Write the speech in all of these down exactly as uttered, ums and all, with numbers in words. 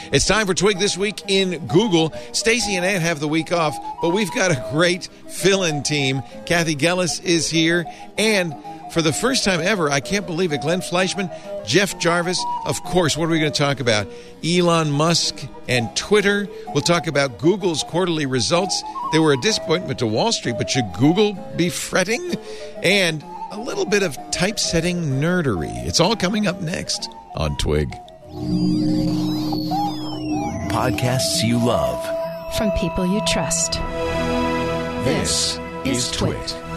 It's time for Twig This Week in Google. Stacy and Ann have the week off, but we've got a great fill-in team. Kathy Gellis is here, and for the first time ever, I can't believe it, Glenn Fleischman, Jeff Jarvis. Of course, what are we going to talk about? Elon Musk and Twitter. We'll talk about Google's quarterly results. They were a disappointment to Wall Street, but should Google be fretting? And a little bit of typesetting nerdery. It's all coming up next on Twig. Podcasts you love. From people you trust. This, this is Twit.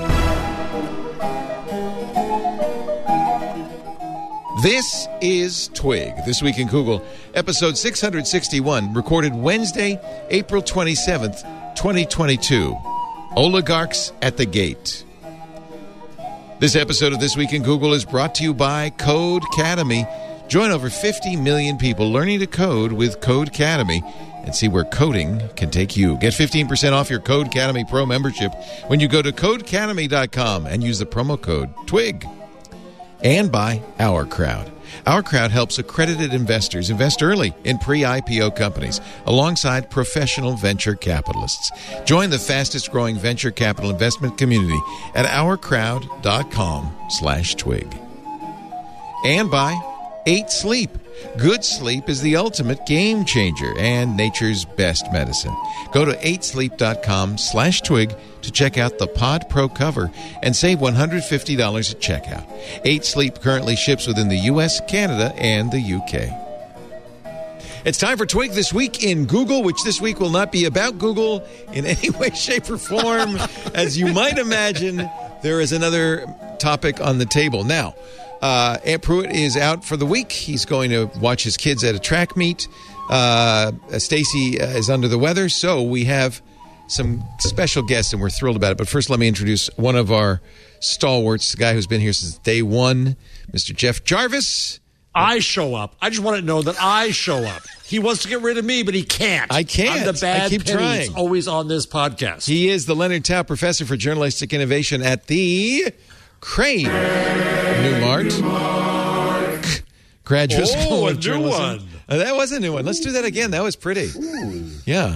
This is Twig, This Week in Google, episode six hundred sixty-one, recorded Wednesday, April twenty-seventh, twenty twenty-two. Oligarchs at the Gate. This episode of This Week in Google is brought to you by Codecademy. Join over fifty million people learning to code with Codecademy and see where coding can take you. Get fifteen percent off your Codecademy Pro membership when you go to codecademy dot com and use the promo code TWIG. And by Our Crowd. Our Crowd helps accredited investors invest early in pre-I P O companies alongside professional venture capitalists. Join the fastest growing venture capital investment community at ourcrowd.com slash twig. And by eight sleep. Good sleep is the ultimate game changer and nature's best medicine. Go to eight sleep dot com slash twig to check out the Pod Pro cover and save one hundred fifty dollars at checkout. eight sleep currently ships within the U S, Canada, and the U K. It's time for Twig This Week in Google, which this week will not be about Google in any way, shape, or form. As you might imagine, there is another topic on the table. Now, Uh, Aunt Pruitt is out for the week. He's going to watch his kids at a track meet. Uh, Stacy uh, is under the weather, so we have some special guests, and we're thrilled about it. But first, let me introduce one of our stalwarts, the guy who's been here since day one, Mister Jeff Jarvis. I show up. I just want to know that I show up. He wants to get rid of me, but he can't. I can't. I'm the bad I keep penny trying. that's always on this podcast. He is the Leonard Tao Professor for Journalistic Innovation at the Crane Newmark Graduate oh, School of a Journalism. new one. Uh, that was a new one. Let's do that again. That was pretty. Ooh. Yeah.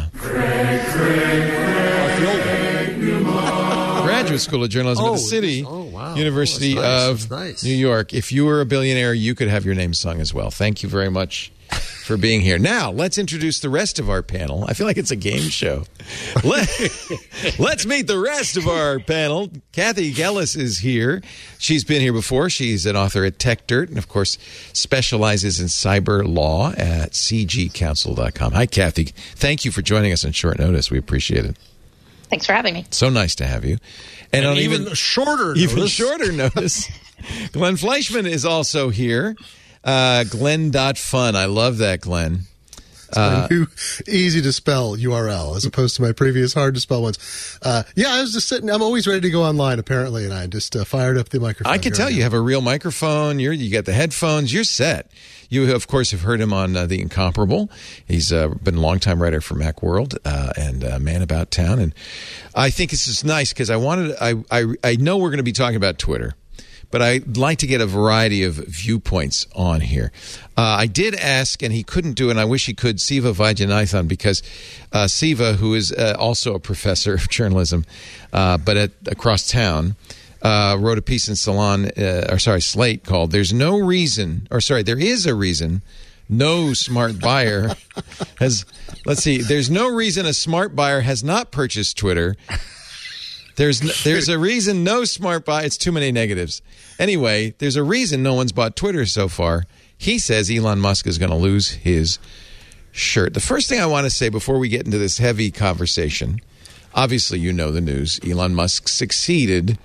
Graduate School of Journalism oh, at the City oh, wow. University oh, nice. of nice. New York. If you were a billionaire, you could have your name sung as well. Thank you very much for being here. Now, let's introduce the rest of our panel. I feel like it's a game show. Let, let's meet the rest of our panel. Kathy Gellis is here. She's been here before. She's an author at Tech Dirt and, of course, specializes in cyber law at c g council dot com. Hi, Kathy. Thank you for joining us on short notice. We appreciate it. Thanks for having me. So nice to have you. And, and on even, even shorter notice. Even shorter notice. Glenn Fleischman is also here. Uh, Glenn dot fun. I love that, Glenn. Uh, new, easy to spell U R L as opposed to my previous hard to spell ones. Uh, yeah, I was just sitting. I'm always ready to go online, apparently, and I just uh, fired up the microphone. I can tell you have a real microphone. You're, you got the headphones. You're set. You, of course, have heard him on uh, The Incomparable. He's uh, been a longtime writer for Macworld uh, and uh, Man About Town. And I think this is nice because I wanted. I, I I know we're going to be talking about Twitter. But I'd like to get a variety of viewpoints on here. Uh, I did ask, and he couldn't do it, and I wish he could, Siva Vaidyanathan, because uh, Siva, who is uh, also a professor of journalism, uh, but at across town, uh, wrote a piece in Salon, uh, or sorry, Slate called "There's No Reason," or sorry, there is a reason. No smart buyer has. Let's see. There's no reason a smart buyer has not purchased Twitter. There's there's a reason no smart buy. It's too many negatives. Anyway, there's a reason no one's bought Twitter so far. He says Elon Musk is going to lose his shirt. The first thing I want to say before we get into this heavy conversation, obviously you know the news. Elon Musk succeeded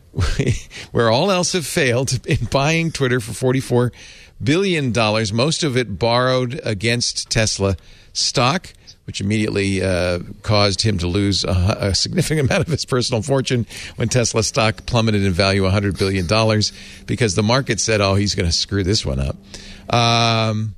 where all else have failed in buying Twitter for forty-four billion dollars, most of it borrowed against Tesla stock, which immediately uh, caused him to lose a, a significant amount of his personal fortune when Tesla stock plummeted in value one hundred billion dollars because the market said, oh, he's going to screw this one up. Um,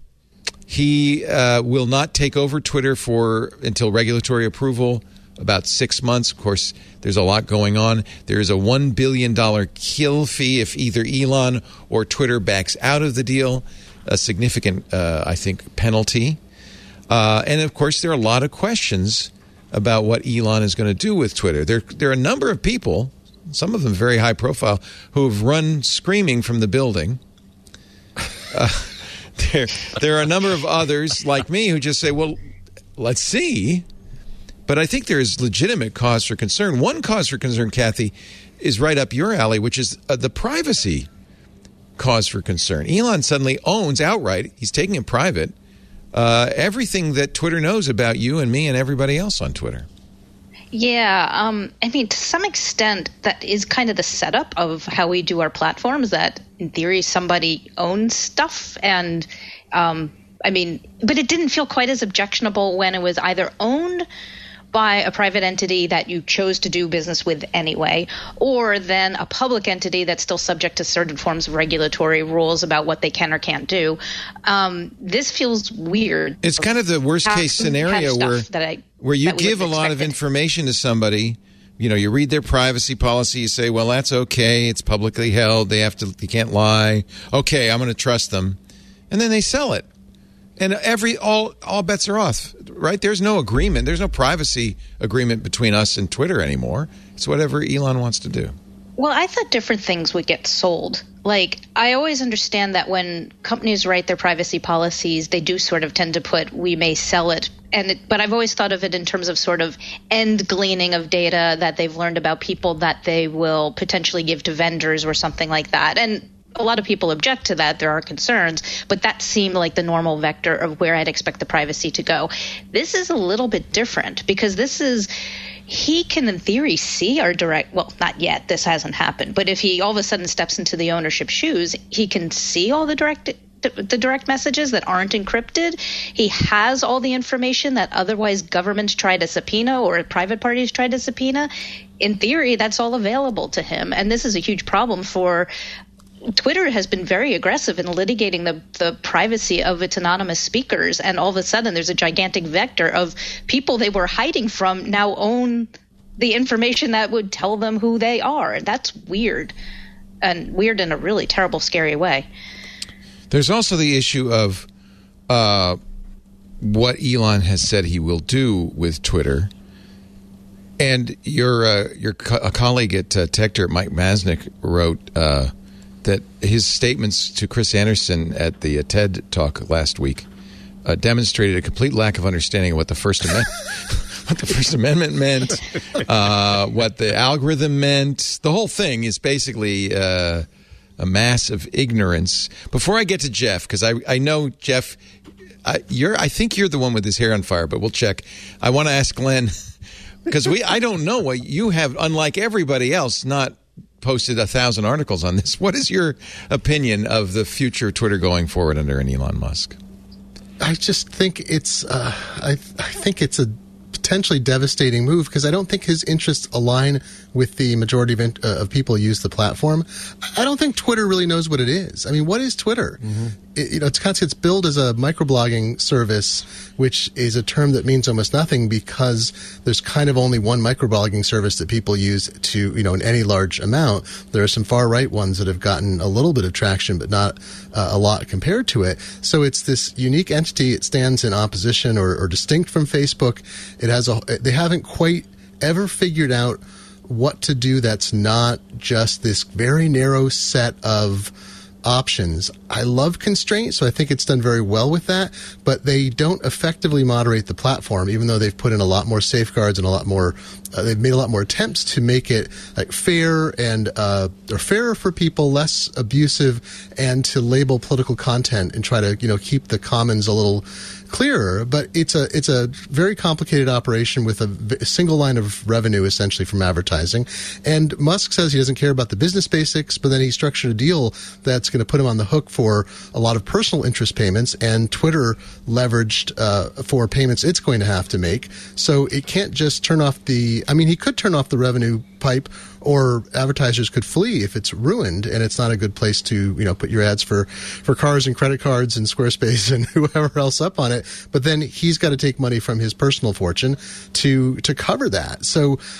he uh, will not take over Twitter for until regulatory approval, about six months. Of course, there's a lot going on. There is a one billion dollars kill fee if either Elon or Twitter backs out of the deal, a significant, uh, I think, penalty. Uh, and, of course, there are a lot of questions about what Elon is going to do with Twitter. There, there are a number of people, some of them very high profile, who have run screaming from the building. Uh, there, there are a number of others like me who just say, well, let's see. But I think there is legitimate cause for concern. One cause for concern, Kathy, is right up your alley, which is uh, the privacy cause for concern. Elon suddenly owns outright, he's taking it private, uh, everything that Twitter knows about you and me and everybody else on Twitter. Yeah, um, I mean, to some extent, that is kind of the setup of how we do our platforms, that in theory somebody owns stuff. And, um, I mean, but it didn't feel quite as objectionable when it was either owned by a private entity that you chose to do business with anyway, or then a public entity that's still subject to certain forms of regulatory rules about what they can or can't do. Um, this feels weird. It's kind of the worst case scenario where, that I, where you that give a lot of information to somebody. You know, you read their privacy policy, you say, well, that's okay. It's publicly held. They have to, you can't lie. Okay, I'm going to trust them. And then they sell it. And every all all bets are off, right? There's no agreement. There's no privacy agreement between us and Twitter anymore. It's whatever Elon wants to do. Well, I thought different things would get sold. Like, I always understand that when companies write their privacy policies, they do sort of tend to put, we may sell it. And it, but I've always thought of it in terms of sort of end gleaning of data that they've learned about people that they will potentially give to vendors or something like that. And a lot of people object to that. There are concerns, but that seemed like the normal vector of where I'd expect the privacy to go. This is a little bit different because this is, he can in theory see our direct, well, not yet, this hasn't happened, but if he all of a sudden steps into the ownership shoes, he can see all the direct the direct messages that aren't encrypted. He has all the information that otherwise governments try to subpoena or private parties try to subpoena. In theory, that's all available to him. And this is a huge problem for Twitter has been very aggressive in litigating the, the privacy of its anonymous speakers, and all of a sudden there's a gigantic vector of people they were hiding from now own the information that would tell them who they are. That's weird, and weird in a really terrible, scary way. There's also the issue of uh, what Elon has said he will do with Twitter. And your uh, your co- a colleague at uh, TechDirt, Mike Masnick, wrote uh, that his statements to Chris Anderson at the uh, TED Talk last week uh, demonstrated a complete lack of understanding of what the First Amendment, what the First Amendment meant, uh, what the algorithm meant. The whole thing is basically uh, a mass of ignorance. Before I get to Jeff, because I I know Jeff, I, you're I think you're the one with his hair on fire, but we'll check. I want to ask Glenn because we I don't know what you have, unlike everybody else, not posted a thousand articles on this. What is your opinion of the future of Twitter going forward under an Elon Musk? I just think it's uh, I, I think it's a potentially devastating move because I don't think his interests align with the majority of, uh, of people who use the platform. I don't think Twitter really knows what it is. I mean, what is Twitter? Mm-hmm. It, you know, it's, it's billed as a microblogging service, which is a term that means almost nothing because there's kind of only one microblogging service that people use to, you know, in any large amount. There are some far right ones that have gotten a little bit of traction, but not uh, a lot compared to it. So it's this unique entity. It stands in opposition or, or distinct from Facebook. It has a, they haven't quite ever figured out what to do that's not just this very narrow set of options. I love constraint, so I think it's done very well with that, but they don't effectively moderate the platform, even though they've put in a lot more safeguards and a lot more, uh, they've made a lot more attempts to make it like fair and, uh, or fairer for people, less abusive, and to label political content and try to, you know, keep the commons a little clearer. But it's a it's a very complicated operation with a, a single line of revenue essentially from advertising. And Musk says he doesn't care about the business basics, but then he structured a deal that's going to put him on the hook for a lot of personal interest payments, and Twitter leveraged uh, for payments it's going to have to make. So it can't just turn off the. I mean, he could turn off the revenue pipe, or advertisers could flee if it's ruined, and it's not a good place to, you know, put your ads for, for cars and credit cards and Squarespace and whoever else up on it. But then he's got to take money from his personal fortune to to cover that. So uh,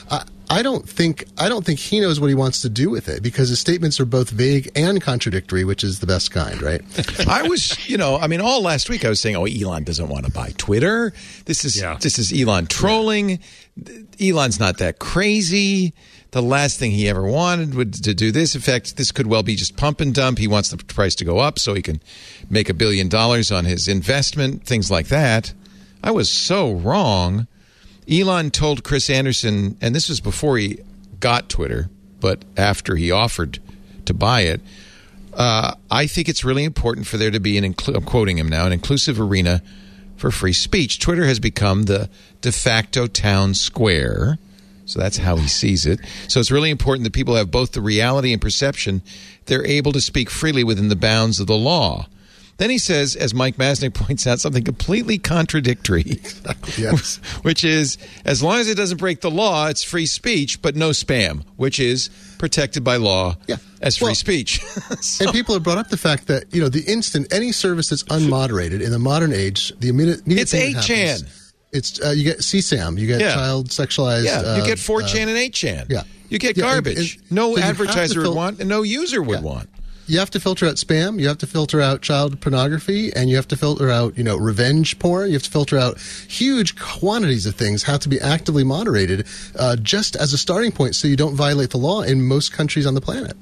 I don't think I don't think he knows what he wants to do with it because his statements are both vague and contradictory, which is the best kind, right? I was, you know, I mean, all last week I was saying, oh, Elon doesn't want to buy Twitter. This is Yeah. this is Elon trolling. Elon's not that crazy. The last thing he ever wanted was to do this. In fact, this could well be just pump and dump. He wants the price to go up so he can make a billion dollars on his investment, things like that. I was so wrong. Elon told Chris Anderson, and this was before he got Twitter, but after he offered to buy it, uh, I think it's really important for there to be an, inclu- I'm quoting him now, an inclusive arena for free speech. Twitter has become the de facto town square, so that's how he sees it. So it's really important that people have both the reality and perception. They're able to speak freely within the bounds of the law. Then he says, as Mike Masnick points out, something completely contradictory, Yes. which is, as long as it doesn't break the law, it's free speech, but no spam, which is protected by law Yeah. as free Well, speech. So- And people have brought up the fact that, you know, the instant any service that's unmoderated in the modern age, the immediate, immediate It's thing that eight chan. happens, It's uh, you get C SAM, you get Yeah. child sexualized. yeah, you uh, get four chan uh, and eight chan. yeah. You get Yeah, and- garbage. and- no so you have to advertiser would fil- want and no user would Yeah. want. You have to filter out spam. You have to filter out child pornography, and you have to filter out, you know, revenge porn. You have to filter out huge quantities of things have to be actively moderated, uh, just as a starting point, so you don't violate the law in most countries on the planet.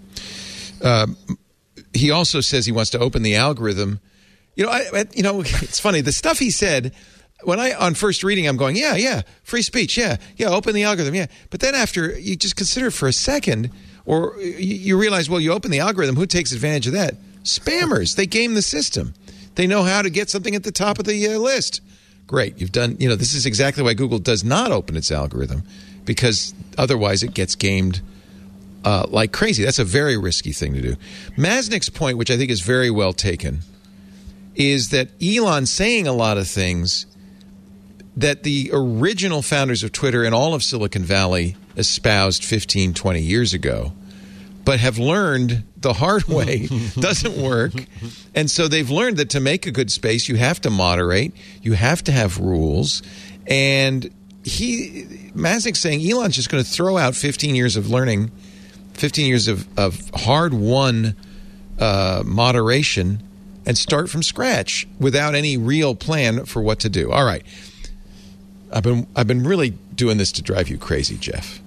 He also says he wants to open the algorithm. You know, I, I, you know, it's funny. The stuff he said when I on first reading, I'm going, yeah, yeah, free speech, yeah, yeah, open the algorithm, yeah. But then after you just consider it for a second, or you, you realize, well, you open the algorithm, who takes advantage of that? Spammers. They game the system. They know how to get something at the top of the uh, list. Great, you've done. You know, this is exactly why Google does not open its algorithm, because otherwise it gets gamed uh, like crazy. That's a very risky thing to do. Masnick's point, which I think is very well taken, is that Elon saying a lot of things that the original founders of Twitter and all of Silicon Valley espoused fifteen, twenty years ago, but have learned the hard way doesn't work. And so they've learned that to make a good space, you have to moderate, you have to have rules. And he, Masnick's saying Elon's just going to throw out fifteen years of learning, fifteen years of, of hard-won uh, moderation and start from scratch without any real plan for what to do. All right. I've been I've been really doing this to drive you crazy, Jeff.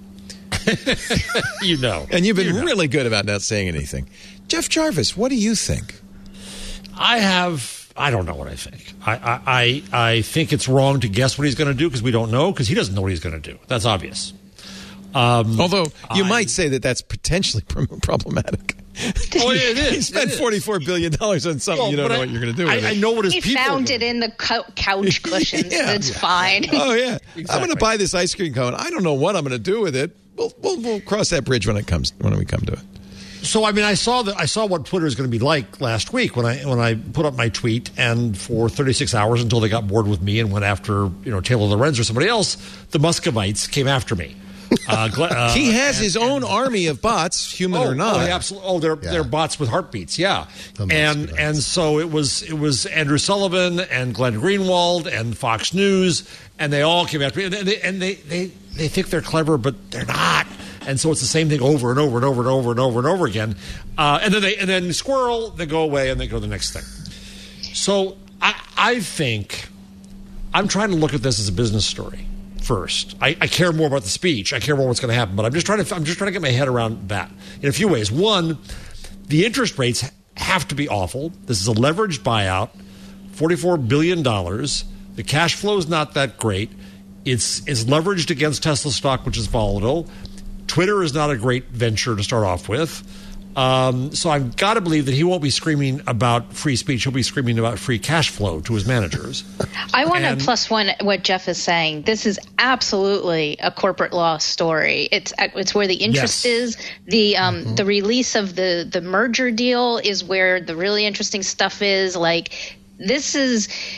You know. And you've been You know. really good about not saying anything. Jeff Jarvis, what do you think? I have. I don't know what I think. I I, I, I think it's wrong to guess what he's going to do because we don't know because he doesn't know what he's going to do. That's obvious. Um, Although you I- might say that that's potentially pr- problematic. Oh, it is. You spent It is. forty-four billion dollars on something Well, you don't but know I- what you're going to do I, with it. I know what his He people found are it doing. in the cou- couch cushions. Yeah. It's fine. Oh, yeah. I'm Exactly. going to buy this ice cream cone. I don't know what I'm going to do with it. We'll, we'll, we'll cross that bridge when it comes when we come to it. So I mean, I saw that I saw what Twitter is going to be like last week when I when I put up my tweet, and for thirty-six hours until they got bored with me and went after you know Taylor Lorenz or somebody else, the Muscovites came after me. Uh, Gle- uh, He has and- his own army of bots, human Oh, or not. oh, absolutely. Oh, they're Yeah. they're bots with heartbeats. Yeah, The and Muscovites. and so it was it was Andrew Sullivan and Glenn Greenwald and Fox News, and they all came after me, and they and they they, they think they're clever, but they're not. And so it's the same thing over and over and over and over and over and over again. Uh, and then they and then squirrel, they go away and they go to the next thing. So I I think I'm trying to look at this as a business story first. I, I care more about the speech. I care more what's going to happen. But I'm just trying to I'm just trying to get my head around that in a few ways. One, the interest rates have to be awful. This is a leveraged buyout, forty-four billion dollars. The cash flow is not that great. It's it's leveraged against Tesla stock, which is volatile. Twitter is not a great venture to start off with. Um, so I've got to believe that he won't be screaming about free speech. He'll be screaming about free cash flow to his managers. I want And- to plus one what Jeff is saying. This is absolutely a corporate law story. It's it's where the interest Yes. is. The um, the release of the the merger deal is where the really interesting stuff is. Like this is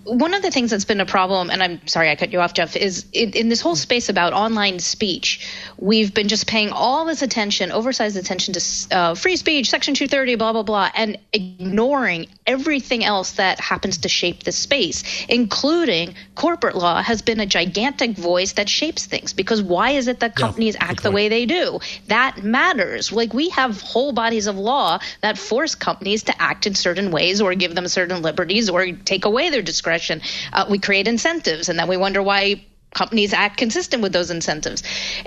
one of the things that's been a problem, and I'm sorry I cut you off, Jeff, is in, in this whole space about online speech, we've been just paying all this attention, oversized attention to uh, free speech, Section two thirty, blah, blah, blah, and ignoring everything else that happens to shape this space, including corporate law has been a gigantic voice that shapes things. Because why is it that companies yeah, act the way they do? That matters. Like, we have whole bodies of law that force companies to act in certain ways or give them certain liberties or take away their discretion. Uh, we create incentives, and then we wonder why companies act consistent with those incentives.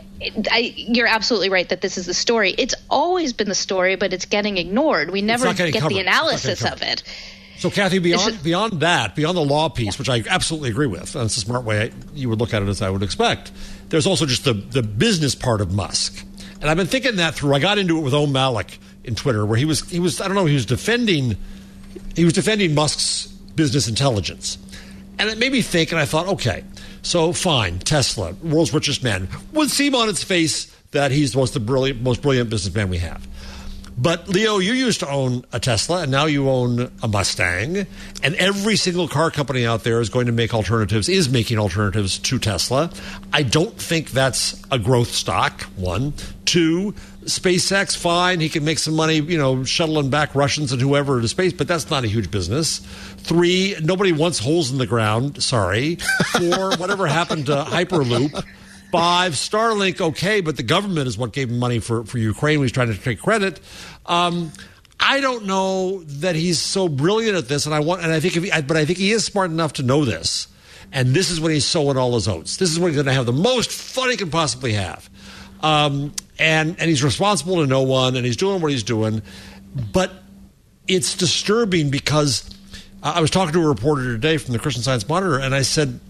I, you're absolutely right that this is the story. It's always been the story, but it's getting ignored. We never get covered. the analysis of it. So, Kathy, beyond beyond that, beyond the law piece, which I absolutely agree with, and it's a smart way I, you would look at it as I would expect, there's also just the, the business part of Musk. And I've been thinking that through. I got into it with Om Malik in Twitter, where he was, he was I don't know, he was defending, he was defending Musk's business intelligence. And it made me think, and I thought, okay, so fine, Tesla, world's richest man, would seem on its face that he's the most, the brilliant, most brilliant businessman we have. But, Leo, you used to own a Tesla, and now you own a Mustang, and every single car company out there is going to make alternatives, is making alternatives to Tesla. I don't think that's a growth stock, one. Two, SpaceX, fine, he can make some money, you know, shuttling back Russians and whoever to space, but that's not a huge business. Three, nobody wants holes in the ground, sorry. Four, whatever happened to Hyperloop. Five, Starlink, okay, but the government is what gave him money for, for Ukraine when he's trying to take credit. Um, I don't know that he's so brilliant at this, and I want, and I think, if he, but I think he is smart enough to know this. And this is when he's sowing all his oats. This is when he's going to have the most fun he can possibly have. Um, and and he's responsible to no one, and he's doing what he's doing. But it's disturbing because uh, I was talking to a reporter today from the Christian Science Monitor, and I said,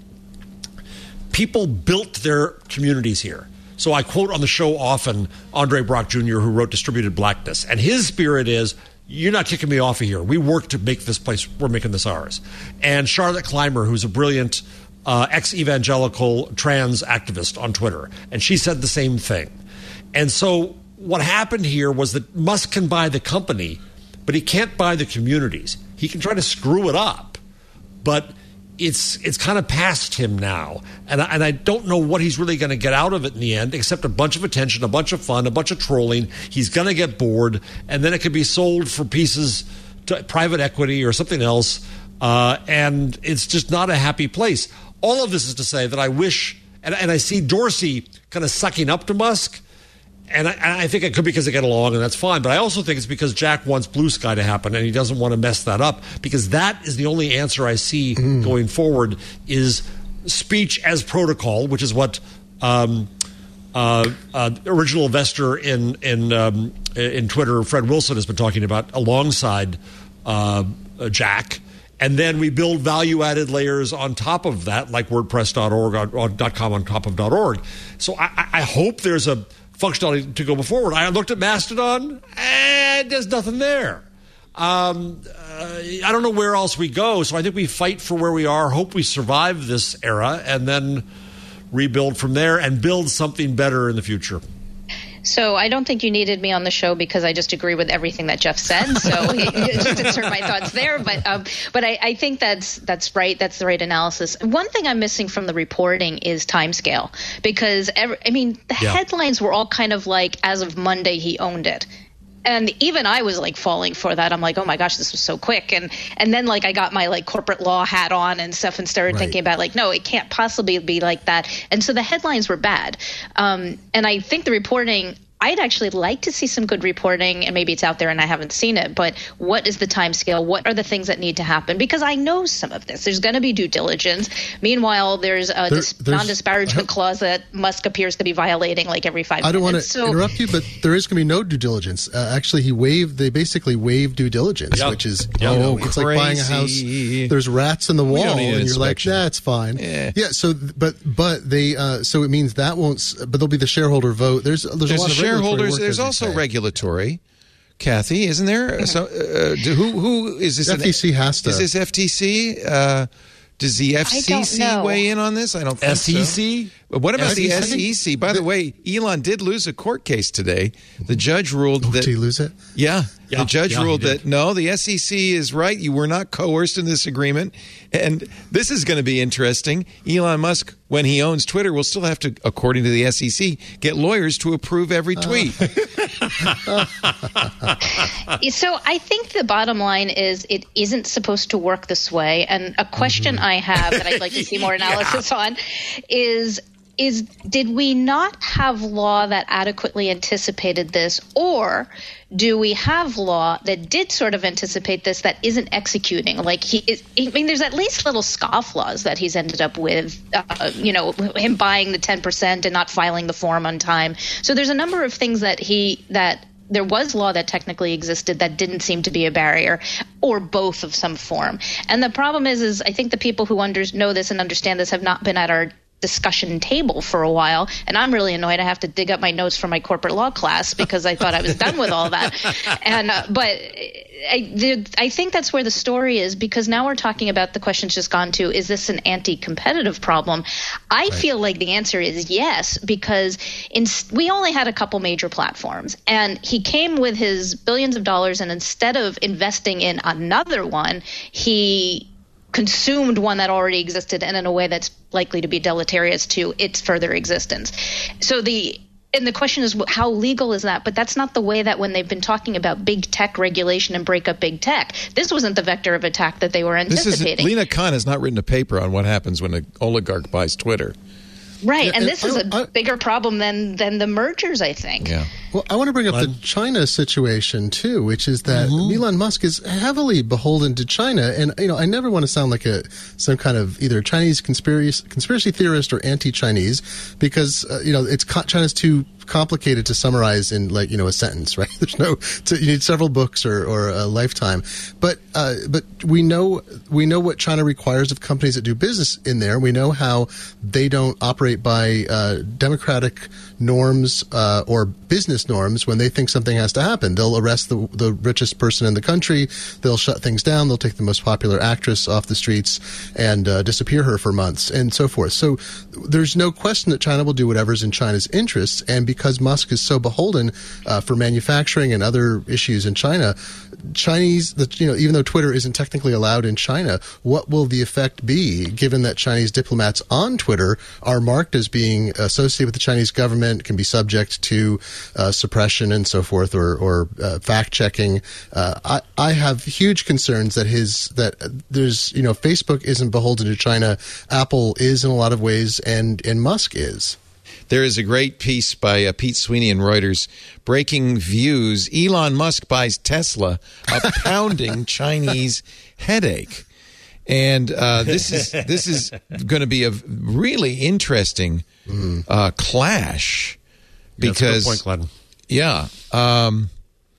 people built their communities here. So I quote on the show often Andre Brock Junior, who wrote Distributed Blackness. And his spirit is, you're not kicking me off of here. We work to make this place, we're making this ours. And Charlotte Clymer, who's a brilliant uh, ex-evangelical trans activist on Twitter. And she said the same thing. And so what happened here was that Musk can buy the company, but he can't buy the communities. He can try to screw it up, but it's it's kind of past him now. And I, and I don't know what he's really going to get out of it in the end, except a bunch of attention, a bunch of fun, a bunch of trolling. He's going to get bored, and then it could be sold for pieces to private equity or something else, uh, and it's just not a happy place. All of this is to say that I wish, and, and I see Dorsey kind of sucking up to Musk, and I, and I think it could be because they get along, and that's fine. But I also think it's because Jack wants Blue Sky to happen, and he doesn't want to mess that up, because that is the only answer I see mm. going forward is speech as protocol, which is what um, uh, uh, original investor in in um, in Twitter, Fred Wilson, has been talking about alongside uh, Jack. And then we build value-added layers on top of that, like WordPress dot org, or .com on top of .org. So I, I hope there's a functionality to go forward. I looked at Mastodon, and there's nothing there. Um, uh, I don't know where else we go, so I think we fight for where we are, hope we survive this era, and then rebuild from there and build something better in the future. So I don't think you needed me on the show because I just agree with everything that Jeff said. So just insert my thoughts there. But um, but I, I think that's that's right. That's the right analysis. One thing I'm missing from the reporting is timescale, because every, I mean the yeah. headlines were all kind of like, as of Monday he owned it. And even I was like falling for that. I'm like, oh my gosh, this was so quick. And and then like I got my like corporate law hat on and stuff and started right. thinking about like, no, it can't possibly be like that. And so the headlines were bad. Um, and I think the reporting, I'd actually like to see some good reporting, and maybe it's out there and I haven't seen it, but what is the time scale? What are the things that need to happen? Because I know some of this. There's going to be due diligence. Meanwhile, there's a there, dis- non-disparagement clause that Musk appears to be violating like every five minutes. I don't want to so, interrupt you, but there is going to be no due diligence. Uh, actually, he waived, they basically waived due diligence, yep. which is, yep. you know, oh, it's crazy. like buying a house. There's rats in the wall, and you're inspection. like, nah, it's fine. Yeah. yeah so, but but they, uh, so it means that won't, but there'll be the shareholder vote. There's, there's, there's a lot the of shareholders. Work, there's also regulatory, Kathy, isn't there? So, uh, do, who who is this? F T C an, has to. Is this F T C? Uh, Does the F C C know. weigh in on this? I don't think S E C? so. But what about the S S E C? E C? By the way, Elon did lose a court case today. The judge ruled Oh, that... did he lose it? Yeah. Yeah, The judge yeah, ruled he did. that, no, the S E C is right. You were not coerced in this agreement. And this is going to be interesting. Elon Musk, when he owns Twitter, will still have to, according to the S E C, get lawyers to approve every tweet. So I think the bottom line is it isn't supposed to work this way. And a question Mm-hmm. I have that I'd like to see more analysis on is is did we not have law that adequately anticipated this, or do we have law that did sort of anticipate this that isn't executing? Like he is, I mean, there's at least little scofflaws that he's ended up with, uh, you know, him buying the ten percent and not filing the form on time. So there's a number of things that he that there was law that technically existed that didn't seem to be a barrier, or both of some form. And the problem is, is I think the people who under, know this and understand this have not been at our discussion table for a while, and I'm really annoyed. I have to dig up my notes from my corporate law class because I thought I was done with all that. And uh, but I, the, I think that's where the story is, because now we're talking about the question's just gone to, is this an anti-competitive problem? I right. feel like the answer is yes, because in, we only had a couple major platforms, and he came with his billions of dollars, and instead of investing in another one, he consumed one that already existed, and in a way that's likely to be deleterious to its further existence. So the and the question is, how legal is that? But that's not the way that when they've been talking about big tech regulation and break up big tech, this wasn't the vector of attack that they were anticipating. This is, Lena Khan has not written a paper on what happens when an oligarch buys Twitter. Right, Yeah, and and this is a I- I- bigger problem than than the mergers, I think. Yeah. Well, I want to bring up the China situation too, which is that Elon Musk is heavily beholden to China, and you know, I never want to sound like a some kind of either Chinese conspiracy conspiracy theorist or anti-Chinese, because uh, you know, it's China's too complicated to summarize in like you know a sentence, right? There's no to, you need several books or, or a lifetime, but uh, but we know we know what China requires of companies that do business in there. We know how they don't operate by uh, democratic norms uh, or business norms. When they think something has to happen, they'll arrest the the richest person in the country, they'll shut things down, they'll take the most popular actress off the streets and uh, disappear her for months and so forth. So there's no question that China will do whatever's in China's interests, and because Musk is so beholden uh, for manufacturing and other issues in China, Chinese, the, you know, even though Twitter isn't technically allowed in China, what will the effect be given that Chinese diplomats on Twitter are marked as being associated with the Chinese government, can be subject to uh, suppression and so forth, or, or uh, fact checking? Uh, I, I have huge concerns that his that there's you know Facebook isn't beholden to China, Apple is in a lot of ways, and and Musk is. There is a great piece by uh, Pete Sweeney and Reuters, breaking views. Elon Musk buys Tesla, a pounding Chinese headache. And uh, this is this is going to be a really interesting uh, clash because yeah, that's a good point, Glenn. yeah, um,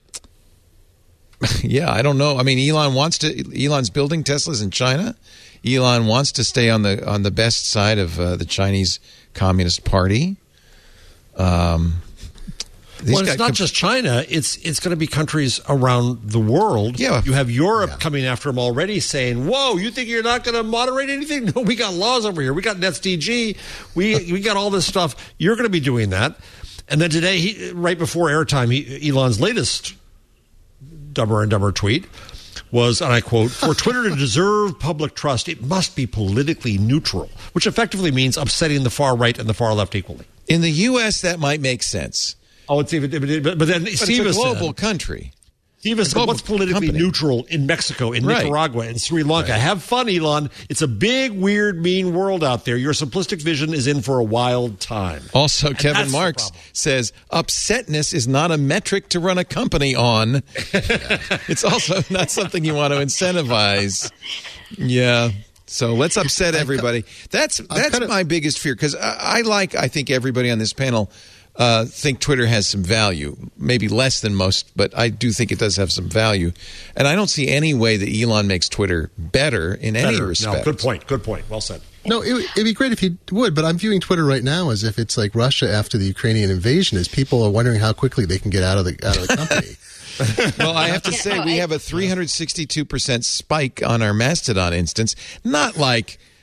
yeah. I don't know. I mean, Elon wants to. Elon's building Teslas in China. Elon wants to stay on the on the best side of uh, the Chinese Communist Party. Um, well, it's not just China. It's it's going to be countries around the world. Yeah. You have Europe Yeah. coming after him already, saying, "Whoa, you think you're not going to moderate anything? No, we got laws over here. We got N S D G. We we got all this stuff. You're going to be doing that." And then today, he, right before airtime, he, Elon's latest dumber and dumber tweet was, and I quote, "For Twitter to deserve public trust, it must be politically neutral," which effectively means upsetting the far right and the far left equally. In the U S, that might make sense. Oh, it's even, but, but then But Steve it's a global said, country. Steve said, what's politically company. neutral in Mexico, in Right. Nicaragua, in Sri Lanka? Right. Have fun, Elon. It's a big, weird, mean world out there. Your simplistic vision is in for a wild time. Also, And Kevin that's the Marks problem. says upsetness is not a metric to run a company on. It's also not something you want to incentivize. Yeah. So let's upset everybody. That's that's kinda- my biggest fear, because I, I like, I think everybody on this panel uh, think Twitter has some value, maybe less than most, but I do think it does have some value. And I don't see any way that Elon makes Twitter better in any Better. respect. No, good point. Good point. Well said. No, it, it'd be great if he would, but I'm viewing Twitter right now as if it's like Russia after the Ukrainian invasion, as people are wondering how quickly they can get out of the out of the company. Well, I have to say, we have a three hundred sixty-two percent spike on our Mastodon instance. Not like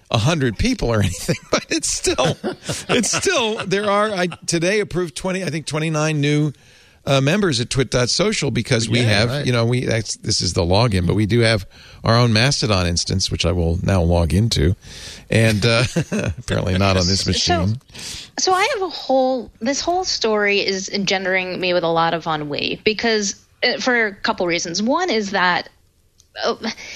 a hundred people or anything, but it's still, it's still, there are, I today approved twenty, I think twenty-nine new uh, members at twit dot social because we Yeah, have, right. you know, we, that's, this is the login, but we do have our own Mastodon instance, which I will now log into. And uh, apparently not on this machine. So, so I have a whole, this whole story is engendering me with a lot of ennui because uh, for a couple reasons. One is that uh,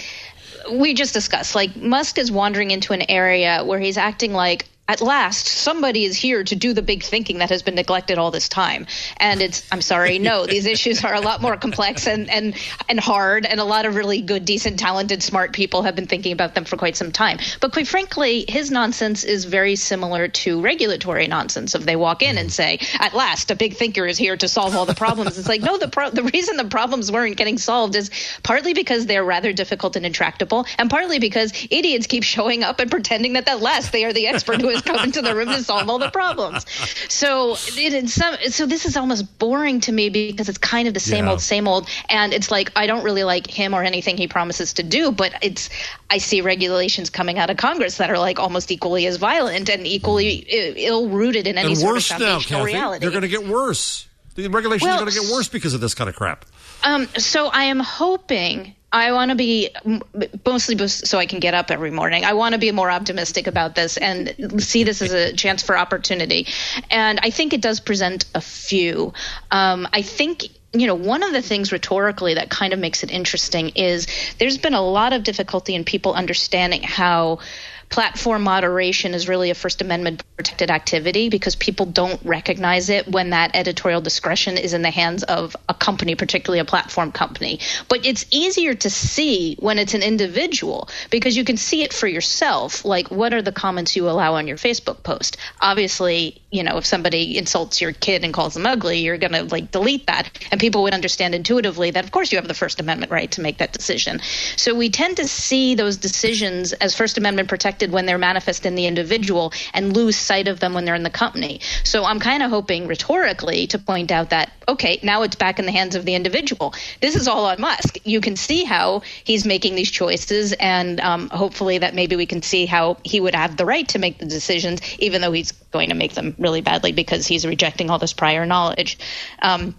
we just discussed, like, Musk is wandering into an area where he's acting like, at last, somebody is here to do the big thinking that has been neglected all this time. And it's, I'm sorry, no, these issues are a lot more complex and, and, and hard, and a lot of really good, decent, talented, smart people have been thinking about them for quite some time. But quite frankly, his nonsense is very similar to regulatory nonsense. If they walk in and say, at last, a big thinker is here to solve all the problems, it's like, no, the pro- the reason the problems weren't getting solved is partly because they're rather difficult and intractable, and partly because idiots keep showing up and pretending that at last they are the expert who has come into the room to solve all the problems. So it is some, so this is almost boring to me because it's kind of the same Yeah. old, same old. And it's like, I don't really like him or anything he promises to do, but it's, I see regulations coming out of Congress that are like almost equally as violent and equally i- ill-rooted in any And sort of worse now, foundational Kathy. reality. They're going to get worse. The regulations Well, are going to get worse because of this kind of crap. Um, so I am hoping, I want to be mostly so I can get up every morning. I want to be more optimistic about this and see this as a chance for opportunity. And I think it does present a few. Um, I think, you know, one of the things rhetorically that kind of makes it interesting is there's been a lot of difficulty in people understanding how platform moderation is really a First Amendment protected activity because people don't recognize it when that editorial discretion is in the hands of a company, particularly a platform company. But it's easier to see when it's an individual because you can see it for yourself. Like, what are the comments you allow on your Facebook post? Obviously, you know, if somebody insults your kid and calls them ugly, you're going to like delete that. And people would understand intuitively that, of course, you have the First Amendment right to make that decision. So we tend to see those decisions as First Amendment protected when they're manifest in the individual and lose sight of them when they're in the company. So I'm kind of hoping rhetorically to point out that, okay, now it's back in the hands of the individual. This is all on Musk. You can see how he's making these choices, and um, hopefully that maybe we can see how he would have the right to make the decisions, even though he's going to make them really badly because he's rejecting all this prior knowledge. Um,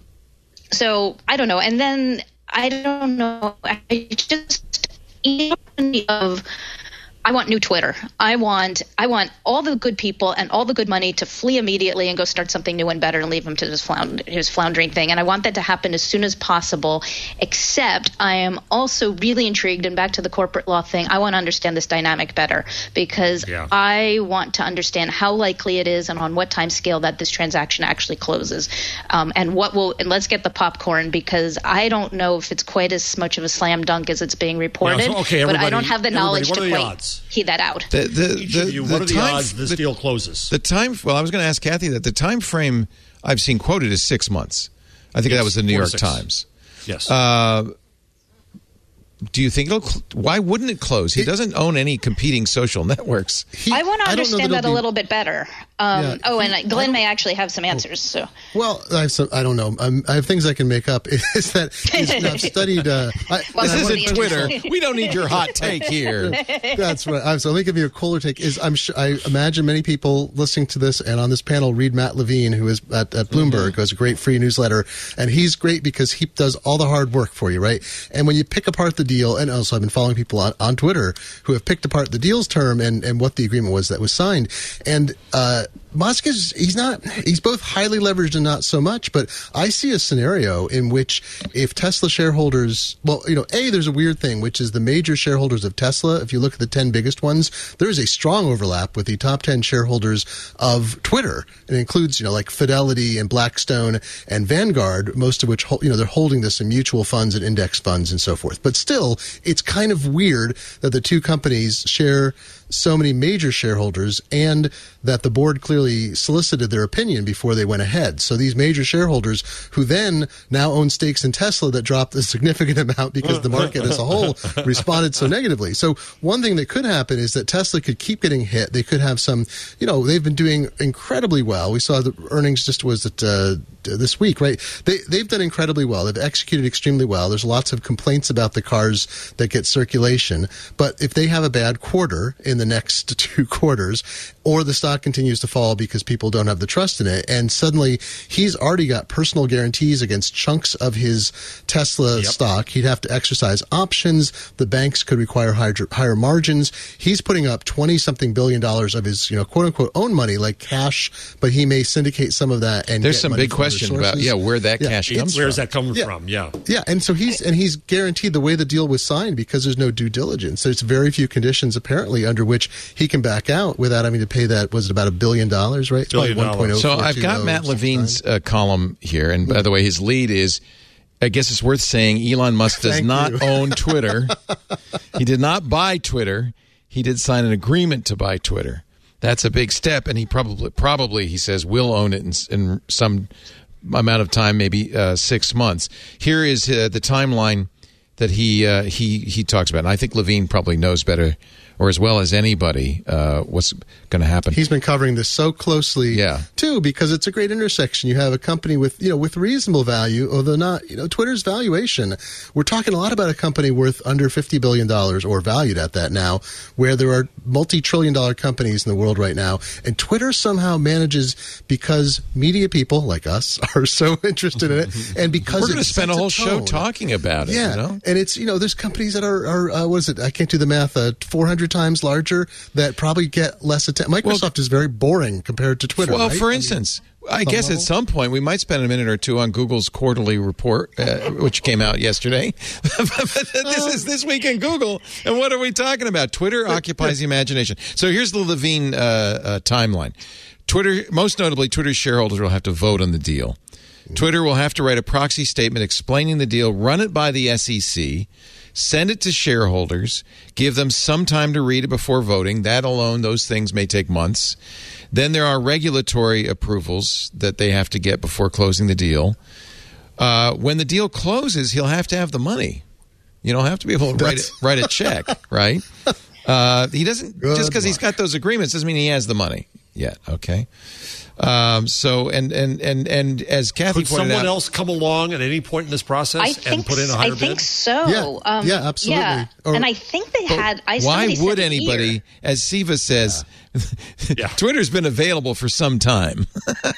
so I don't know. And then I don't know. I just of I want new Twitter. I want I want all the good people and all the good money to flee immediately and go start something new and better and leave him to his, flound, his floundering thing. And I want that to happen as soon as possible, except I am also really intrigued, and back to the corporate law thing, I want to understand this dynamic better because Yeah. I want to understand how likely it is and on what time scale that this transaction actually closes. Um, and what will and let's get the popcorn because I don't know if it's quite as much of a slam dunk as it's being reported, Yeah, so, okay, but I everybody- don't have the knowledge everybody, what to are the quite odds? key that out. The, the, Each the, of you, the what are the time- odds this the- deal closes? The time. Well, I was going to ask Kathy that the time frame I've seen quoted is six months. I think Yes, that was the New four to York six. Times. Yes. Uh, do you think it'll? Cl- why wouldn't it close? He doesn't own any competing social networks. He- I want to don't know understand it'll that a be- little bit better. Um, Yeah, oh, he- and Glenn may actually have some answers. So Well, I, have some, I don't know. Um, I have things I can make up. Is that is, I've studied? Uh, I, Well, This I wanna isn't be Twitter. interested. We don't need your hot take here. That's right. I'm, so let me give you a cooler take. Is I'm sure, I imagine many people listening to this and on this panel read Matt Levine, who is at, at Bloomberg, who has a great free newsletter, and he's great because he does all the hard work for you, right? And when you pick apart the deal, and also I've been following people on, on Twitter who have picked apart the deal's term and, and what the agreement was that was signed, and uh, Musk is he's not he's both highly leveraged and not so much, but I see a scenario in which if Tesla shareholders, well, you know, A, there's a weird thing, which is the major shareholders of Tesla, if you look at the ten biggest ones, there is a strong overlap with the top ten shareholders of Twitter. It includes, you know, like Fidelity and Blackstone and Vanguard, most of which, hol- you know, they're holding this in mutual funds and index funds and so forth. But still, it's kind of weird that the two companies share so many major shareholders and that the board clearly solicited their opinion before they went ahead. So these major shareholders who then now own stakes in Tesla that dropped a significant amount because the market as a whole responded so negatively. So one thing that could happen is that Tesla could keep getting hit. They could have some, you know, they've been doing incredibly well. We saw the earnings just was it uh, this week, right? They, they've done incredibly well. They've executed extremely well. There's lots of complaints about the cars that get circulation. But if they have a bad quarter in in the next two quarters, or the stock continues to fall because people don't have the trust in it. And suddenly he's already got personal guarantees against chunks of his Tesla Yep. stock. He'd have to exercise options. The banks could require higher, higher margins. He's putting up twenty something billion dollars of his, you know, quote unquote own money, like cash, but he may syndicate some of that. And There's get some money big from other question about, sources. yeah, where that Yeah, cash it's- comes Where's from. that coming Yeah. from? Yeah. Yeah, and so he's and he's guaranteed the way the deal was signed because there's no due diligence. There's very few conditions apparently under which he can back out without having to pay that. Was it about a billion dollars? Right, Billion dollars. So I've got Matt Levine's uh, column here, and by the way, his lead is, I guess it's worth saying, Elon Musk does Thank not you. own Twitter. He did not buy Twitter. He did sign an agreement to buy Twitter. That's a big step, and he probably, probably he says, will own it in, in some amount of time, maybe uh, six months. Here is uh, the timeline that he uh, he he talks about, and I think Levine probably knows better, or as well as anybody, uh, what's going to happen. He's been covering this so closely, Yeah. too, because it's a great intersection. You have a company with, you know, with reasonable value, although not, you know, Twitter's valuation. We're talking a lot about a company worth under fifty billion dollars, or valued at that now, where there are multi-trillion dollar companies in the world right now. And Twitter somehow manages, because media people like us are so interested in it, and because We're going it to spend a sets whole show tone. talking about it. Yeah, You know? and it's, you know, there's companies that are, are uh, what is it? I can't do the math. Uh, four hundred times larger that probably get less attention. Microsoft Well, is very boring compared to Twitter. Well, right? for I mean, instance, I some guess level. at some point we might spend a minute or two on Google's quarterly report, uh, which came out yesterday. This is This Week in Google, and what are we talking about? Twitter occupies the imagination. So here's the Levine uh, uh, timeline. Twitter, most notably, Twitter's shareholders will have to vote on the deal. Twitter will have to write a proxy statement explaining the deal, run it by the S E C, send it to shareholders, give them some time to read it before voting. That alone, those things may take months. Then there are regulatory approvals that they have to get before closing the deal. Uh, when the deal closes, he'll have to have the money. You don't have to be able to write, it, write a check, right? Uh, he doesn't, Good just because he's got those agreements doesn't mean he has the money yet, okay? Um, so, and, and, and, and as Kathy Could pointed someone out, else come along at any point in this process I and think put in a I higher think bid? so. Yeah. Um, Yeah, absolutely. Yeah. Or- and I think they had. I why somebody would said anybody, here. as Siva says, Yeah. Twitter's been available for some time.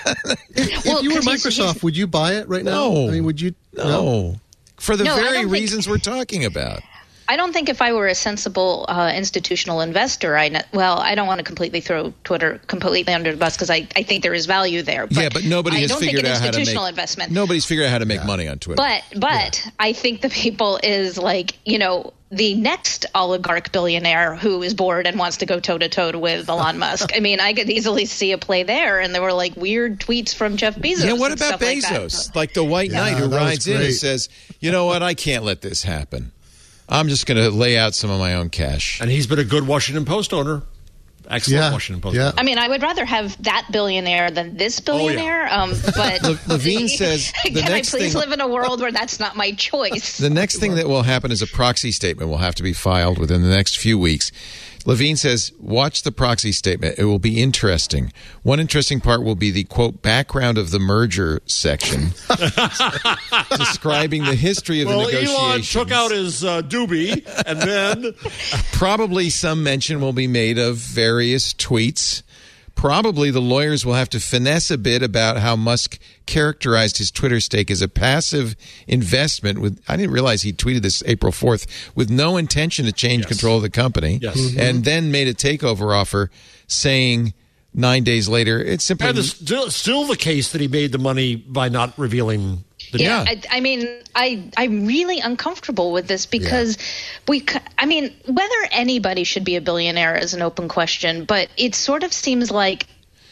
if Well, you were 'cause he's- Microsoft, he's- would you buy it right now? No. I mean, would you? No. For the No, I very don't think- reasons we're talking about. I don't think if I were a sensible uh, institutional investor, I kn- well, I don't want to completely throw Twitter completely under the bus because I, I think there is value there. But yeah, but nobody I has don't figured think an out how to make institutional investment. Nobody's figured out how to make money on Twitter. But but I think the people is like, you know, the next oligarch billionaire who is bored and wants to go toe to toe with Elon Musk. I mean, I could easily see a play there, and there were like weird tweets from Jeff Bezos. yeah, what and about stuff like that. Bezos? Like, the white Yeah, knight who that was rides in and great. says, you know what, I can't let this happen. I'm just going to lay out some of my own cash. And he's been a good Washington Post owner. Excellent Yeah, Washington Post yeah. owner. I mean, I would rather have that billionaire than this billionaire. um, but Le- Levine says the can next I please thing- live in a world where that's not my choice? The next thing that will happen is a proxy statement will have to be filed within the next few weeks. Levine says, watch the proxy statement. It will be interesting. One interesting part will be the, quote, background of the merger section, describing the history of Well, the negotiations. Elon took out his uh, doobie, and then Probably some mention will be made of various tweets. Probably the lawyers will have to finesse a bit about how Musk characterized his Twitter stake as a passive investment with, I didn't realize he tweeted this April fourth, with no intention to change Yes. control of the company. Yes. Mhm. And then made a takeover offer saying nine days later, it's simply... and it's still, still the case that he made the money by not revealing the Yeah, Yeah. I, I mean, I I'm really uncomfortable with this because we. c- I mean, whether anybody should be a billionaire is an open question, but it sort of seems like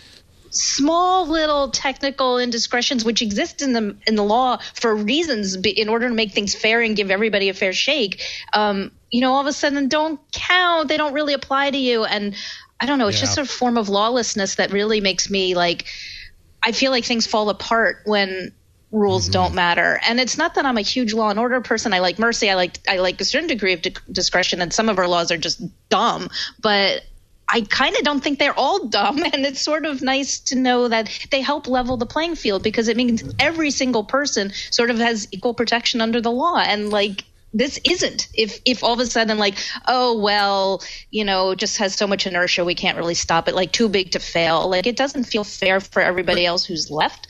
small little technical indiscretions which exist in the in the law for reasons be- in order to make things fair and give everybody a fair shake. Um, you know, all of a sudden don't count. They don't really apply to you, and I don't know. It's Yeah. just a form of lawlessness that really makes me like. I feel like things fall apart when rules don't matter. And it's not that I'm a huge law and order person. I like mercy. I like I like a certain degree of di- discretion, and some of our laws are just dumb. But I kind of don't think they're all dumb, and it's sort of nice to know that they help level the playing field because it means every single person sort of has equal protection under the law. And like this isn't. If if all of a sudden, like, oh, well, you know, just has so much inertia, we can't really stop it, like too big to fail. Like, it doesn't feel fair for everybody else who's left.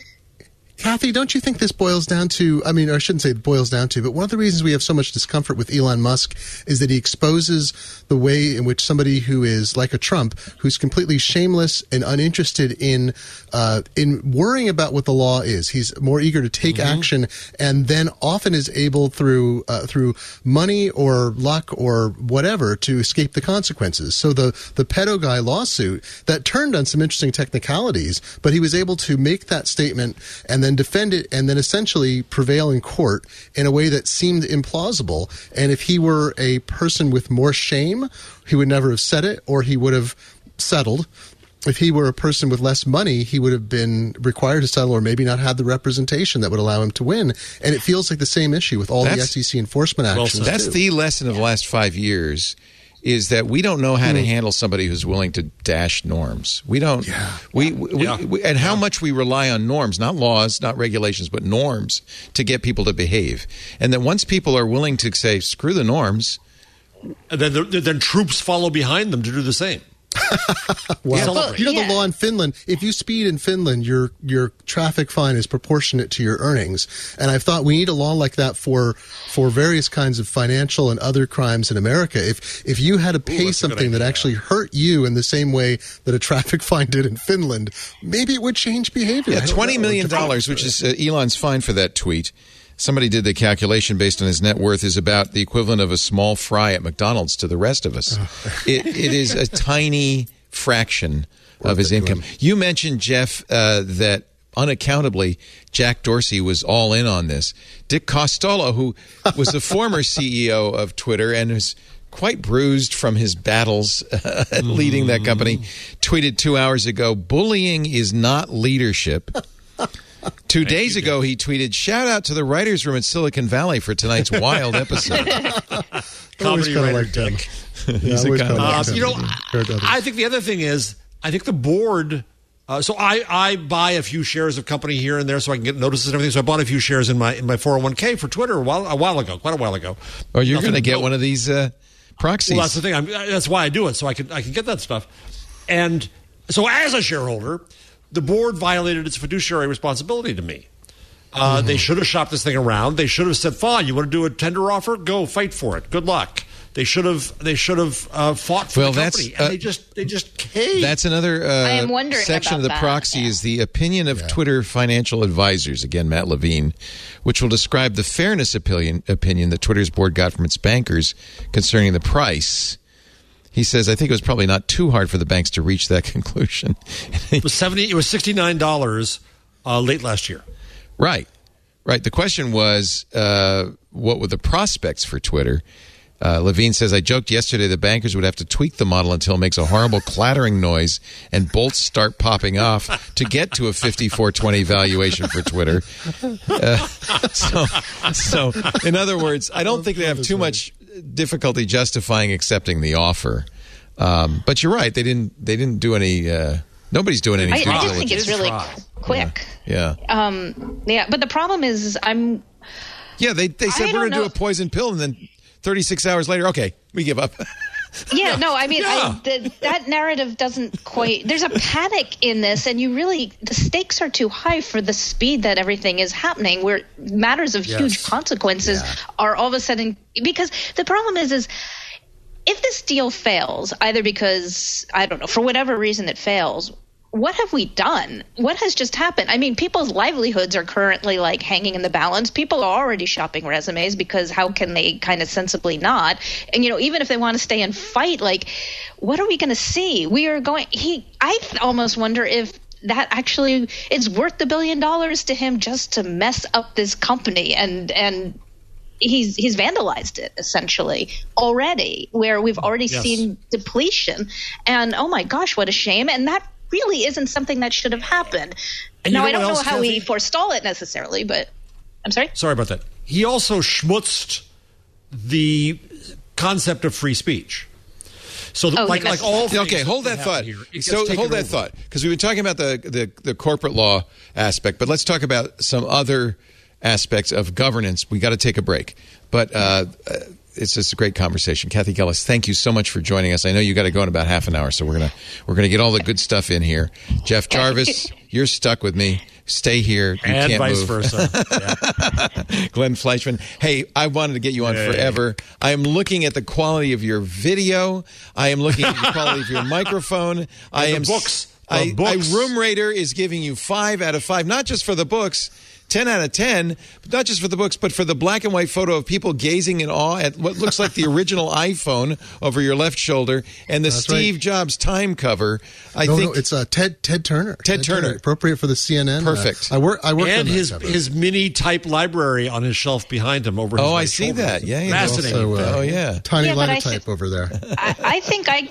Kathy, don't you think this boils down to, I mean, or I shouldn't say it boils down to, but one of the reasons we have so much discomfort with Elon Musk is that he exposes the way in which somebody who is like a Trump, who's completely shameless and uninterested in uh, in worrying about what the law is. He's more eager to take mm-hmm. action, and then often is able through uh, through money or luck or whatever to escape the consequences. So the, the pedo guy lawsuit, that turned on some interesting technicalities, but he was able to make that statement and then defend it and then essentially prevail in court in a way that seemed implausible. And if he were a person with more shame, he would never have said it, or he would have settled. If he were a person with less money, he would have been required to settle or maybe not had the representation that would allow him to win. And it feels like the same issue with all that's, the S E C enforcement actions. Well, that's too. the lesson of the last five years. Is that we don't know how to handle somebody who's willing to dash norms. We don't. Yeah. We, we, yeah. we and how yeah. much we rely on norms, not laws, not regulations, but norms to get people to behave. And then once people are willing to say, "Screw the norms," and then then troops follow behind them to do the same. Wow. Yeah, well, you know yeah. the law in Finland, if you speed in Finland, your your traffic fine is proportionate to your earnings. And I thought we need a law like that for for various kinds of financial and other crimes in America. If if you had to pay Ooh, something that actually hurt you in the same way that a traffic fine did in Finland, maybe it would change behavior. Yeah, twenty million dollars, which is uh, Elon's fine for that tweet. Somebody did the calculation based on his net worth is about the equivalent of a small fry at McDonald's to the rest of us. it, it is a tiny fraction of his income. You mentioned, Jeff, uh, that unaccountably Jack Dorsey was all in on this. Dick Costolo, who was the former C E O of Twitter and was quite bruised from his battles uh, leading that company, tweeted two hours ago, "Bullying is not leadership." Two Thank days ago, he tweeted, "Shout out to the writers' room at Silicon Valley for tonight's wild episode." Comedy writer like Dick. Yeah, uh, you know, I, I think the other thing is, I think the board. Uh, so I, I buy a few shares of company here and there so I can get notices and everything. So I bought a few shares in my in my four oh one k for Twitter a while a while ago, quite a while ago. Oh, you're going to get one of these uh, proxies. Well, that's the thing. I'm, that's why I do it, so I can I can get that stuff. And so as a shareholder, the board violated its fiduciary responsibility to me. Uh, mm-hmm. They should have shopped this thing around. They should have said, "Fine, you want to do a tender offer? Go fight for it. Good luck." They should have. They should have uh, fought for well, the company, that's, uh, and they just they just caved. That's another uh, I am wondering section about of the that. proxy Yeah. is the opinion of yeah. Twitter financial advisors. Again, Matt Levine, which will describe the fairness opinion opinion that Twitter's board got from its bankers concerning the price. He says, "I think it was probably not too hard for the banks to reach that conclusion." It was seventy. It was sixty nine dollars uh, late last year. Right, right. The question was, uh, what were the prospects for Twitter? Uh, Levine says, "I joked yesterday the bankers would have to tweak the model until it makes a horrible clattering noise and bolts start popping off to get to a fifty-four twenty valuation for Twitter." Uh, so, so, in other words, I don't think they have too much difficulty justifying accepting the offer. Um, but you're right; they didn't. They didn't do any. Uh, nobody's doing any. I, due I just think diligence. it's really Try. quick. Yeah. Um, yeah, but the problem is, I'm. Yeah, they they said I we're going to do don't a poison pill, and then thirty-six hours later, okay, we give up. Yeah, no, I mean, Yeah. I, the, that narrative doesn't quite. There's a panic in this, and you really, the stakes are too high for the speed that everything is happening, where matters of Yes. huge consequences are all of a sudden. Because the problem is, is if this deal fails, either because, I don't know, for whatever reason it fails, what have we done? What has just happened? I mean, people's livelihoods are currently like hanging in the balance. People are already shopping resumes because how can they kind of sensibly not? And, you know, even if they want to stay and fight, like, what are we going to see? We are going, he, I almost wonder if that actually it's worth the billion dollars to him just to mess up this company and, and, He's he's vandalized it essentially already, where we've already Yes. seen depletion, and oh my gosh, what a shame! And that really isn't something that should have happened. And now you know I don't what know else, how we Kathy? forestall it necessarily, but I'm sorry. Sorry about that. He also schmutzed the concept of free speech. So, the, Oh, like, he like messed all up. things Okay, hold that happen thought. here, it gets So taken hold that over. thought, because we've been talking about the, the, the corporate law aspect, but let's talk about some other aspects of governance, we got to take a break. But uh, it's just a great conversation. Kathy Gillis, thank you so much for joining us. I know you got to go in about half an hour, so we're gonna we're gonna get all the good stuff in here. Jeff Jarvis, you're stuck with me. Stay here. You and can't vice move. versa. Yeah. Glenn Fleischman. Hey, I wanted to get you on Hey. forever. I am looking at the quality of your video. I am looking at the quality of your microphone. I the am books. The I, books. I, Room Rater is giving you five out of five, not just for the books. ten out of ten, but not just for the books, but for the black and white photo of people gazing in awe at what looks like the original iPhone over your left shoulder and the That's Steve right. Jobs time cover. I no, think no, it's uh, Ted Ted Turner. Ted Turner. appropriate for the C N N. Perfect. Uh, I work. I work And on that his cover. his mini type library on his shelf behind him over his Oh, I right see shoulder. that. Yeah, yeah. Fascinating. Also, uh, Oh, yeah. tiny Yeah, but I linotype th- over there. I, I think I.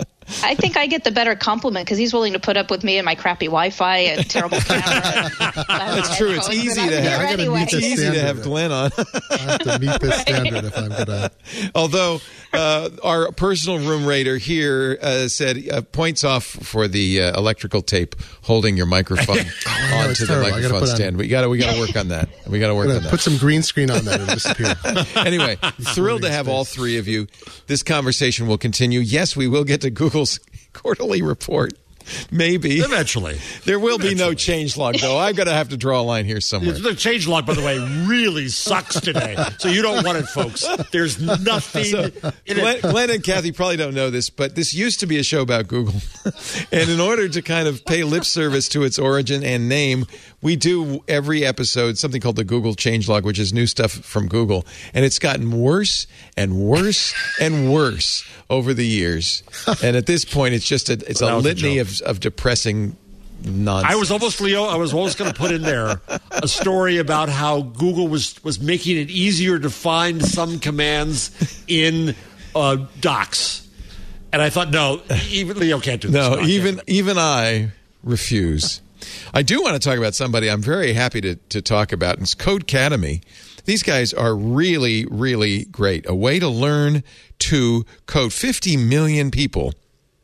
I think I get the better compliment because he's willing to put up with me and my crappy Wi-Fi and terrible camera. That's true. It's easy to have. I gotta meet It's this easy to standard. have Glenn on. I have to meet this standard if I'm gonna. Although uh, our personal room rater here uh, said uh, points off for the uh, electrical tape holding your microphone know, onto it's the terrible. I gotta microphone put on- stand. We got to we got to work on that. We got to work I'm on gonna that. put some green screen on that and disappear. Anyway, thrilled to have all three of you. This conversation will continue. Yes, we will get to Google's quarterly report. Maybe. Eventually. There will be no change log, though. I'm going to have to draw a line here somewhere. The change log, by the way, really sucks today. So you don't want it, folks. There's nothing So, in Glenn, it. Glenn and Kathy probably don't know this, but this used to be a show about Google. And in order to kind of pay lip service to its origin and name, we do every episode something called the Google Changelog, which is new stuff from Google. And it's gotten worse and worse and worse over the years. And at this point, it's just a, it's That a was a litany joke. of, of depressing nonsense. I was almost, Leo, I was almost going to put in there a story about how Google was, was making it easier to find some commands in uh, docs. And I thought, no, even Leo can't do this. No, I can't even do it. even I refuse. I do want to talk about somebody I'm very happy to, to talk about. It's Codecademy. These guys are really, really great. A way to learn to code. fifty million people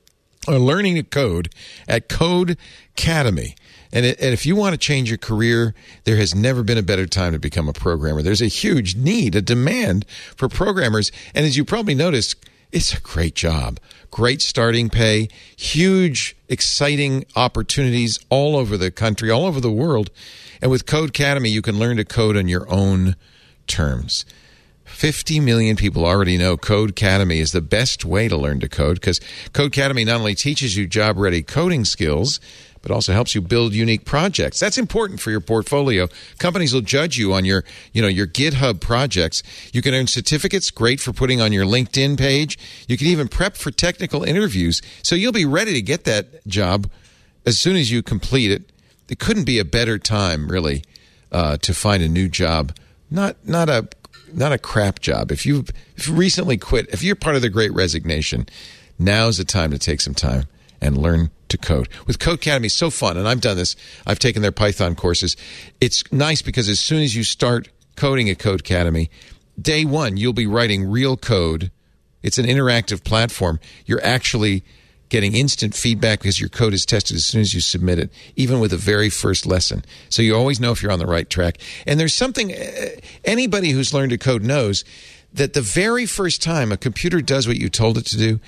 are learning to code at Codecademy. And, it, and if you want to change your career, there has never been a better time to become a programmer. There's a huge need, a demand for programmers. And as you probably noticed, it's a great job. Great starting pay, huge, exciting opportunities all over the country, all over the world. And with Codecademy, you can learn to code on your own terms. fifty million people already know Codecademy is the best way to learn to code because Codecademy not only teaches you job-ready coding skills, but also helps you build unique projects. That's important for your portfolio. Companies will judge you on your, you know, your GitHub projects. You can earn certificates, great for putting on your LinkedIn page. You can even prep for technical interviews, so you'll be ready to get that job as soon as you complete it. It couldn't be a better time, really, uh, to find a new job. Not not a not a crap job. If you've if you recently quit, if you're part of the Great Resignation, now's the time to take some time and learn to code. With Codecademy, it's so fun, and I've done this. I've taken their Python courses. It's nice because as soon as you start coding at Codecademy, day one, you'll be writing real code. It's an interactive platform. You're actually getting instant feedback because your code is tested as soon as you submit it, even with the very first lesson. So you always know if you're on the right track. And there's something, uh, anybody who's learned to code knows that the very first time a computer does what you told it to do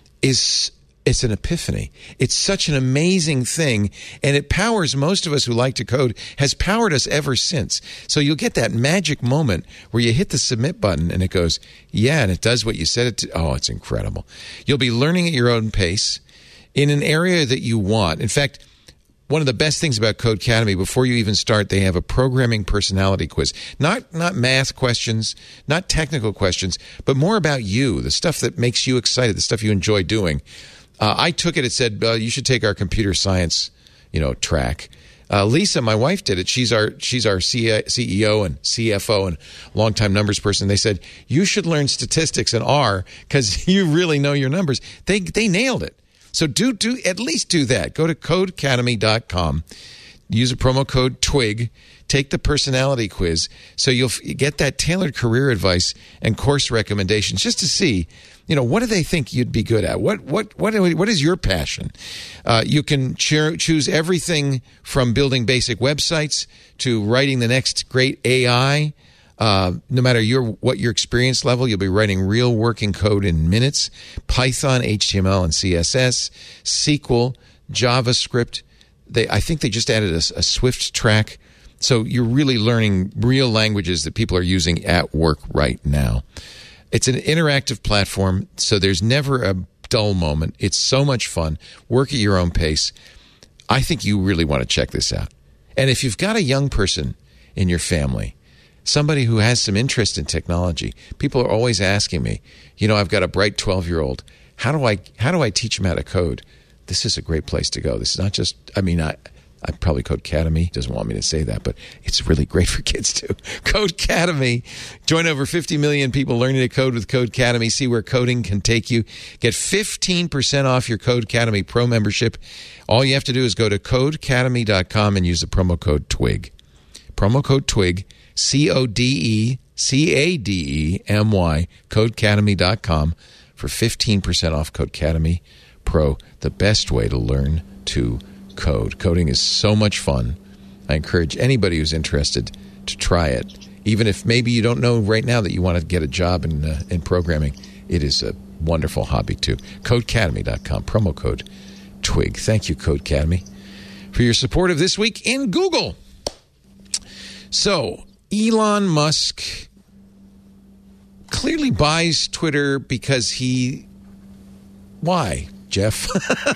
is it's an epiphany. It's such an amazing thing, and it powers most of us who like to code, has powered us ever since. So you'll get that magic moment where you hit the submit button and it goes, yeah, and it does what you said it to. Oh, it's incredible. You'll be learning at your own pace in an area that you want. In fact, one of the best things about Codecademy, before you even start, they have a programming personality quiz. Not not math questions, not technical questions, but more about you, the stuff that makes you excited, the stuff you enjoy doing. Uh, I took it. It said uh, you should take our computer science, you know, track. Uh, Lisa, my wife, did it. She's our she's our C E O and C F O and longtime numbers person. They said you should learn statistics and R because you really know your numbers. They they nailed it. So do do at least do that. Go to Codecademy dot com. use a promo code TWIG, take the personality quiz, so you'll f- get that tailored career advice and course recommendations just to see, you know, what do they think you'd be good at? What what what what is your passion? Uh, you can cho- choose everything from building basic websites to writing the next great A I. Uh, no matter your what your experience level, you'll be writing real working code in minutes. Python, H T M L, and C S S, S Q L, JavaScript. They, I think they just added a, a Swift track. So you're really learning real languages that people are using at work right now. It's an interactive platform, so there's never a dull moment. It's so much fun. Work at your own pace. I think you really want to check this out. And if you've got a young person in your family, somebody who has some interest in technology, people are always asking me, you know, I've got a bright twelve-year-old. How do I how do I teach him how to code? This is a great place to go. This is not just, I mean, I, I probably Codecademy doesn't want me to say that, but it's really great for kids too. Codecademy. Join over fifty million people learning to code with Codecademy. See where coding can take you. Get fifteen percent off your Codecademy Pro membership. All you have to do is go to codecademy dot com and use the promo code TWIG. Promo code TWIG, C O D E C A D E M Y, codecademy dot com for fifteen percent off Codecademy Pro, the best way to learn to code. Coding is so much fun. I encourage anybody who's interested to try it. Even if maybe you don't know right now that you want to get a job in uh, in programming, it is a wonderful hobby too. codecademy dot com, promo code TWIG. Thank you, Codecademy, for your support of This Week in Google. So, Elon Musk clearly buys Twitter because he... Why, Jeff?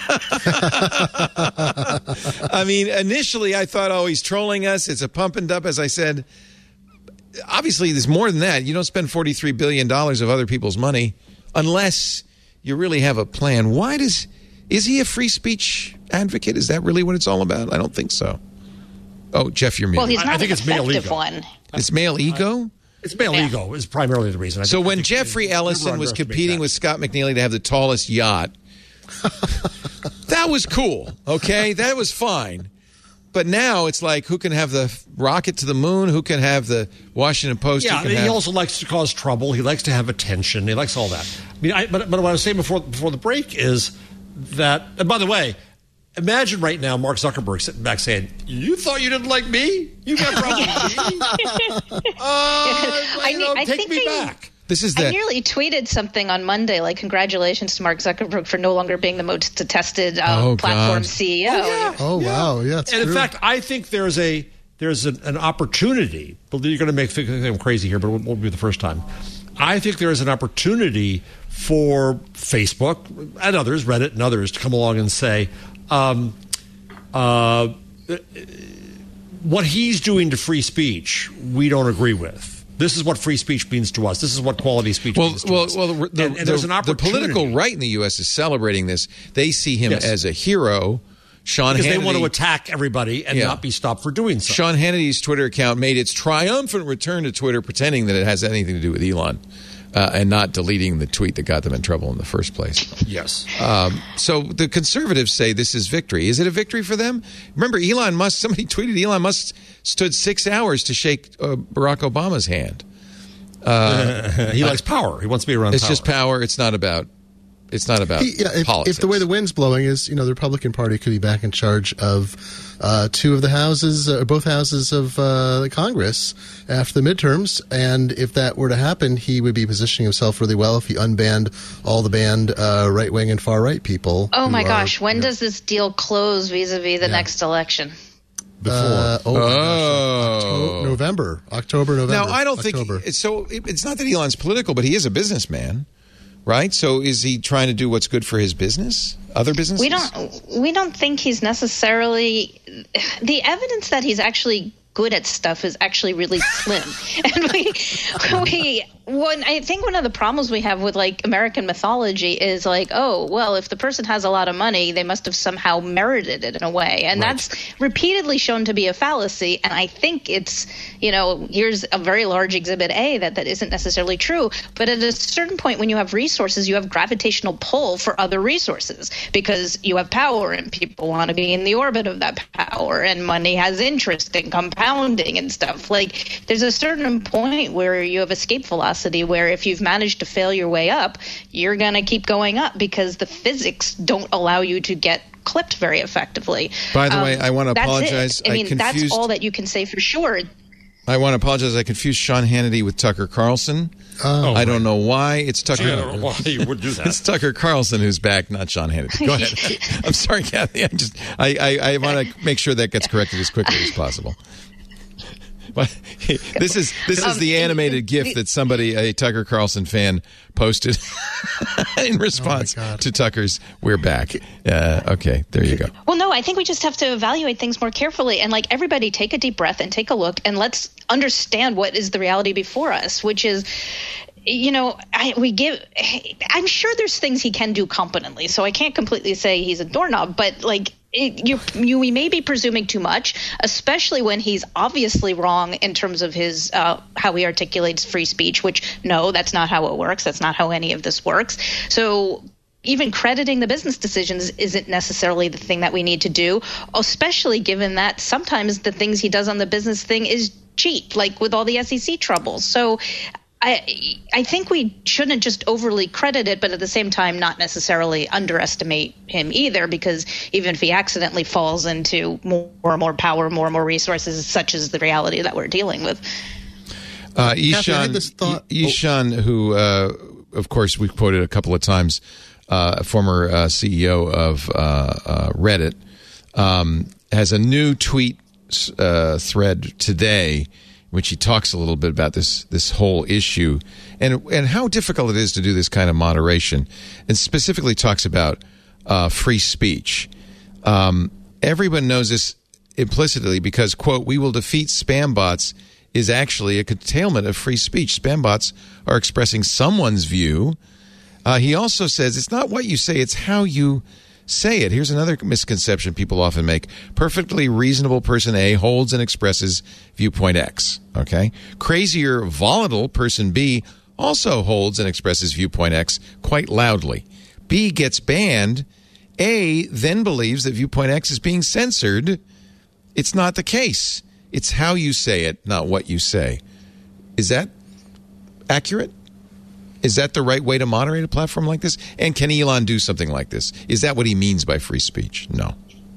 I mean, initially I thought, oh, he's trolling us. It's a pump and dump, as I said. Obviously, there's more than that. You don't spend forty-three billion dollars of other people's money unless you really have a plan. Why does... Is he a free speech advocate? Is that really what it's all about? I don't think so. Oh, Jeff, you're muted. Well, he's not I think an it's male effective ego. one. It's male ego? It's male Yeah. ego is primarily the reason. I So think- I when think Jeffrey you Ellison was underestimate competing that. with Scott McNeely to have the tallest yacht, that was cool, okay? That was fine. But now it's like, who can have the rocket to the moon? Who can have the Washington Post? Yeah, Who can he have... also likes to cause trouble. He likes to have attention. He likes all that. I mean, I, but, but what I was saying before before the break is that, and by the way, imagine right now Mark Zuckerberg sitting back saying, "You thought you didn't like me? You got problems with me? Uh, I you know, ne- I take think me I- back." This is I the... nearly tweeted something on Monday, like, congratulations to Mark Zuckerberg for no longer being the most detested um, Oh, platform God. C E O. Oh, yeah. Oh, wow. Yeah, it's And in true. fact, I think there's a there's an, an opportunity. But you're going to make think I'm crazy here, but it won't be the first time. I think there is an opportunity for Facebook and others, Reddit and others, to come along and say, um, uh, what he's doing to free speech, we don't agree with. This is what free speech means to us. This is what quality speech Well, means to well, us. well. The, the, and, and there's an the opportunity. political right in the U S is celebrating this. They see him Yes. as a hero. Sean because Hannity, they want to attack everybody and Yeah. not be stopped for doing so. Sean Hannity's Twitter account made its triumphant return to Twitter, pretending that it has anything to do with Elon, uh, and not deleting the tweet that got them in trouble in the first place. Yes. Um, so the conservatives say this is victory. Is it a victory for them? Remember, Elon Musk. Somebody tweeted Elon Musk stood six hours to shake uh, Barack Obama's hand. he likes power. He wants to be around It's power. just power. It's not about. It's not about He- yeah, if, politics. if the way the wind's blowing is, you know, the Republican Party could be back in charge of uh, two of the houses, uh, both houses of uh, the Congress after the midterms, and if that were to happen, he would be positioning himself really well if he unbanned all the banned uh, right wing and far right people. Oh who my are, gosh, when you know, does this deal close vis-a-vis the next election? before. Uh, oh, my gosh, Oh. Octo- November, October, November. Now, I don't October. think it's so. it- It's not that Elon's political, but he is a businessman, right? So, is he trying to do what's good for his business, other businesses? We don't we don't think he's necessarily the evidence that he's actually good at stuff is actually really slim. And we we one I think one of the problems we have with like American mythology is like, oh, well, if the person has a lot of money, they must have somehow merited it in a way. And Right. that's repeatedly shown to be a fallacy. And I think it's, you know, here's a very large exhibit A that that isn't necessarily true. But at a certain point when you have resources, you have gravitational pull for other resources because you have power and people want to be in the orbit of that power. power, and money has interest and compounding and stuff. Like, there's a certain point where you have escape velocity, where if you've managed to fail your way up, you're going to keep going up because the physics don't allow you to get clipped very effectively. By the um, way, I want to apologize. I mean, I confused, that's all that you can say for sure. I want to apologize. I confused Sean Hannity with Tucker Carlson. Oh, I don't know why. It's Tucker. I don't know why you would do that. It's Tucker Carlson who's back, not Sean Hannity. Go ahead. I'm sorry, Kathy. I just I, I, I want to make sure that gets corrected as quickly as possible. But this is this is Um, the animated it- GIF it- that somebody, a Tucker Carlson fan, posted in response Oh, my God. to Tucker's "We're back." Uh, okay, there you go. Well, no, I think we just have to evaluate things more carefully. And, like, everybody take a deep breath and take a look, and let's understand what is the reality before us, which is, you know, I, we give – I'm sure there's things he can do competently, so I can't completely say he's a doorknob. But, like, it, you, you, we may be presuming too much, especially when he's obviously wrong in terms of his uh, how he articulates free speech, which, no, that's not how it works. That's not how any of this works. So – even crediting the business decisions isn't necessarily the thing that we need to do, especially given that sometimes the things he does on the business thing is cheap, like with all the S E C troubles. So I I think we shouldn't just overly credit it, but at the same time not necessarily underestimate him either, because even if he accidentally falls into more and more power, more and more resources, such as the reality that we're dealing with. Uh, Kathy, I Ishan, had this thought- I- Ishan, who, uh, of course, we've quoted a couple of times, uh, former uh, C E O of uh, uh, Reddit, um, has a new tweet uh, thread today, in which he talks a little bit about this this whole issue and and how difficult it is to do this kind of moderation, and specifically talks about uh, free speech. Um, everyone knows this implicitly because, quote, "we will defeat spam bots" is actually a curtailment of free speech. Spam bots are expressing someone's view. Uh, he also says it's not what you say, it's how you say it. Here's another misconception people often make. Perfectly reasonable person A holds and expresses viewpoint X. Okay? Crazier, volatile person B also holds and expresses viewpoint X quite loudly. B gets banned. A then believes that viewpoint X is being censored. It's not the case. It's how you say it, not what you say. Is that accurate? Is that the right way to moderate a platform like this? And can Elon do something like this? Is that what he means by free speech? No.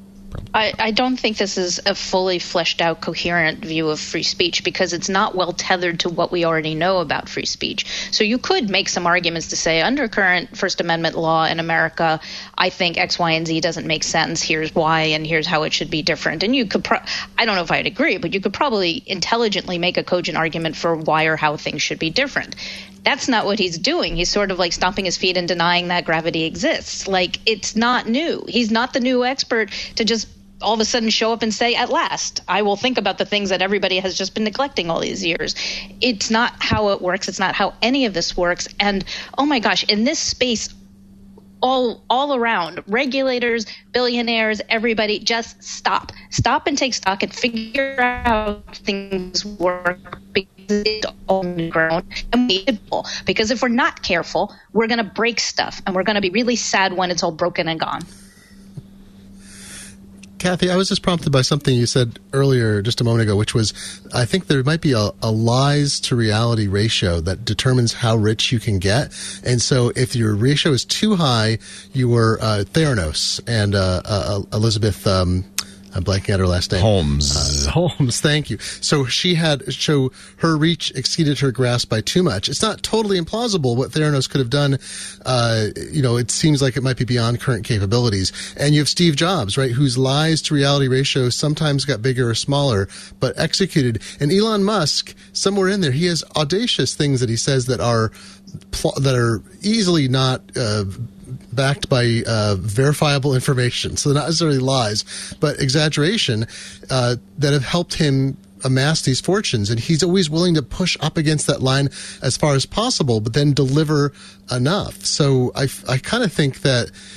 I, I don't think this is a fully fleshed out, coherent view of free speech because it's not well tethered to what we already know about free speech. So you could make some arguments to say under current First Amendment law in America, I think X, Y, and Z doesn't make sense. Here's why, and here's how it should be different. And you could, pro- I don't know if I'd agree, but you could probably intelligently make a cogent argument for why or how things should be different. That's not what he's doing. He's sort of like stomping his feet and denying that gravity exists. Like, it's not new. He's not the new expert to just all of a sudden show up and say, at last, I will think about the things that everybody has just been neglecting all these years. It's not how it works. It's not how any of this works. And, oh my gosh, in this space, all all around, regulators, billionaires, everybody, just stop. Stop and take stock and figure out how things work because it's all new ground. And we need to, because if we're not careful, we're going to break stuff and we're going to be really sad when it's all broken and gone. Kathy, I was just prompted by something you said earlier just a moment ago, which was I think there might be a, a lies to reality ratio that determines how rich you can get. And so if your ratio is too high, you were uh, Theranos and uh, uh, Elizabeth um, I'm blanking out her last name. Holmes. Uh, Holmes, thank you. So she had, so her reach exceeded her grasp by too much. It's not totally implausible what Theranos could have done. Uh, you know, it seems like it might be beyond current capabilities. And you have Steve Jobs, right, whose lies to reality ratio sometimes got bigger or smaller, but executed. And Elon Musk, somewhere in there, he has audacious things that he says that are that are easily not uh, backed by uh, verifiable information. So they're not necessarily lies, but exaggeration uh, that have helped him amass these fortunes. And he's always willing to push up against that line as far as possible, but then deliver enough. So I, I kind of think that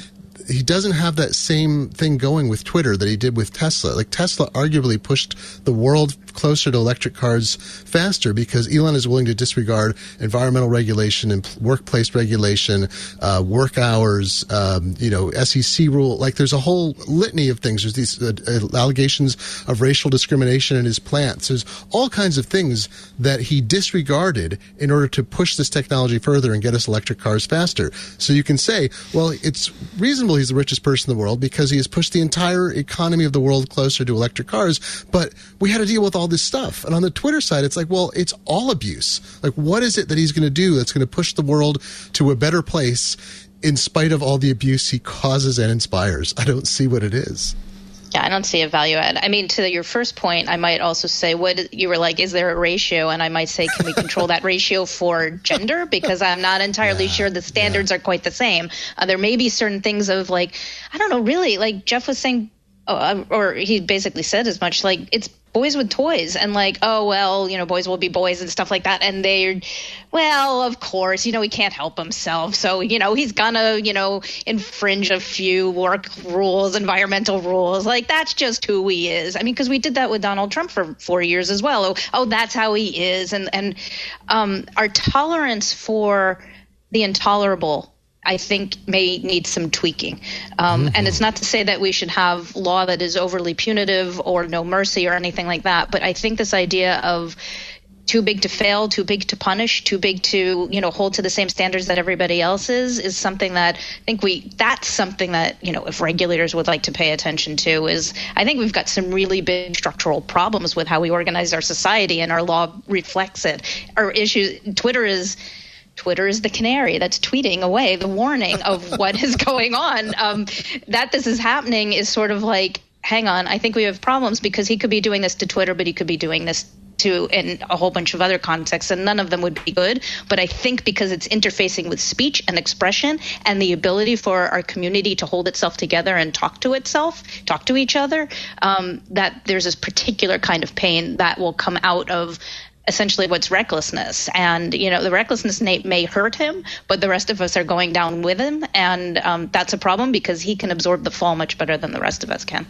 he doesn't have that same thing going with Twitter that he did with Tesla. Like Tesla arguably pushed the world closer to electric cars faster because Elon is willing to disregard environmental regulation and workplace regulation, uh, work hours, um, you know, S E C rule. Like there's a whole litany of things. There's these uh, allegations of racial discrimination in his plants. There's all kinds of things that he disregarded in order to push this technology further and get us electric cars faster. So you can say, well, it's reasonable he's the richest person in the world because he has pushed the entire economy of the world closer to electric cars, but we had to deal with all this stuff. And on the Twitter side, it's like, well, it's all abuse. Like, what is it that he's going to do that's going to push the world to a better place in spite of all the abuse he causes and inspires? I don't see what it is. Yeah, I don't see a value add. I mean, to your first point, I might also say, what you were like, is there a ratio? And I might say, can we control that ratio for gender? Because I'm not entirely yeah, sure the standards yeah. are quite the same. Uh, there may be certain things of like, I don't know, really, like Jeff was saying, uh, or he basically said as much, like it's boys with toys and like, oh, well, you know, boys will be boys and stuff like that. And they're, well, of course, you know, he can't help himself. So, you know, he's gonna, you know, infringe a few work rules, environmental rules. Like, that's just who he is. I mean, because we did that with Donald Trump for four years as well. Oh, oh that's how he is. And, and um, our tolerance for the intolerable, I think, may need some tweaking. Um, mm-hmm. And it's not to say that we should have law that is overly punitive or no mercy or anything like that. But I think this idea of too big to fail, too big to punish, too big to, you know, hold to the same standards that everybody else is, is something that I think we, that's something that, you know, if regulators would like to pay attention to is, I think we've got some really big structural problems with how we organize our society and our law reflects it. Our issues, Twitter is, Twitter is the canary that's tweeting away the warning of what is going on. Um, that this is happening is sort of like, hang on, I think we have problems because he could be doing this to Twitter, but he could be doing this to in a whole bunch of other contexts, and none of them would be good. But I think because it's interfacing with speech and expression and the ability for our community to hold itself together and talk to itself, talk to each other, um, that there's this particular kind of pain that will come out of essentially what's recklessness. And, you know, the recklessness may, may hurt him, but the rest of us are going down with him. And um, that's a problem because he can absorb the fall much better than the rest of us can.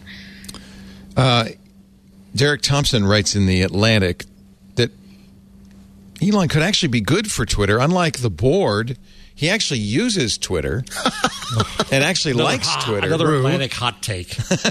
Uh, Derek Thompson writes in The Atlantic that Elon could actually be good for Twitter. Unlike the board, he actually uses Twitter and actually another likes hot, Twitter. Another Atlantic hot take.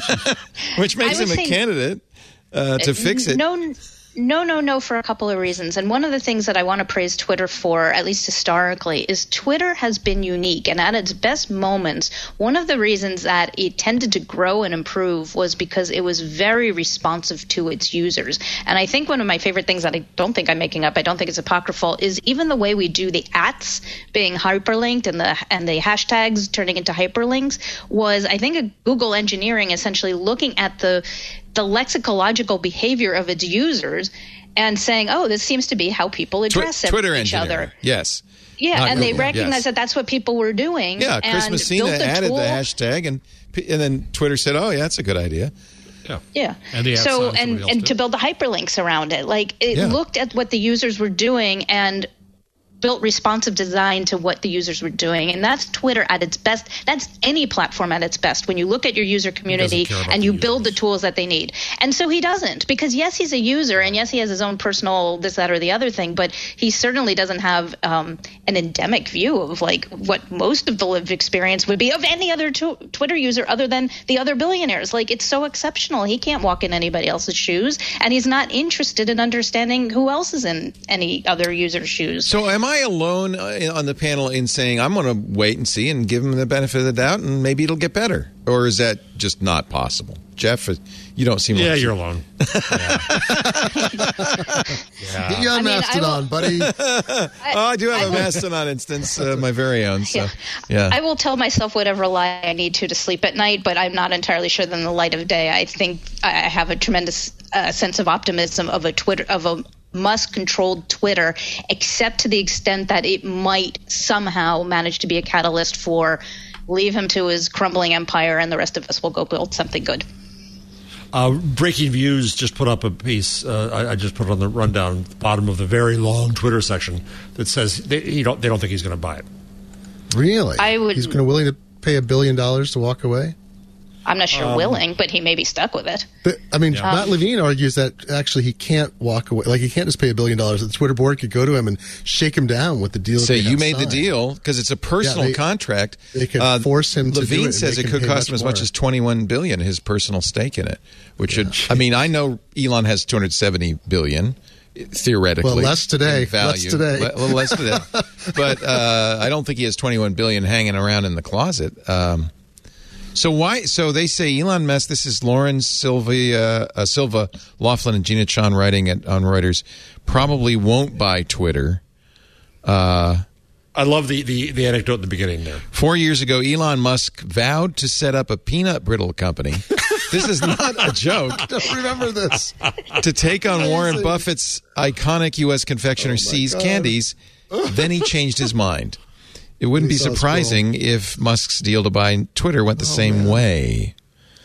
Which makes him a candidate uh, to fix it. No, No, no, no, for a couple of reasons. And one of the things that I want to praise Twitter for, at least historically, is Twitter has been unique. And at its best moments, one of the reasons that it tended to grow and improve was because it was very responsive to its users. And I think one of my favorite things that I don't think I'm making up, I don't think it's apocryphal, is even the way we do the ats being hyperlinked and the and the hashtags turning into hyperlinks was, I think, a Google engineering essentially looking at the the lexicological behavior of its users and saying, oh, this seems to be how people address Tw- Twitter each other. Yes. Yeah, Not and Google, they recognized yes. that that's what people were doing. Yeah, Chris and Messina built a added tool. the hashtag, and and then Twitter said, oh, yeah, that's a good idea. Yeah. Yeah. And the so and, and, and to build the hyperlinks around it. Like it yeah. looked at what the users were doing and built responsive design to what the users were doing. And that's Twitter at its best. That's any platform at its best when you look at your user community and you build the tools that they need. And so he doesn't, because yes, he's a user and yes, he has his own personal this, that, or the other thing, but he certainly doesn't have um, an endemic view of like what most of the lived experience would be of any other t- Twitter user other than the other billionaires. Like it's so exceptional. He can't walk in anybody else's shoes, and he's not interested in understanding who else is in any other user's shoes. So am I alone on the panel in saying I'm going to wait and see and give him the benefit of the doubt and maybe it'll get better? Or is that just not possible? Jeff, you don't seem yeah, like... you're alone. Yeah. yeah. Get you on I mean, Mastodon, will, buddy. I, oh, I do have I a will, Mastodon instance, uh, my very own. So, yeah. yeah. I will tell myself whatever lie I need to to sleep at night, but I'm not entirely sure that in the light of day. I think I have a tremendous uh, sense of optimism of a Twitter, of a Musk-controlled Twitter, except to the extent that it might somehow manage to be a catalyst for leave him to his crumbling empire and the rest of us will go build something good. Uh, Breaking Views just put up a piece. Uh, I, I just put it on the rundown at the bottom of the very long Twitter section that says they, you don't, they don't think he's going to buy it. Really? I would, he's going to willing to pay a billion dollars to walk away? I'm not sure Um, willing, but he may be stuck with it. But, I mean, Yeah. Matt Levine argues that actually he can't walk away. Like, he can't just pay a billion dollars. The Twitter board could go to him and shake him down with the deal. Say that they you have made the signed. deal because it's a personal Yeah, they- contract. they could force him to do Levine it and says make it him could pay cost much him as much more. as twenty-one billion. His personal stake in it, which should. I mean, I know Elon has two hundred seventy billion. Theoretically, Well, less today. in value. Less today. Le- well, less today. But uh, I don't think he has twenty-one billion hanging around in the closet. Um, so why? So they say Elon Musk. This is Lauren Sylvia uh, Silva Laughlin and Gina Chan writing at, on Reuters. Probably won't buy Twitter. Uh, I love the, the, the anecdote in the beginning there. Four years ago, Elon Musk vowed to set up a peanut brittle company. This is not a joke. I don't remember this. To take on Warren Amazing. Buffett's iconic U S confectioner Oh, my See's God. Candies. Then he changed his mind. It wouldn't He be saw a surprising if Musk's deal to buy Twitter went the same way.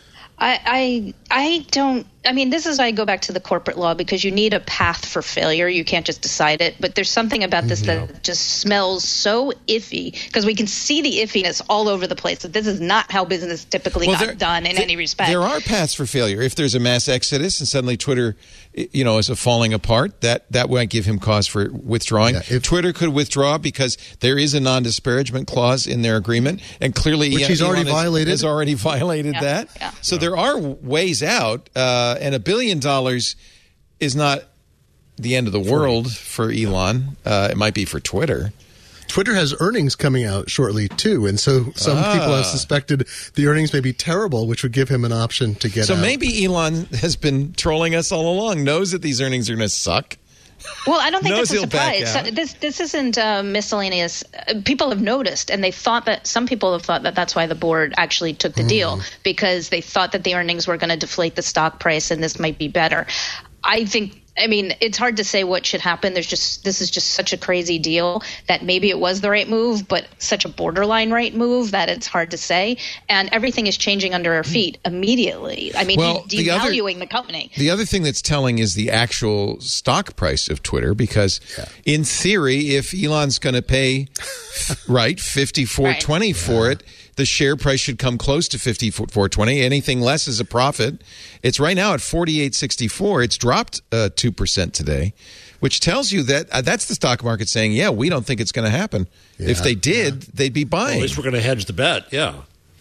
I, I I don't. I mean, this is I go back to the corporate law because you need a path for failure. You can't just decide it. But there's something about this that just smells so iffy because we can see the iffiness all over the place. That this is not how business typically Well, got there- done in th- any respect. There are paths for failure. If there's a mass exodus and suddenly Twitter, you know, is a falling apart, that that might give him cause for withdrawing. Yeah, if- Twitter could withdraw because there is a non-disparagement clause in their agreement, and clearly Which Elon he's already has- violated. Has already violated Yeah, that. yeah. So there are ways out, uh, and a billion dollars is not the end of the world for Elon. Uh, it might be for Twitter. Twitter has earnings coming out shortly, too. And so some Ah. people have suspected the earnings may be terrible, which would give him an option to get So out. maybe Elon has been trolling us all along, knows that these earnings are going to suck. Well, I don't think knows that's a he'll back surprise. out. So this this isn't uh, miscellaneous. Uh, people have noticed, and they thought that some people have thought that that's why the board actually took the deal because they thought that the earnings were going to deflate the stock price, and this might be better. I think. I mean, it's hard to say what should happen. There's just this is just such a crazy deal that maybe it was the right move, but such a borderline right move that it's hard to say. And everything is changing under our feet immediately. I mean, Well, he's the other- devaluing the company. The other thing that's telling is the actual stock price of Twitter, because in theory, if Elon's going to pay right fifty-four twenty for it, the share price should come close to fifty-four twenty. Anything less is a profit. It's right now at forty-eight sixty-four. It's dropped uh, two percent today, which tells you that uh, that's the stock market saying, yeah, we don't think it's going to happen. If Yeah, they did, they'd be Well, at buying. least we're going to hedge the bet, yeah.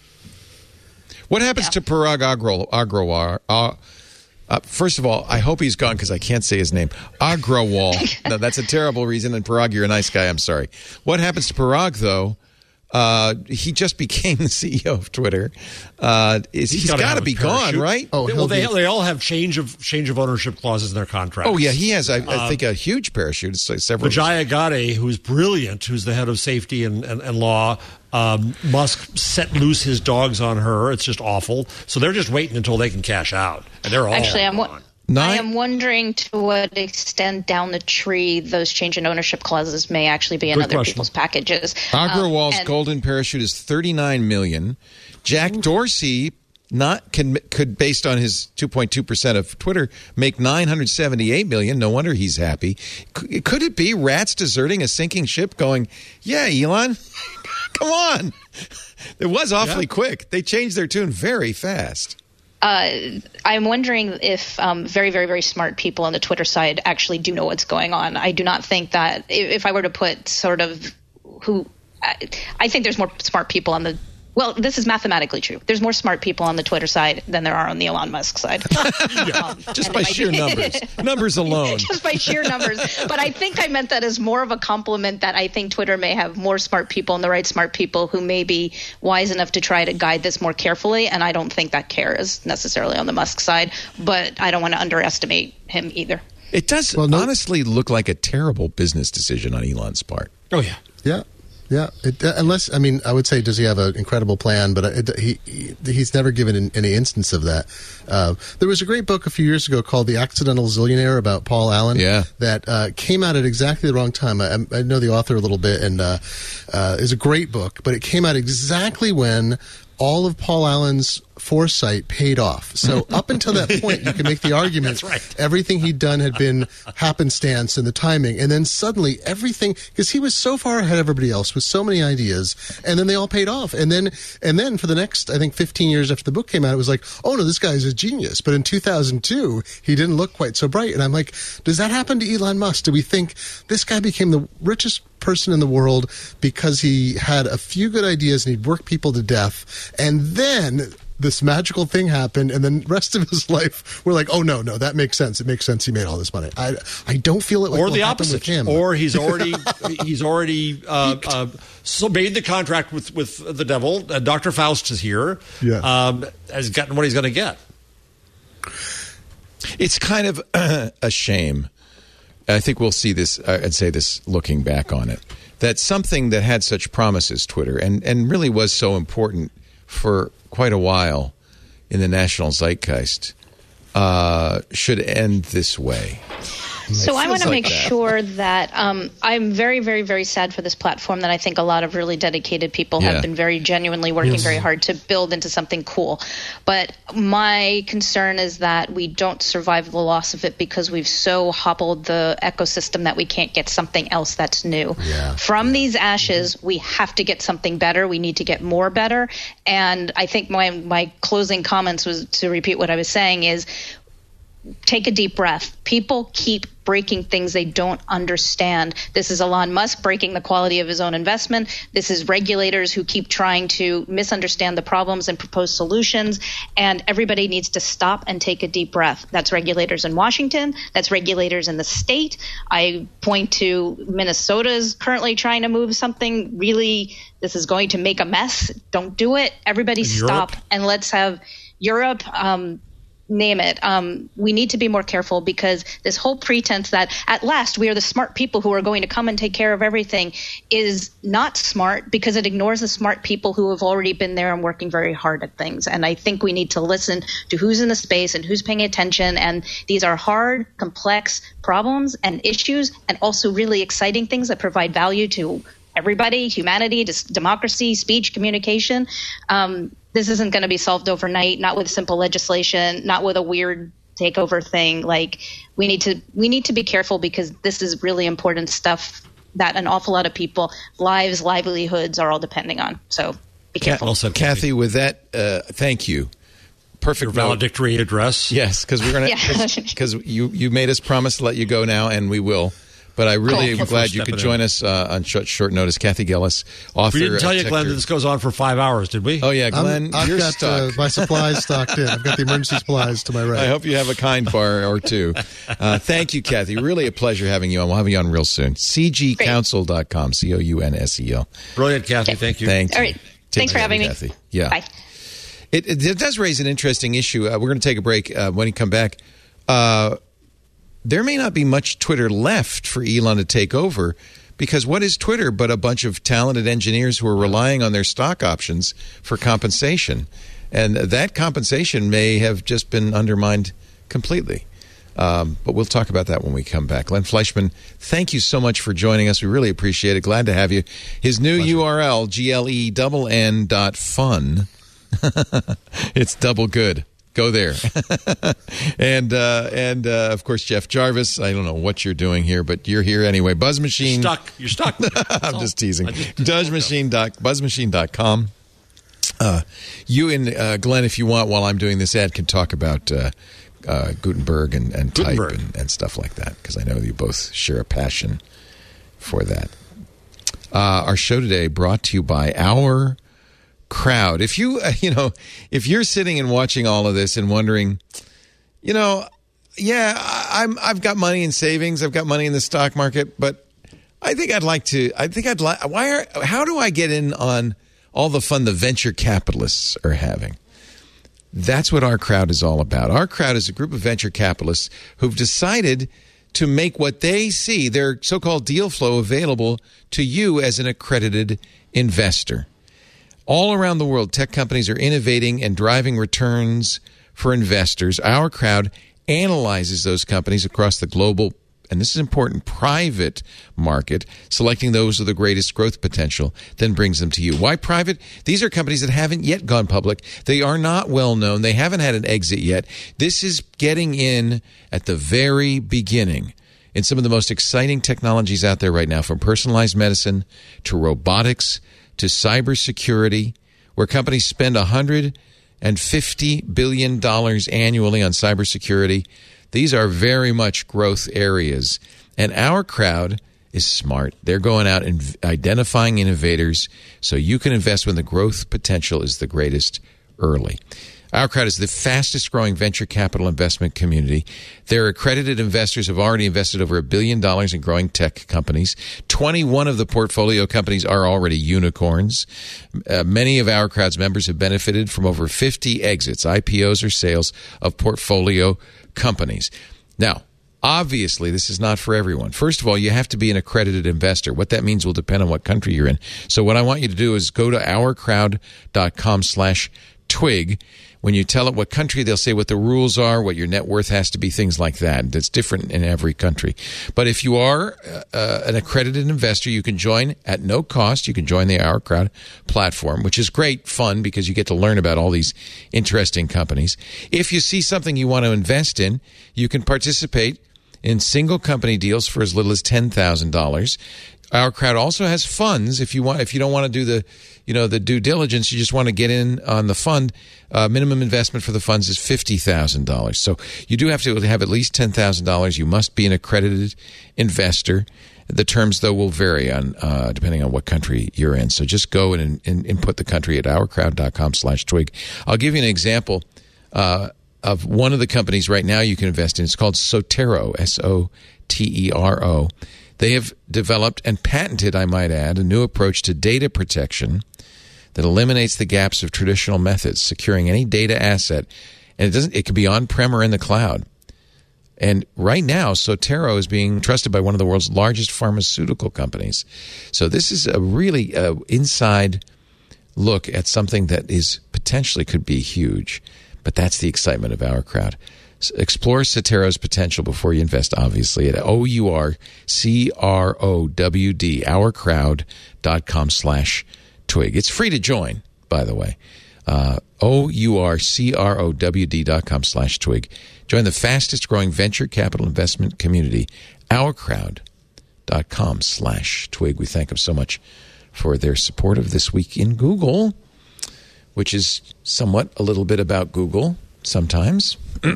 What happens Yeah. to Parag Agro, Agrawal? Uh, uh, first of all, I hope he's gone because I can't say his name. Agrawal. No, that's a terrible reason. And Parag, you're a nice guy. I'm sorry. What happens to Parag, though? Uh, he just became the C E O of Twitter. Uh, is, he's gotta got to have a be gone, parachute. right? Oh, They- he'll well, they, be- they all have change of change of ownership clauses in their contracts. Oh, yeah, he has, I, I think, a huge parachute. It's like several. Vijaya Gadde, who's brilliant, who's the head of safety and, and, and law, um, Musk set loose his dogs on her. It's just awful. So they're just waiting until they can cash out. And they're all Actually, I'm. gone. I Nine- am wondering to what extent down the tree those change in ownership clauses may actually be in Good other question. people's packages. Agrawal's Um, and- golden parachute is thirty-nine million. Jack Dorsey not can could based on his two point two percent of Twitter make nine hundred seventy-eight million. No wonder he's happy. C- Could it be rats deserting a sinking ship going, "Yeah, Elon, come on." It was awfully Yeah. quick. They changed their tune very fast. Uh, I'm wondering if um, very, very, very smart people on the Twitter side actually do know what's going on. I do not think that if, if I were to put sort of who, I, I think there's more smart people on the. Well, this is mathematically true. There's more smart people on the Twitter side than there are on the Elon Musk side. Um, Just and by it might sheer be- numbers. Numbers alone. Just by sheer numbers. But I think I meant that as more of a compliment that I think Twitter may have more smart people and the right smart people who may be wise enough to try to guide this more carefully. And I don't think that care is necessarily on the Musk side, but I don't want to underestimate him either. It does Well, no- honestly look like a terrible business decision on Elon's part. Oh, yeah. Yeah. Yeah, it, uh, unless I mean, I would say, does he have an incredible plan? But it, he, he he's never given in, any instance of that. Uh, there was a great book a few years ago called "The Accidental Zillionaire" about Paul Allen. Yeah. that uh, came out at exactly the wrong time. I, I know the author a little bit, and uh, uh, is a great book, but it came out exactly when all of Paul Allen's foresight paid off. So up until that point, you can make the argument That's right. everything he'd done had been happenstance and the timing. And then suddenly everything, because he was so far ahead of everybody else with so many ideas, and then they all paid off. And then, and then for the next, I think, fifteen years after the book came out, it was like, oh no, this guy's a genius. But in two thousand two, he didn't look quite so bright. And I'm like, does that happen to Elon Musk? Do we think this guy became the richest person in the world because he had a few good ideas and he'd work people to death, and then this magical thing happened, and then the rest of his life we're like, oh no, no, that makes sense. It makes sense. He made all this money. I I don't feel it like or the what opposite, with him. or he's already he's already uh, uh, so made the contract with with the devil. Uh, Doctor Faust is here. Yeah. um, has gotten what he's going to get. It's kind of uh, a shame. I think we'll see this, uh, I'd say this looking back on it, that something that had such promise as Twitter and, and really was so important for quite a while in the national zeitgeist uh, should end this way. So I want to like make that. sure that um, I'm very, very, very sad for this platform that I think a lot of really dedicated people Yeah. have been very genuinely working Yes. very hard to build into something cool. But my concern is that we don't survive the loss of it because we've so hobbled the ecosystem that we can't get something else that's new. Yeah. From these ashes, we have to get something better. We need to get more better. And I think my my closing comments was to repeat what I was saying is, take a deep breath. People keep breaking things they don't understand. This is Elon Musk breaking the quality of his own investment. This is regulators who keep trying to misunderstand the problems and propose solutions. And everybody needs to stop and take a deep breath. That's regulators in Washington. That's regulators in the state. I point to Minnesota's currently trying to move something really, this is going to make a mess. Don't do it. Everybody In stop Europe? and let's have Europe, um, name it. Um, we need to be more careful because this whole pretense that at last we are the smart people who are going to come and take care of everything is not smart because it ignores the smart people who have already been there and working very hard at things. And I think we need to listen to who's in the space and who's paying attention. And these are hard, complex problems and issues and also really exciting things that provide value to everybody, humanity, dis- democracy, speech, communication. Um, this isn't going to be solved overnight, not with simple legislation, not with a weird takeover thing. Like we need to we need to be careful because this is really important stuff that an awful lot of people, lives, livelihoods are all depending on. So be careful. Well said, Kathy, with that, uh, thank you. Perfect Your note. valedictory address. Yes, because we're gonna Yeah. because you you made us promise to let you go now, and we will. But I really Cool. am glad For you could stepping join in. us uh, on short, short notice. Kathy Gillis, author. We didn't tell at you, Glenn, Techdirt. that this goes on for five hours, did we? Oh yeah, Glenn, I'm, I've you're got uh, stuck. my supplies stocked in. I've got the emergency supplies to my right. I hope you have a kind bar or two. Uh, thank you, Kathy. Really a pleasure having you on. We'll have you on real soon. c g council dot com, C O U N S E L. Brilliant, Kathy. Thank you. Thank you. All right. Take Thanks for care, having me. Kathy. Yeah. Bye. It, it, it does raise an interesting issue. Uh, we're going to take a break. Uh, when we come back, uh, there may not be much Twitter left for Elon to take over because what is Twitter but a bunch of talented engineers who are relying on their stock options for compensation? And that compensation may have just been undermined completely. Um, but we'll talk about that when we come back. Glenn Fleischman, thank you so much for joining us. We really appreciate it. Glad to have you. His new U R L, G L E N N dot fun. It's double good. Go there. and, uh, and uh, of course, Jeff Jarvis. I don't know what you're doing here, but you're here anyway. Buzz Machine. Stuck. You're stuck. I'm all. just teasing. I just- Buzz Machine dot, buzz machine dot com. Uh, you and uh, Glenn, if you want, while I'm doing this ad, can talk about uh, uh, Gutenberg and, and type Gutenberg. and, and stuff like that, because I know you both share a passion for that. Uh, our show today brought to you by Our Crowd. If you, uh, you know, if you're sitting and watching all of this and wondering, you know, yeah, I, I'm, I've got money in savings, I've got money in the stock market, but I think I'd like to. I think I'd like. Why are? How do I get in on all the fun the venture capitalists are having? That's what Our Crowd is all about. Our Crowd is a group of venture capitalists who've decided to make what they see, their so-called deal flow, available to you as an accredited investor. All around the world, tech companies are innovating and driving returns for investors. Our Crowd analyzes those companies across the global and this is important, private market, selecting those with the greatest growth potential, then brings them to you. Why private? These are companies that haven't yet gone public. They are not well known. They haven't had an exit yet. This is getting in at the very beginning in some of the most exciting technologies out there right now, from personalized medicine to robotics to cybersecurity, where companies spend one hundred fifty billion dollars annually on cybersecurity. These are very much growth areas. And our crowd is smart. They're going out and identifying innovators so you can invest when the growth potential is the greatest early. Our crowd is the fastest growing venture capital investment community. Their accredited investors have already invested over a billion dollars in growing tech companies. twenty-one of the portfolio companies are already unicorns. Uh, many of our crowd's members have benefited from over fifty exits, I P Os or sales of portfolio companies. Now, obviously, this is not for everyone. First of all, you have to be an accredited investor. What that means will depend on what country you're in. So what I want you to do is go to ourcrowd.com slash twig. When you tell it what country, they'll say what the rules are, what your net worth has to be, things like that. It's different in every country. But if you are uh, an accredited investor, you can join at no cost. You can join the Our Crowd platform, which is great fun because you get to learn about all these interesting companies. If you see something you want to invest in, you can participate in single company deals for as little as ten thousand dollars. Our Crowd also has funds. If you want, if you don't want to do the, you know, the due diligence, you just want to get in on the fund. Uh, minimum investment for the funds is fifty thousand dollars. So you do have to have at least ten thousand dollars. You must be an accredited investor. The terms, though, will vary on uh, depending on what country you're in. So just go and, and input the country at ourcrowd.com slash twig. I'll give you an example uh, of one of the companies right now you can invest in. It's called Sotero, S O T E R O. They have developed and patented, I might add, a new approach to data protection that eliminates the gaps of traditional methods, securing any data asset. And it doesn't. It can be on-prem or in the cloud. And right now, Sotero is being trusted by one of the world's largest pharmaceutical companies. So this is a really uh, inside look at something that is potentially could be huge. But that's the excitement of Our Crowd. Explore Sotero's potential before you invest, obviously, at O U R C R O W D, ourcrowd.com slash twig. It's free to join, by the way. Uh, O U R C R O W D dot com slash twig. Join the fastest growing venture capital investment community, ourcrowd.com slash twig. We thank them so much for their support of This Week in Google, which is somewhat a little bit about Google sometimes.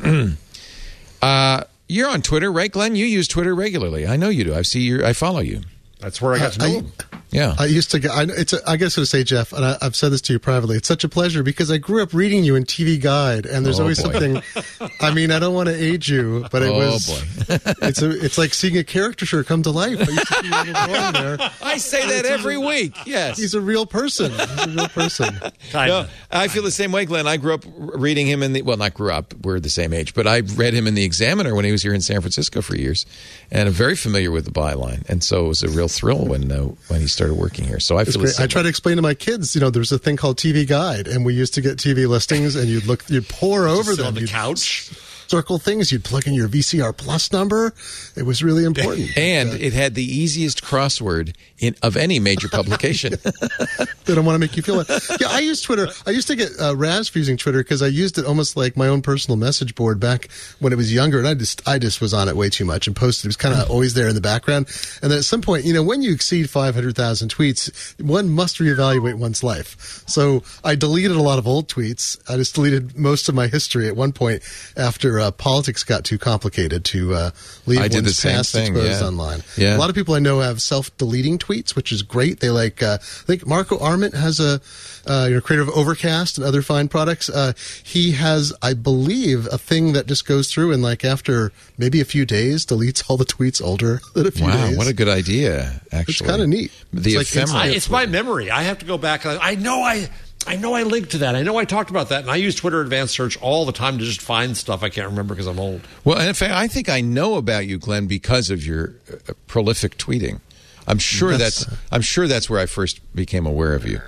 uh, you're on Twitter, right, Glenn? You use Twitter regularly. I know you do. I see you. I follow you. That's where I got to know I, him. Yeah, I used to. get- I, it's. A, I guess to say, Jeff, and I, I've said this to you privately. It's such a pleasure because I grew up reading you in T V Guide, and there's Oh, always boy. something. I mean, I don't want to age you, but it Oh, was. boy. it's a. It's like seeing a caricature come to life. I used to see a little boy there. I say that every week. Yes. He's a real person. He's a real person. No, I feel the same way, Glenn. I grew up reading him in the, well, not grew up, we're the same age, but I read him in the Examiner when he was here in San Francisco for years, and I'm very familiar with the byline. And so it was a real thrill when uh, when he started working here. So I It's feel the great. same I try way. to explain to my kids, you know, there's a thing called T V Guide, and we used to get T V listings, and you'd look, you'd pour over Sit them. on the You'd couch. circle things. You'd plug in your V C R Plus number. It was really important. And it had the easiest crossword in of any major publication. They don't want to make you feel it. Yeah, I use Twitter. I used to get uh, razzed for using Twitter because I used it almost like my own personal message board back when it was younger, and I just I just was on it way too much and posted. It was kind of always there in the background. And then at some point, you know, when you exceed five hundred thousand tweets, one must reevaluate one's life. So I deleted a lot of old tweets. I just deleted most of my history at one point after uh, politics got too complicated to uh, leave I did one's the same past thing, exposed yeah. online. Yeah. A lot of people I know have self-deleting tweets, which is great. They like, uh, I think Marco Arment has a, uh, you know, creator of Overcast and other fine products. Uh, he has, I believe, a thing that just goes through and like after maybe a few days deletes all the tweets older than a few Wow, days. what a good idea, actually. It's kind of neat. The It's like ephemera. I, instant- it's my memory. I have to go back. I, I know I, I know I linked to that. I know I talked about that, and I use Twitter Advanced Search all the time to just find stuff I can't remember because I'm old. Well, in fact, I think I know about you, Glenn, because of your uh, prolific tweeting. I'm sure that's, That's- I'm sure that's where I first became aware of you.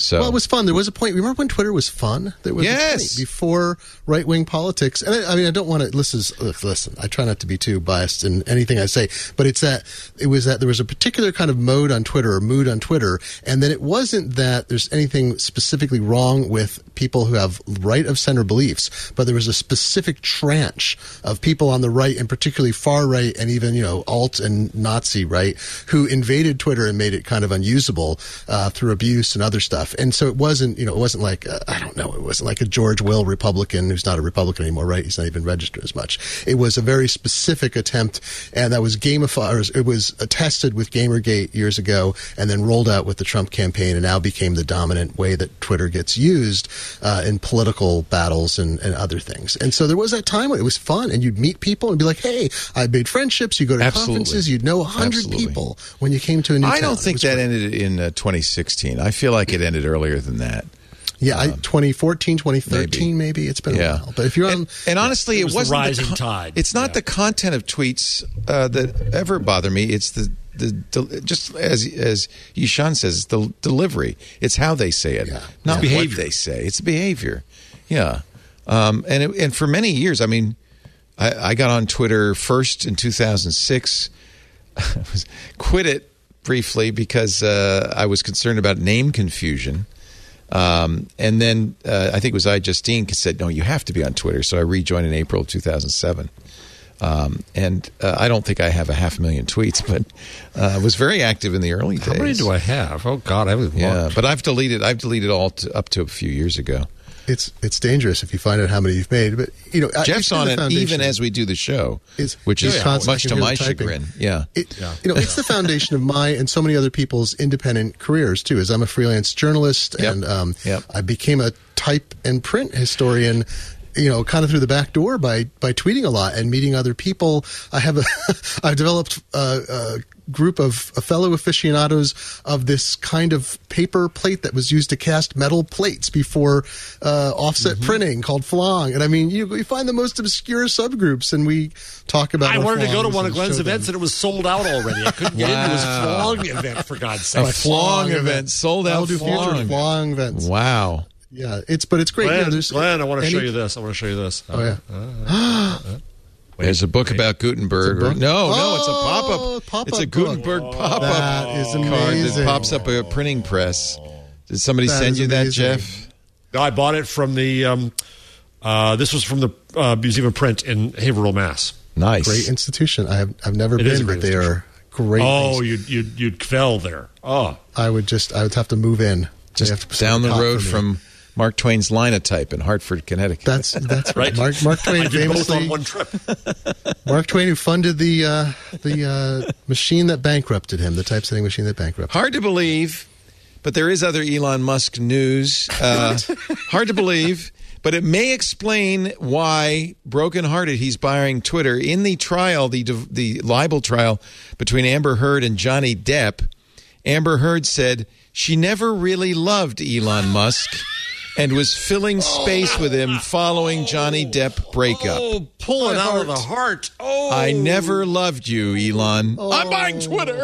So Well, it was fun. There was a point. Remember when Twitter was fun? There was Yes. a point before right wing politics. And I, I mean, I don't want to listen. Listen, I try not to be too biased in anything I say, but it's that it was that there was a particular kind of mode on Twitter or mood on Twitter, and then it wasn't that there's anything specifically wrong with people who have right of center beliefs, but there was a specific tranche of people on the right, and particularly far right, and even you know alt and Nazi right, who invaded Twitter and made it kind of unusable uh, through abuse and other stuff. And so it wasn't, you know, it wasn't like, uh, I don't know, it wasn't like a George Will Republican who's not a Republican anymore, right? He's not even registered as much. It was a very specific attempt, and that was gamified, it was tested with Gamergate years ago, and then rolled out with the Trump campaign, and now became the dominant way that Twitter gets used uh, in political battles and, and other things. And so there was that time when it was fun, and you'd meet people and be like, hey, I made friendships, you go to Absolutely. conferences, you'd know a hundred Absolutely. people when you came to a new I town. don't It think was that great. ended in uh, twenty sixteen. I feel like it ended earlier than that. Yeah, I, twenty fourteen, twenty thirteen, maybe. maybe. It's been Yeah. a while. But if you're on, And, and honestly, It it, was the wasn't rising con- tide. It's not Yeah. the content of tweets uh, that ever bother me. It's the the del- just as as Yishan says, it's the delivery. It's how they say it, Yeah. not It's what behavior. they say. It's behavior. Yeah, um, and it, and for many years, I mean, I, I got on Twitter first in two thousand six. I was, quit it briefly because uh, I was concerned about name confusion. Um, and then uh, I think it was I Justine said, no, you have to be on Twitter. So I rejoined in April two thousand seven. Um, and uh, I don't think I have a half a million tweets, but uh, was very active in the early days. How many do I have? Oh God, I haven't Yeah, looked. but I've deleted. I've deleted all to, up to a few years ago. it's it's dangerous if you find out how many you've made. But you know, I- Jeff's you see on the it foundation. even as we do the show, It's- which Oh, is yeah. Constant. much I to can hear my the typing. chagrin. Yeah. It, You know, it's the foundation of my and so many other people's independent careers too. As I'm a freelance journalist, Yep. and um, Yep. I became a type and print historian. You know, kind of through the back door by by tweeting a lot and meeting other people. I have a I've developed a, a group of a fellow aficionados of this kind of paper plate that was used to cast metal plates before uh, offset Mm-hmm. printing called Flong. And I mean, you, you find the most obscure subgroups, and we talk about. I what wanted to go to Flong one is of Glenn's and show events them. and it was sold out already. I couldn't get into his Wow. Flong event, for God's A sake. My Flong Flong event event. sold I'll out. do future Flong. Flong events. Wow. Yeah, it's but it's great. Glenn, you know, there's Glenn, I want to any- show you this. I want to show you this. Oh yeah. There's a book about Gutenberg. It's a book? No, no, it's a Oh, pop-up. pop-up it's a book. Gutenberg pop-up That is card amazing. that pops up a printing press. Did somebody That send is you that, amazing. Jeff? No, I bought it from the. Um, uh, this was from the uh, Museum of Print in Haverhill, Mass. Nice. Great institution. I have I've never It is a been, great but they are great. Oh, things. you'd you'd you'd fell there. Oh, I would just I would have to move in. They have to Just put down the a cot road for me. from Mark Twain's Linotype in Hartford, Connecticut. That's that's right. right. Mark Mark Twain I did both famously on one trip. Mark Twain who funded the uh, the uh, machine that bankrupted him, the typesetting machine that bankrupted. Hard to believe, but there is other Elon Musk news. Uh, hard to believe, but it may explain why, brokenhearted, he's buying Twitter. In the trial, the the libel trial between Amber Heard and Johnny Depp, Amber Heard said she never really loved Elon Musk and was filling space with him following Johnny Depp breakup. Oh, pull it out of the heart. Oh, I never loved you, Elon. I'm buying Twitter.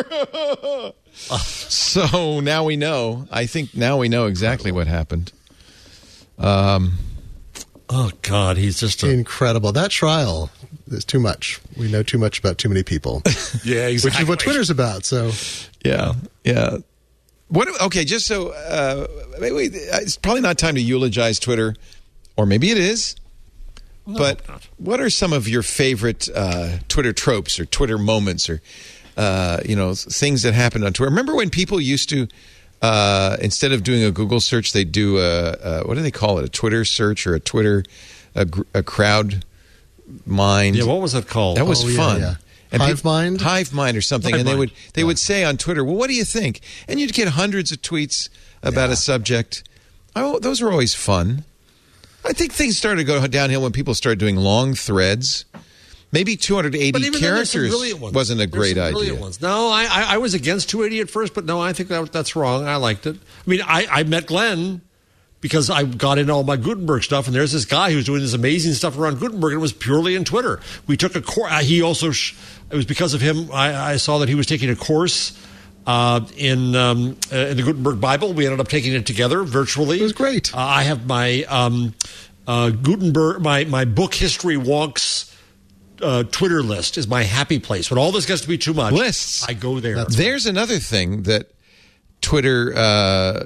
So now we know. I think now we know exactly what happened. Um, Oh God, he's just a Incredible. That trial is too much. We know too much about too many people, yeah, exactly. which is what Twitter's about. So yeah, yeah. What? Okay, just so uh, maybe it's probably not time to eulogize Twitter, or maybe it is. But not. what are some of your favorite uh, Twitter tropes or Twitter moments or uh, you know things that happened on Twitter? Remember when people used to uh, instead of doing a Google search, they do a, a what do they call it? A Twitter search or a Twitter a, gr- a crowd mind? Yeah, what was that called? That was Oh, yeah, fun. yeah. And Hive peop- Mind? Hive Mind or something. Hive and they Mind. would they would say on Twitter, well, what do you think? And you'd get hundreds of tweets about a subject. Oh, those were always fun. I think things started to go downhill when people started doing long threads. Maybe two hundred eighty But even then, there's some characters brilliant ones. wasn't a There's great some idea. brilliant ones. No, I, I I was against two eighty at first, but no, I think that that's wrong. I liked it. I mean, I, I met Glenn because I got into all my Gutenberg stuff, and there's this guy who's doing this amazing stuff around Gutenberg, and it was purely in Twitter. We took a course. He also, sh- it was because of him, I, I saw that he was taking a course Uh, in um, uh, in the Gutenberg Bible, we ended up taking it together virtually. It was great. Uh, I have my um, uh, Gutenberg, my my book history wonks uh, Twitter list is my happy place. When all this gets to be too much, lists. I go there. That's There's right. another thing that Twitter uh,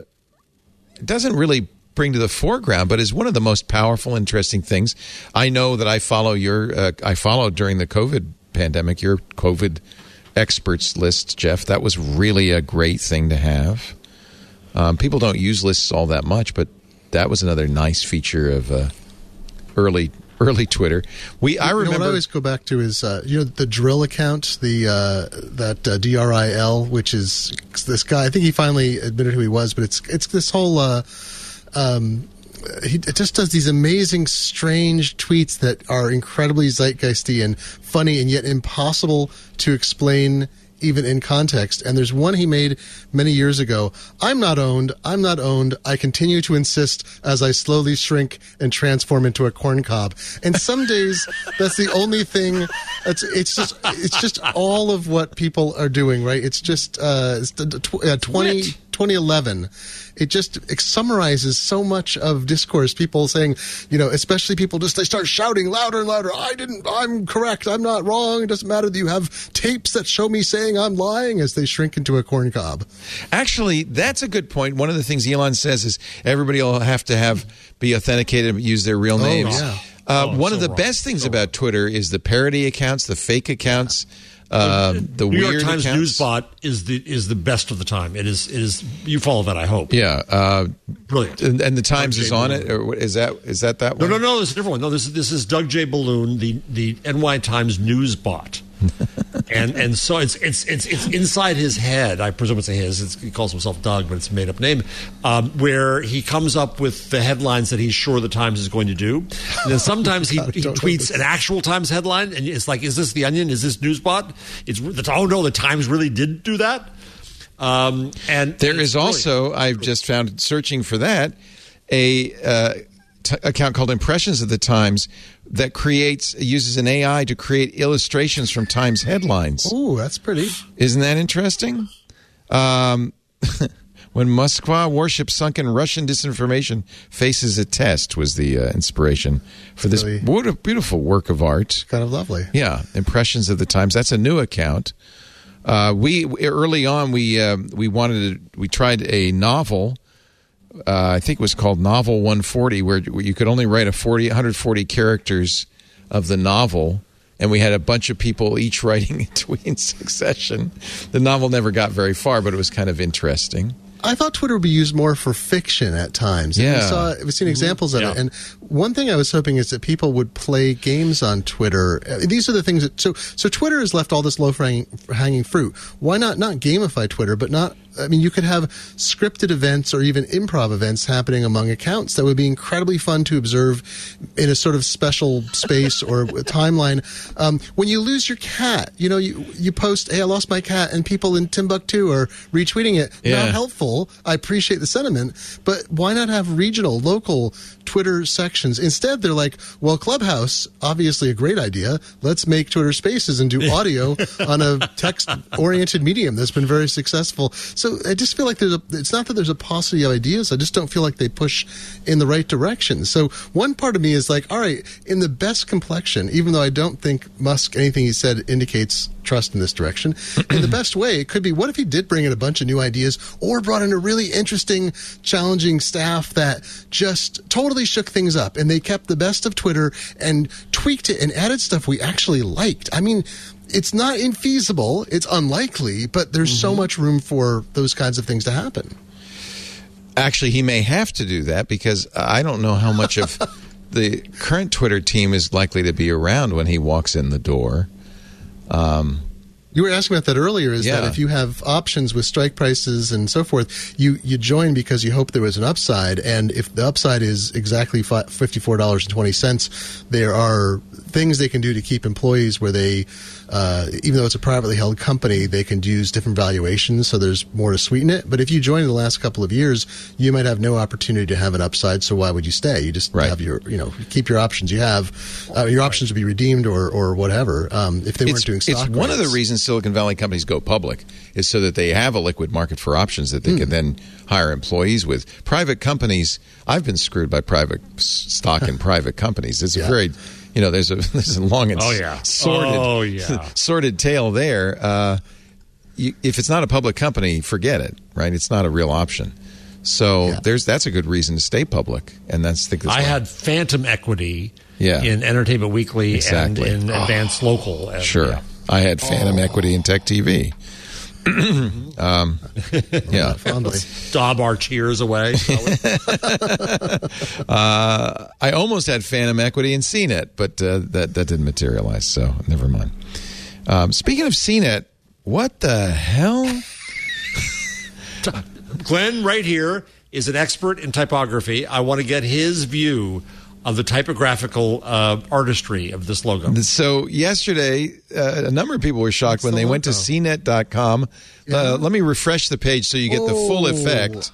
doesn't really bring to the foreground, but is one of the most powerful, interesting things. I know that I follow your. Uh, I followed during the COVID pandemic your COVID experts list, Jeff. That was really a great thing to have. Um, people don't use lists all that much, but that was another nice feature of uh, early early Twitter. We I remember. You know, what I always go back to is uh, you know the Drill account, the uh, that uh, D R I L, which is this guy. I think he finally admitted who he was, but it's it's this whole. Uh, um, he just does these amazing, strange tweets that are incredibly zeitgeisty and funny, and yet impossible to explain even in context. And there's one he made many years ago. I'm not owned. I'm not owned. I continue to insist as I slowly shrink and transform into a corn cob. And some days that's the only thing. It's, it's just it's just all of what people are doing, right? It's just uh, it's twenty, twenty eleven. It just it summarizes so much of discourse. People saying, you know, especially people just they start shouting louder and louder. I didn't. I'm correct. I'm not wrong. It doesn't matter that you have tapes that show me saying I'm lying as they shrink into a corn cob. Actually, that's a good point. One of the things Elon says is everybody will have to have be authenticated and use their real names. Oh, yeah. Uh, oh, one so of the wrong. best things so about wrong. Twitter is the parody accounts, the fake accounts. Um, the New weird York Times accounts. Newsbot is the is the best of the time. It is it is you follow that, I hope. Yeah, uh, brilliant. And, and the Times Doug is J. on Balloon. it, or what- is that is that that No, one? no, no. This is a different one. No, this is this is Doug J. Balloon, the the N Y Times Newsbot, and and so it's it's it's it's inside his head. I presume it's a his. It's, he calls himself Doug, but it's a made up name. Um, where he comes up with the headlines that he's sure the Times is going to do. And then sometimes he, he don't know tweets this. an actual Times headline, and it's like, is this the Onion? Is this Newsbot? It's the, oh no, the Times really did do that. Um, and There and is it's really- also, I've just found searching for that, a uh, t- account called Impressions of the Times that creates uses an A I to create illustrations from Times headlines. Oh, that's pretty. Isn't that interesting? Um, when Moskva warship sunk in Russian disinformation faces a test was the uh, inspiration for this Really? what a beautiful work of art. Kind of lovely. Yeah, Impressions of the Times. That's a new account. Uh, we early on we uh, we wanted to, we tried a novel. Uh, I think it was called Novel one forty, where you could only write a forty, one hundred forty characters of the novel, and we had a bunch of people each writing in succession. The novel never got very far, but it was kind of interesting. I thought Twitter would be used more for fiction at times. And Yeah. we saw, we've seen examples of Yeah. it. And one thing I was hoping is that people would play games on Twitter. Uh, These are the things that so so Twitter has left all this low hanging, hanging fruit. Why not not gamify Twitter, but not? I mean, you could have scripted events or even improv events happening among accounts that would be incredibly fun to observe in a sort of special space or timeline. Um, when you lose your cat, you know, you you post, "Hey, I lost my cat," and people in Timbuktu are retweeting it. Yeah. Not helpful. I appreciate the sentiment, but why not have regional, local Twitter sections? Instead, they're like, well, Clubhouse, obviously a great idea. Let's make Twitter Spaces and do audio on a text-oriented medium that's been very successful. So I just feel like there's a, it's not that there's a paucity of ideas. I just don't feel like they push in the right direction. So one part of me is like, all right, in the best complexion, even though I don't think Musk, anything he said indicates trust in this direction, in the best way, it could be, what if he did bring in a bunch of new ideas or brought in a really interesting, challenging staff that just totally shook things up, and they kept the best of Twitter and tweaked it and added stuff we actually liked. I mean, it's not infeasible, it's unlikely, but there's so much room for those kinds of things to happen. Actually, he may have to do that because I don't know how much of the current Twitter team is likely to be around when he walks in the door. Um, You were asking about that earlier, is Yeah. that if you have options with strike prices and so forth, you, you join because you hope there was an upside. And if the upside is exactly fifty-four dollars and twenty cents, there are things they can do to keep employees where they, uh, even though it's a privately held company, they can use different valuations, so there's more to sweeten it. But if you join in the last couple of years, you might have no opportunity to have an upside, so why would you stay? You just Right. have your, you know, keep your options you have. Uh, your options to be redeemed or, or whatever, um, if they weren't it's doing stock it's one of the grants. reasons Silicon Valley companies go public is so that they have a liquid market for options that they Hmm. can then hire employees with. Private companies, I've been screwed by private s- stock in private companies. It's a Yeah. very, you know, there's a, there's a long and Oh, yeah. sordid, Oh, yeah. sordid tale there. Uh, you, if it's not a public company, forget it, right? It's not a real option. So Yeah. there's that's a good reason to stay public, and that's I think that's I why- had phantom equity Yeah. in Entertainment Weekly Exactly. and in Advanced Local. And, Sure. yeah. I had phantom equity in Tech T V. um, yeah. Fondly. Dob our cheers away. Uh, I almost had phantom equity in C net, but uh, that, that didn't materialize, so never mind. Um, speaking of C net, what the hell? Glenn, right here, is an expert in typography. I want to get his view of the typographical uh, artistry of this logo. So yesterday, uh, a number of people were shocked What's when the they went to logo? C net dot com. Uh, let me refresh the page so you get the full Oh. effect.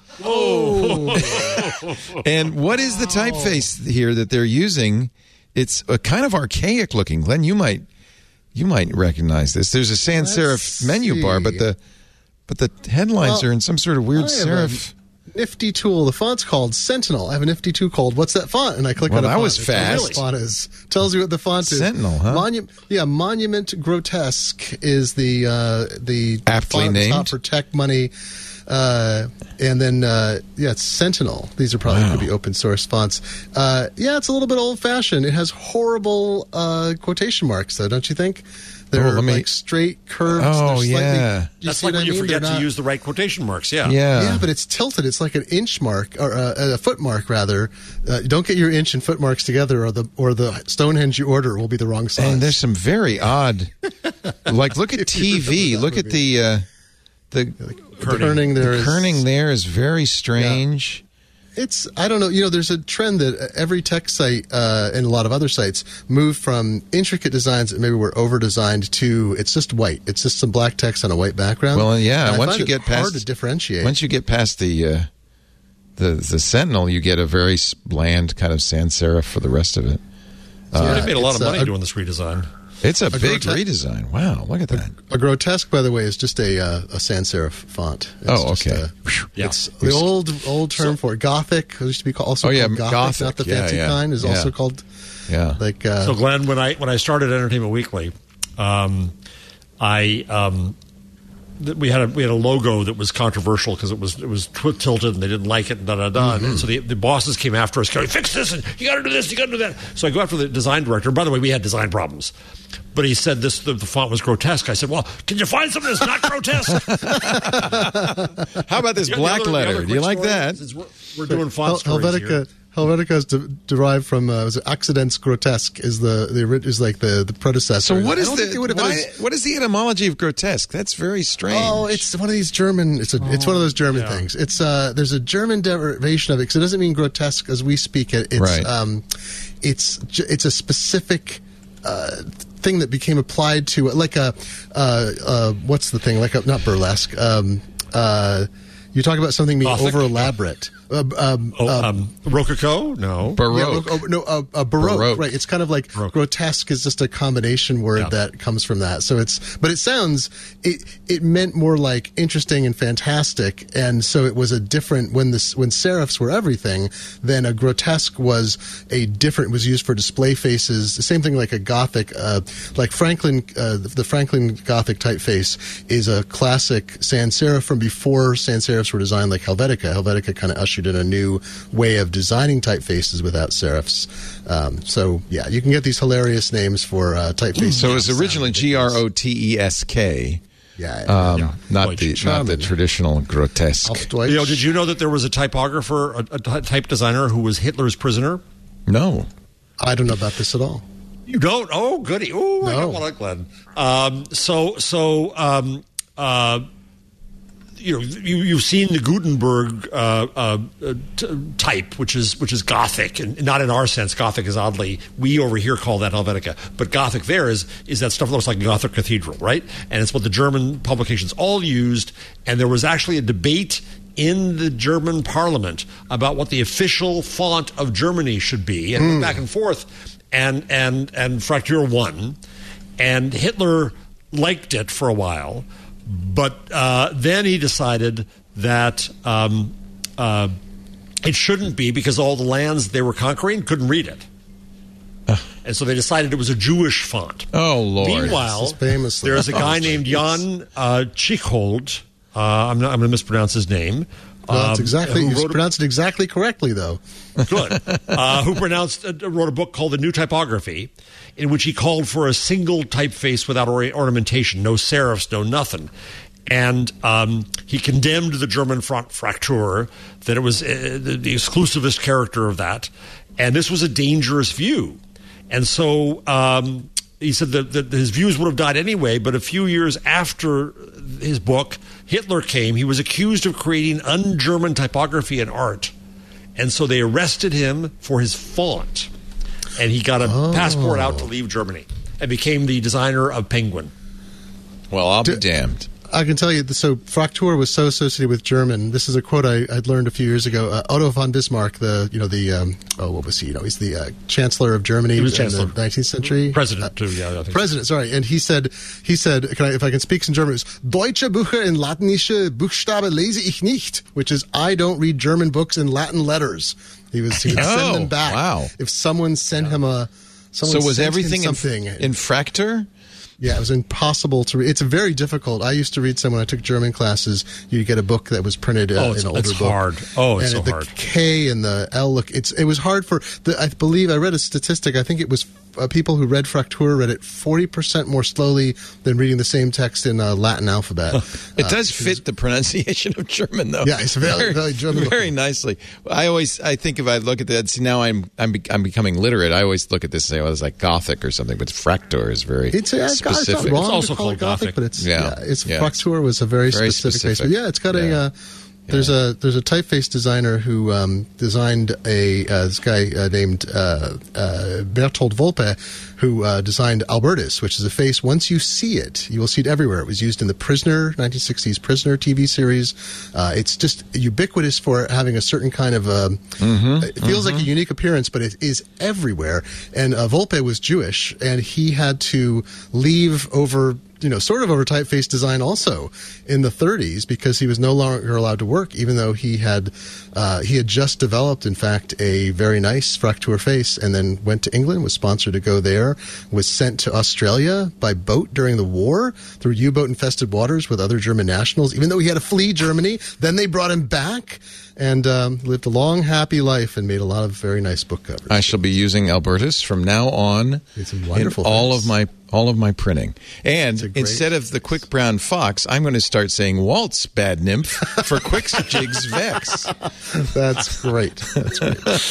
Oh. And what is the typeface here that they're using? It's a kind of archaic looking. Glenn, you might you might recognize this. There's a sans serif Let's menu bar, but see. the but the headlines Well, are in some sort of weird I have serif. a nifty tool. The font's called Sentinel. I have a nifty tool called What's That Font? And I click Well, on a that font. was It tells me fast. what the font is. Tells you what the font is. Sentinel, huh? Monu- yeah, Monument Grotesque is the uh, the Aptly font that's named. not for tech money. Uh, and then, uh, yeah, it's Sentinel. These are probably Wow. going to be open source fonts. Uh, yeah, it's a little bit old fashioned. It has horrible uh, quotation marks, though, don't you think? They're Oh, let me- like straight curves. Oh, They're slightly, yeah. Do you That's see like what when I you mean? forget They're to not- use the right quotation marks. Yeah. Yeah. yeah, but it's tilted. It's like an inch mark or uh, a foot mark, rather. Uh, don't get your inch and foot marks together, or the or the Stonehenge you order will be the wrong size. And there's some very odd, like look at T V. That Look at movie. the uh, the the kerning there the is kerning there is very strange. It's I don't know. You know, there's a trend that every tech site uh, and a lot of other sites move from intricate designs that maybe were over designed to it's just white. It's just some black text on a white background. Well, yeah. And I Once find you it get past hard to differentiate. Once you get past the uh, the the Sentinel, you get a very s- bland kind of sans serif for the rest of it. They made a lot it's, of money uh, doing this redesign. It's a, big grotesque- redesign. Wow, look at that. A grotesque, by the way, is just a uh, a sans serif font. It's Oh, just, okay. uh, Yeah. It's the old old term for it. Gothic. It used to be called, also Oh, yeah, called Gothic, Gothic. not the Yeah, fancy yeah, kind. Is yeah. also called Yeah. like. Uh, So, Glenn, when I when I started Entertainment Weekly, um, I um, th- we had a we had a logo that was controversial because it was it was tw- tilted and they didn't like it and da da da. Mm-hmm. And so the, the bosses came after us, going, "Fix this! And you got to do this! You got to do that!" So I go after the design director. By the way, we had design problems, but he said this the, the font was grotesque. I said, "Well, can you find something that's not grotesque?" How about this The black other- the other letter? Do you quick like story that? is We're, we're doing font Hel- stories Helvetica. here. Helvetica is de- derived from uh, was it Accidents Grotesque is the the ori- is like the the predecessor. So what I is don't think they the would have why, been as- what is the etymology of grotesque? That's very strange. Oh, it's one of these German. It's a. it's one of those German yeah. things. It's uh. There's a German derivation of it because it doesn't mean grotesque as we speak it. It's Right. um, it's j- it's a specific uh thing that became applied to like a uh uh what's the thing like a not burlesque um uh. You talk about something being Gothic? over elaborate. Uh, um, Oh, um, um, Rococo? No. Baroque. Yeah, oh, no, uh, uh, baroque, Baroque. right? It's kind of like Baroque. grotesque is just a combination word Yeah. that comes from that. So it's, but it sounds it it meant more like interesting and fantastic, and so it was a different when this when serifs were everything. Then a grotesque was a different was used for display faces. The same thing like a Gothic, uh, like Franklin, uh, the, the Franklin Gothic typeface is a classic sans serif from before sans serifs were designed like Helvetica. Helvetica kind of ushered in a new way of designing typefaces without serifs. Um, so yeah, you can get these hilarious names for uh, typefaces. So it was that originally sound G R ridiculous. O T E S K, Yeah, yeah. um, Yeah. not Deutsch. the not the Charming. traditional grotesque. Auf Deutsch. You know, did you know that there was a typographer, a, a ty- type designer who was Hitler's prisoner? No. I don't know about this at all. You don't? Oh, goody. Oh, I No. got one on Glenn. Um, so, so, um, uh, you know, you, you've seen the Gutenberg uh, uh, t- type, which is which is Gothic, and not in our sense. Gothic is oddly we over here call that Helvetica, but Gothic there is is that stuff that looks like a Gothic cathedral, right? And it's what the German publications all used. And there was actually a debate in the German Parliament about what the official font of Germany should be, and went back and forth, and and and Fraktur won, and Hitler liked it for a while, but uh, then he decided that um, uh, it shouldn't be because all the lands they were conquering couldn't read it. And so they decided it was a Jewish font. Oh, Lord. Meanwhile, famously. there's a guy Oh, named geez. Jan uh, Chichhold. Uh, I'm, not, I'm going to mispronounce his name. Well, that's um, exactly, who you wrote a- pronounced it exactly correctly, though. Good. Uh, who pronounced uh, wrote a book called The New Typography, in which he called for a single typeface without or- ornamentation, no serifs, no nothing. And um, he condemned the German front Fraktur, that it was uh, the, the exclusivist character of that. And this was a dangerous view. And so um, he said that, that his views would have died anyway, but a few years after his book, Hitler came. He was accused of creating un-German typography and art. And so they arrested him for his font. And he got a Oh. passport out to leave Germany and became the designer of Penguin. Well, I'll be D- damned. I can tell you, so Fraktur was so associated with German. This is a quote I, I'd learned a few years ago. Uh, Otto von Bismarck, the you know the um, oh what was he? You know, he's the uh, Chancellor of Germany He was in Chancellor. the nineteenth century. President, too, yeah. I think so. President, sorry, and he said, he said, can I, if I can speak some German, it's Deutsche Bücher in latinische Buchstabe lese ich nicht, which is I don't read German books in Latin letters. He was he would Oh, send them back. wow. If someone sent him a, someone So was sent him everything in, something in Fraktur? Yeah, it was impossible to read. It's very difficult. I used to read some when I took German classes. You'd get a book that was printed uh, Oh, in it's- an older it's book. hard. Oh, it's and so the hard. K and the L look. It's it was hard for. The, I believe I read a statistic. I think it was uh, people who read Fraktur read it forty percent more slowly than reading the same text in uh, Latin alphabet. It Uh, does fit the pronunciation of German, though. Yeah, it's very- very German very looking. nicely. I always, I think if I look at that, see now I'm, I'm, be, I'm becoming literate. I always look at this and say, "Oh, it's like Gothic or something," but Fraktur is very It's, uh, it's, not- it's specific. not wrong It's also to call called it Gothic, Gothic. but it's Yeah. yeah, it's Yeah. Fraktur was a very, Very specific, specific. face. But yeah, it's got Yeah. a uh, there's a there's a typeface designer who um, designed a uh, this guy uh, named uh, uh, Bertold Volpe, who uh, designed Albertus, which is a face. Once you see it, you will see it everywhere. It was used in the Prisoner nineteen sixties Prisoner T V series. Uh, it's just ubiquitous for having a certain kind of um, it feels like a unique appearance, but it is everywhere. And uh, Volpe was Jewish, and he had to leave over. You know, sort of over typeface design also in the thirties because he was no longer allowed to work, even though he had uh, he had just developed, in fact, a very nice Fraktur face, and then went to England, was sponsored to go there, was sent to Australia by boat during the war through U-boat infested waters with other German nationals, even though he had to flee Germany. Then they brought him back and um, lived a long, happy life and made a lot of very nice book covers. I shall be using Albertus from now on It's a in wonderful all face. of my all of my printing. And a great instead of the quick brown fox, I'm going to start saying waltz, bad nymph, for quick jigs vex. That's great. That's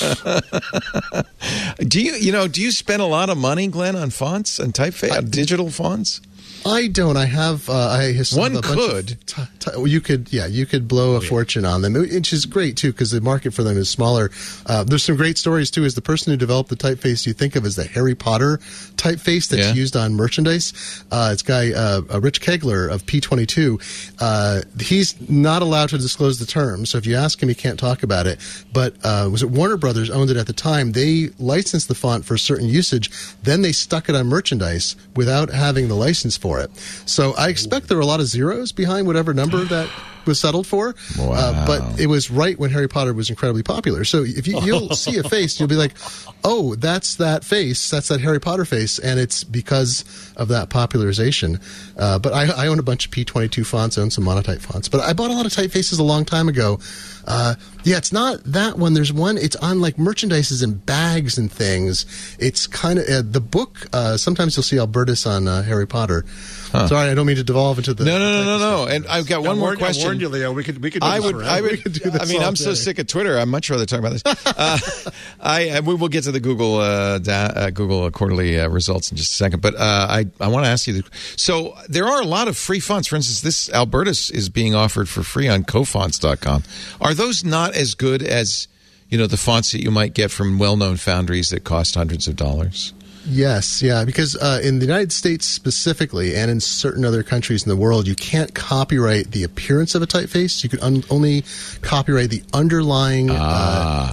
great. Do you you know do you spend a lot of money, Glenn, on fonts and typeface, uh, digital fonts? I don't. I have. Uh, I have One a bunch could. Of t- t- well, you could. Yeah, you could blow a fortune on them, which is great too because the market for them is smaller. Uh, there's some great stories too. Is the person who developed the typeface you think of as the Harry Potter typeface that's Yeah. used on merchandise? Uh, it's guy uh, uh, Rich Kegler of P twenty-two. Uh, he's not allowed to disclose the term, so if you ask him, he can't talk about it. But uh, was it Warner Brothers owned it at the time? They licensed the font for certain usage, then they stuck it on merchandise without having the license for it. So I expect there were a lot of zeros behind whatever number that was settled for. Wow. Uh, but it was right when Harry Potter was incredibly popular. So if you, you'll see a face, you'll be like, oh, that's that face. That's that Harry Potter face. And it's because of that popularization. Uh, but I, I own a bunch of P twenty-two fonts. I own some monotype fonts. But I bought a lot of typefaces a long time ago. Uh, yeah, it's not that one. There's one. It's on like merchandises and bags and things. It's kind of uh, the book. Uh, sometimes you'll see Albertus on uh, Harry Potter. Sorry, I don't mean to devolve into the. No, no, no, no, no. And I've got one I more warned- question. I warned you, Leo. We could we could do I this would, forever. I would, We could do this I mean, all I'm so day. sick of Twitter. I'd much rather talk about this. Uh, I, and we will get to the Google, uh, da, uh, Google quarterly uh, results in just a second. But uh, I, I want to ask you. So there are a lot of free fonts. For instance, this Albertus is being offered for free on cofonts dot com. Are those not as good as, you know, the fonts that you might get from well-known foundries that cost hundreds of dollars? Yes, yeah, because uh, in the United States specifically, and in certain other countries in the world, you can't copyright the appearance of a typeface. You can un- only copyright the underlying Ah. uh,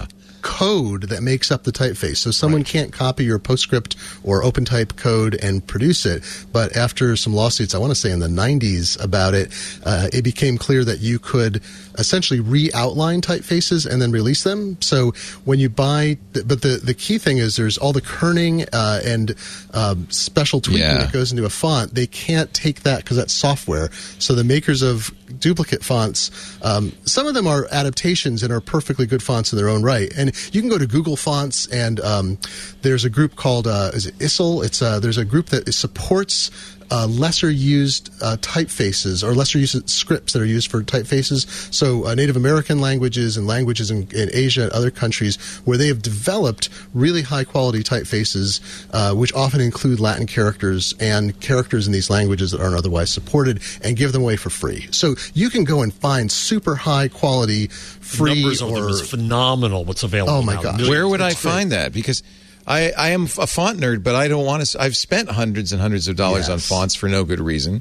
code that makes up the typeface. So someone right. can't copy your PostScript or OpenType code and produce it. But after some lawsuits, I want to say in the nineties about it, uh, it became clear that you could essentially re-outline typefaces and then release them. So when you buy, but the, the key thing is there's all the kerning uh, and um, special tweaking yeah. that goes into a font. They can't take that because that's software. So the makers of duplicate fonts, um, some of them are adaptations and are perfectly good fonts in their own right. And you can go to Google Fonts, and um, there's a group called, uh, is it I S L? It's uh, there's a group that supports Uh, lesser used uh, typefaces or lesser used scripts that are used for typefaces. So uh, Native American languages and languages in, in Asia and other countries where they have developed really high quality typefaces, uh, which often include Latin characters and characters in these languages that aren't otherwise supported, and give them away for free. So you can go and find super high quality free. The numbers or, of them is phenomenal. What's available? Oh my now. God! Where would I It's find great. that? Because I, I am a font nerd, but I don't want to. I've spent hundreds and hundreds of dollars yes. on fonts for no good reason,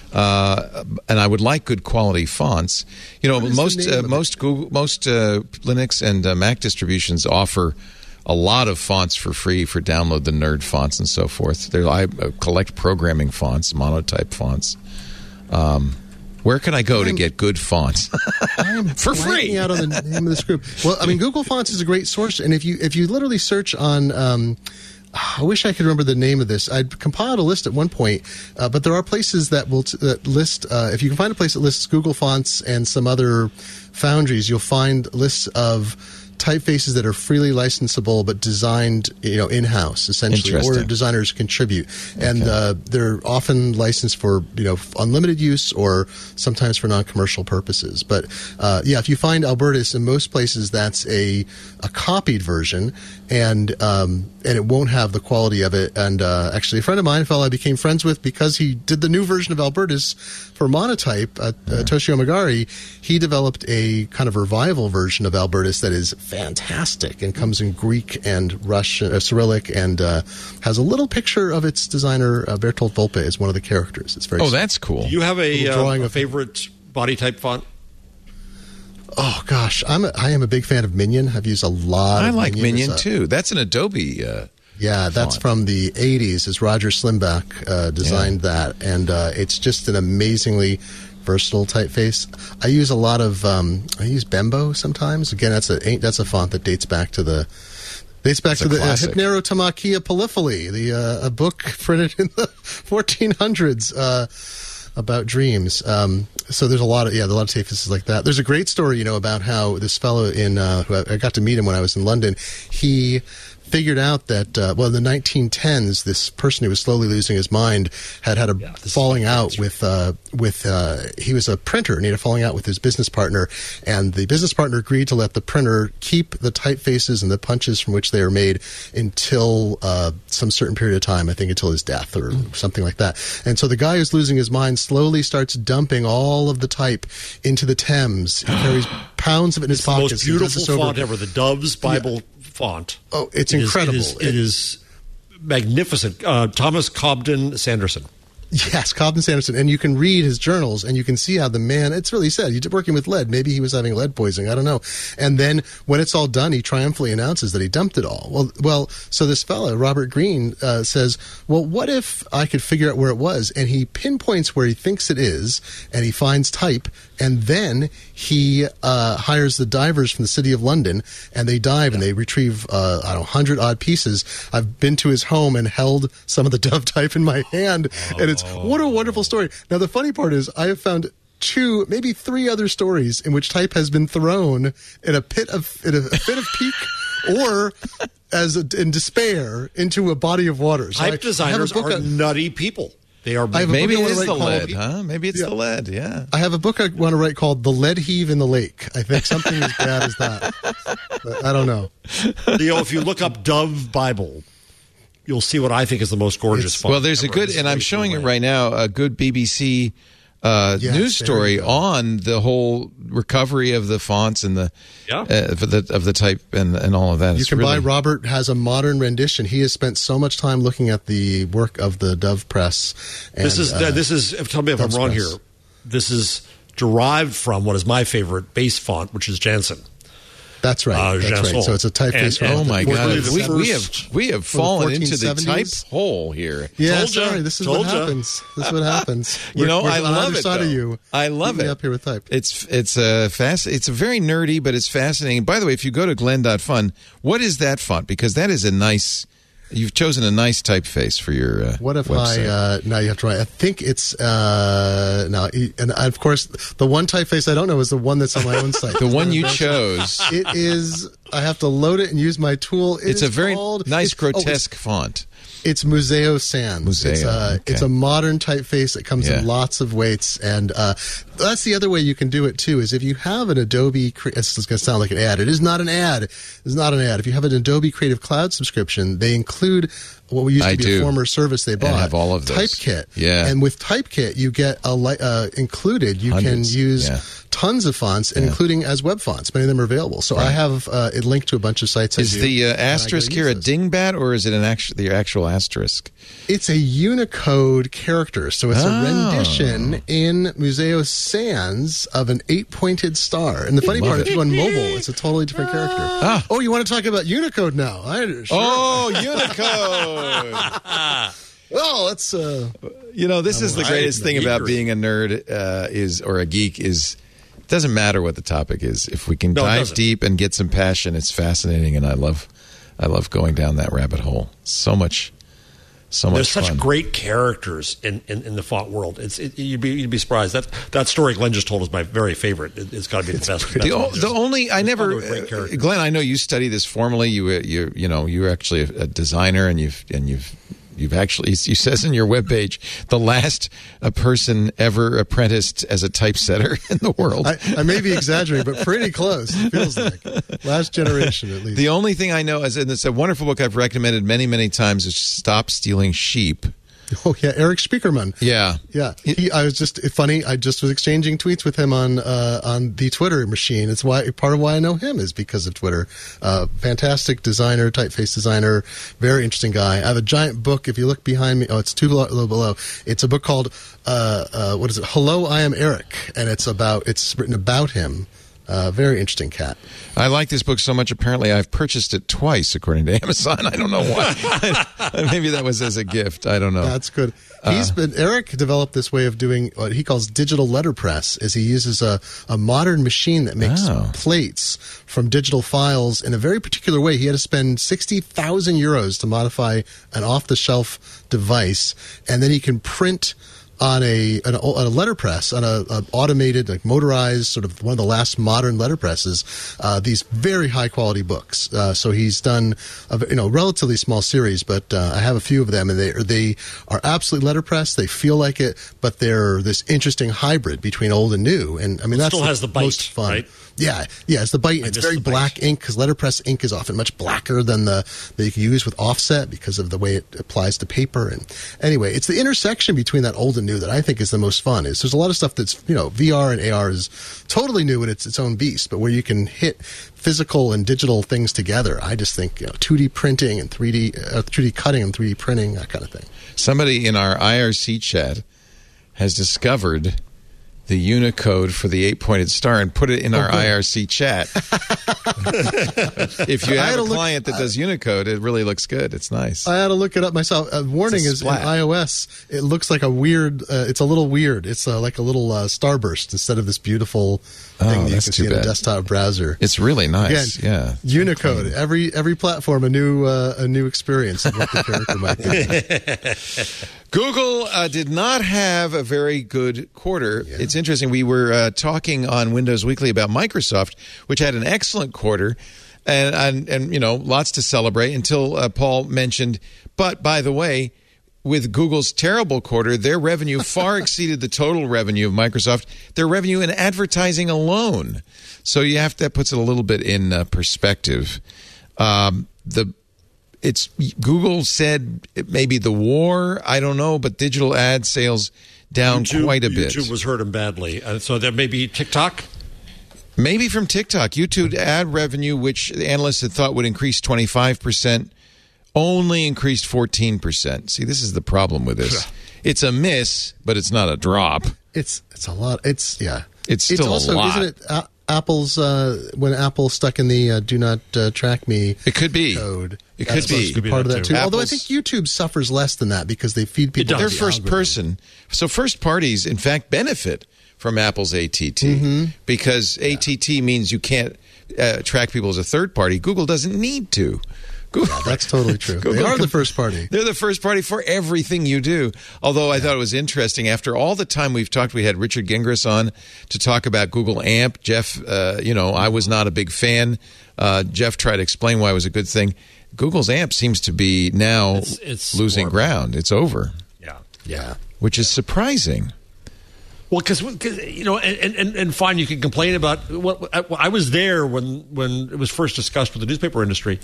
uh, and I would like good quality fonts. You know, most uh, most Google, most uh, Linux and uh, Mac distributions offer a lot of fonts for free for download the nerd fonts and so forth. There, I uh, collect programming fonts, monotype fonts. Um, Where can I go I'm, to get good fonts I'm for free? Out on the name of this group. Well, I mean, Google Fonts is a great source, and if you if you literally search on, um, I wish I could remember the name of this. I'd compiled a list at one point, uh, but there are places that will t- that list. Uh, if you can find a place that lists Google Fonts and some other foundries, you'll find lists of typefaces that are freely licensable but designed, you know, in-house essentially, or designers contribute, and okay. uh, they're often licensed for, you know, unlimited use or sometimes for non-commercial purposes. But uh, yeah, if you find Albertus, in most places that's a a copied version, and um, and it won't have the quality of it. And uh, actually, a friend of mine, a fellow I became friends with because he did the new version of Albertus for Monotype, uh, yeah. uh, Toshio Magari, he developed a kind of revival version of Albertus that is fantastic and comes in Greek and Russian, uh, Cyrillic, and uh, has a little picture of its designer, uh, Bertolt Volpe, as one of the characters. It's very oh, sweet. That's cool. Do you have a, a, uh, a favorite body type font? Oh gosh, I'm a, I am a big fan of Minion. I've used a lot. I of like Minion, Minion a, too. That's an Adobe. Uh, yeah, that's font. from the eighties. As Roger Slimback uh, designed yeah. that, and uh, it's just an amazingly versatile typeface. I use a lot of um, I use Bembo sometimes. Again, that's a that's a font that dates back to the dates back it's to the uh, classic. Hypnerotomachia Polyphily, the uh, a book printed in the fourteen hundreds. Uh, about dreams. Um, so there's a lot of, yeah, a lot of typefaces like that. There's a great story, you know, about how this fellow in, uh, who I, I got to meet him when I was in London, he figured out that, uh, well, in the nineteen tens, this person who was slowly losing his mind had had a yeah, falling out with, uh, with, uh, he was a printer and he had a falling out with his business partner, and the business partner agreed to let the printer keep the typefaces and the punches from which they were made until, uh, some certain period of time, I think until his death or mm. something like that. And so the guy who's losing his mind slowly starts dumping all of the type into the Thames. He carries pounds of it in his it's pockets. The most beautiful font ever, the Dove's Bible yeah. font. Oh, it's it incredible. Is, it, is, it is magnificent. Uh, Thomas Cobden Sanderson. Yes, Cobden Sanderson. And you can read his journals, and you can see how the man, it's really sad. He's working with lead. Maybe he was having lead poisoning. I don't know. And then when it's all done, he triumphantly announces that he dumped it all. Well, well. so this fellow, Robert Greene, uh, says, well, what if I could figure out where it was? And he pinpoints where he thinks it is, and he finds type, and then he uh, hires the divers from the City of London, and they dive yeah. and they retrieve, uh, I don't know, one hundred odd pieces. I've been to his home and held some of the Dove type in my hand, oh. and it's what a wonderful story. Now, the funny part is I have found two, maybe three other stories in which type has been thrown in a pit of in a fit of pique or as a, in despair into a body of water. So type I, designers I are of, nutty people. They are. Maybe it is the called, lead, huh? Maybe it's yeah. the lead. Yeah. I have a book I want to write called "The Lead Heave in the Lake." I think something as bad as that. But I don't know. Leo, if you look up Dove Bible, you'll see what I think is the most gorgeous font. Well, there's a good, and I'm showing it right now, a good B B C uh, yes, news story on the whole recovery of the fonts and the yeah. uh, for the of the type and, and all of that. You it's can really... buy Robert has a modern rendition. He has spent so much time looking at the work of the Dove Press. And, this is uh, this is. Tell me if Dove's I'm wrong Press. here. This is derived from what is my favorite base font, which is Jansen. That's right. Uh, That's Jansol. right. So it's a typeface. And- from Oh my the God! the We, we first- have we have for the fallen into the fourteen type seventies. hole here. Yeah, Told ya. sorry. This is Told what ya. happens. This is what happens. You We're- know, we're I on love either it. side though. of you. I love Meet me it. up here with type. It's it's a fast. It's a very nerdy, but it's fascinating. By the way, if you go to Glenn dot fun, what is that font? Because that is a nice. You've chosen a nice typeface for your uh, What if website. I uh, now you have to write? I think it's uh, now, and of course the one typeface I don't know is the one that's on my own site. the one you chose. It is. I have to load it and use my tool. It It's a is very called, nice, it's- oh, it's- grotesque font. It's Museo Sans. Museo, It's a, okay. it's a modern typeface that comes Yeah. in lots of weights, and uh, that's the other way you can do it too. Is if you have an Adobe, cre- it's going to sound like an ad. It is not an ad. It's not an ad. If you have an Adobe Creative Cloud subscription, they include what used to I be do. a former service they bought. have all of those. TypeKit. Yeah. And with TypeKit, you get a li- uh, included. You Hundreds, can use yeah. tons of fonts, including as web fonts. Many of them are available. So I have uh, it linked to a bunch of sites. I Is do, the uh, and I go asterisk use here a those. dingbat or is it an actual the actual asterisk? It's a Unicode character, so it's Oh. a rendition in Museo Sans of an eight-pointed star. And the funny Love part, it. if you go on mobile, it's a totally different character. Ah. Oh, you want to talk about Unicode now? I, sure. Oh, Unicode! Well, let's. Uh, You know, this is the I- greatest thing about geekery. being a nerd uh, is or a geek is it doesn't matter what the topic is. If we can No, it dive doesn't. deep and get some passion, it's fascinating, and I love I love going down that rabbit hole. So much, so much There's such fun. great characters in, in, in the font world. It's it, you'd be you'd be surprised. That that story Glenn just told is my very favorite. It, it's got to be the best. The, best o- one. the Just- only I it's never, fun with great uh, characters. Glenn. I know you study this formally. You uh, you you know you're actually a, a designer, and you've and you've you've actually. You says in your webpage the last a person ever apprenticed as a typesetter in the world. I, I may be exaggerating, but pretty close. It feels like last generation at least. The only thing I know is, and it's a wonderful book I've recommended many, many times, is Stop Stealing Sheep. Oh yeah, Eric Spiekerman. Yeah. Yeah, he, I was just funny. I just was exchanging tweets with him on uh, on the Twitter machine. It's why part of why I know him is because of Twitter. Uh, fantastic designer, typeface designer, very interesting guy. I have a giant book. If you look behind me, oh, it's too low, low below. It's a book called uh, uh, what is it? Hello, I am Eric, and it's about it's written about him. Uh, very interesting cat. I like this book so much. Apparently, I've purchased it twice, according to Amazon. I don't know why. Maybe that was as a gift. I don't know. That's good. He's Uh, been Eric developed this way of doing what he calls digital letterpress. Is he uses a, a modern machine that makes Oh. plates from digital files in a very particular way. He had to spend sixty thousand euros to modify an off the shelf device, and then he can print on a an, a letterpress, on a, a automated, like motorized, sort of one of the last modern letterpresses. Uh, these very high quality books. Uh, so he's done a you know relatively small series, but uh, I have a few of them, and they they are absolutely letterpress. They feel like it, but they're this interesting hybrid between old and new. And I mean that's Still has the bite, most fun. right? Yeah, yeah, it's the bite. It's miss very the bite. black ink because letterpress ink is often much blacker than the that you can use with offset because of the way it applies to paper. And anyway, it's the intersection between that old and new that I think is the most fun. Is there's a lot of stuff that's you know V R and A R is totally new and it's its own beast, but where you can hit physical and digital things together, I just think you know two D printing and three D uh, two D cutting and three D printing, that kind of thing. Somebody in our I R C chat has discovered the Unicode for the eight-pointed star and put it in our good. I R C chat. If you I have had a to look- client that does Unicode, it really looks good. It's nice. I had to look it up myself. Uh, warning It's a is in splat. iOS, it looks like a weird. Uh, it's a little weird. It's uh, like a little uh, starburst instead of this beautiful Oh, thing that you that's can too see in a bad. desktop browser. It's really nice. Again, yeah. Unicode. Every every platform a new uh, a new experience of what the character might be. Google uh, did not have a very good quarter. It's interesting. We were uh, talking on Windows Weekly about Microsoft, which had an excellent quarter, and and, and you know lots to celebrate. Until uh, Paul mentioned, but by the way, with Google's terrible quarter, their revenue far exceeded the total revenue of Microsoft. Their revenue in advertising alone. So you have to, that puts it a little bit in uh, perspective. Um, the It's Google said it may be the war. I don't know, but digital ad sales down YouTube, quite a bit. YouTube was hurting badly, uh, so that may be TikTok. Maybe from TikTok. YouTube ad revenue, which the analysts had thought would increase twenty-five percent, only increased fourteen percent. See, this is the problem with this. It's a miss, but it's not a drop. It's it's a lot. It's yeah. It's still a also, lot. Isn't it, uh, Apple's uh, when Apple stuck in the uh, "Do not uh, track me" It could be. code. It That's could be. supposed to be part of that too. Apple's- Although I think YouTube suffers less than that because they feed people. They're the first algorithm. person. So first parties, in fact, benefit from Apple's A T T Mm-hmm. because A T T means you can't uh, track people as a third party. Google doesn't need to. Google, That's totally true. They Google are the com- first party. They're the first party for everything you do. Although I thought it was interesting, after all the time we've talked, we had Richard Gingras on to talk about Google AMP. Jeff, uh, you know, I was not a big fan. Uh, Jeff tried to explain why it was a good thing. Google's AMP seems to be now It's- it's losing horrible. ground. It's over, Yeah. Yeah. which is surprising. Well, because you know, and, and and fine, you can complain about. Well, I, I was there when when it was first discussed with the newspaper industry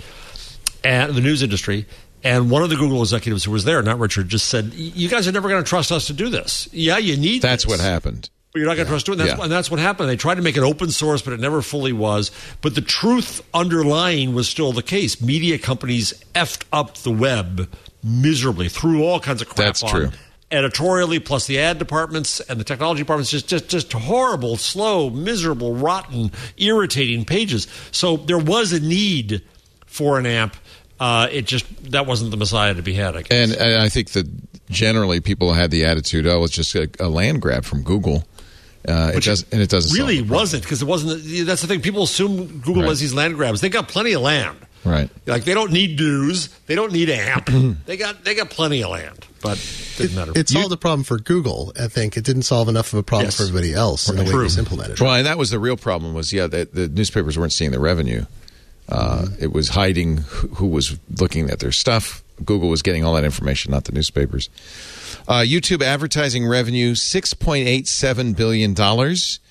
and the news industry, and one of the Google executives who was there, not Richard, just said, "You guys are never going to trust us to do this. Yeah, you need. That's this, what happened. But you're not going to trust doing that." That's, Yeah. and that's what happened. They tried to make it open source, but it never fully was. But the truth underlying was still the case. Media companies effed up the web miserably, threw all kinds of crap That's on. true. Editorially, plus the ad departments and the technology departments, just, just, just horrible, slow, miserable, rotten, irritating pages. So there was a need for an AMP. Uh, it just that wasn't the Messiah to be had, I guess. And, and I think that generally people had the attitude, "Oh, it's just a, a land grab from Google." Uh, it does, and it doesn't solve really the problem. wasn't, because it wasn't. That's the thing. People assume Google Right. has these land grabs. They got plenty of land. Right. Like they don't need news. They don't need AMP. they got they got plenty of land, but it didn't matter. It solved a problem for Google. I think it didn't solve enough of a problem Yes. for everybody else in the way True. it was implemented. Well, and that was the real problem. Was yeah, the, the newspapers weren't seeing the revenue. Uh, It was hiding who, who was looking at their stuff. Google was getting all that information, not the newspapers. Uh, YouTube advertising revenue six point eight seven billion dollars.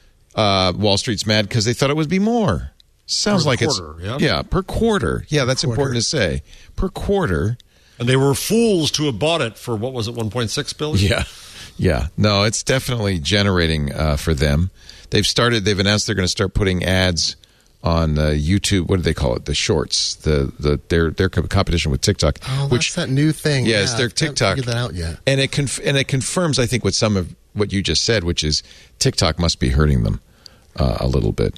Uh, Wall Street's mad because they thought it would be more. Sounds Per like quarter, it's yeah? per quarter. Yeah, that's Quarter. important to say. Per quarter. and they were fools to have bought it for what was it, one point six billion? Yeah, yeah. No, it's definitely generating uh, for them. They've started. They've announced they're going to start putting ads on uh, YouTube. What do they call it? The Shorts. The the their their co- competition with TikTok. Oh, which that's that new thing. yes, yeah, their I haven't TikTok. figured that out yet. And it conf- and it confirms, I think, what some of what you just said, which is TikTok must be hurting them uh, a little bit.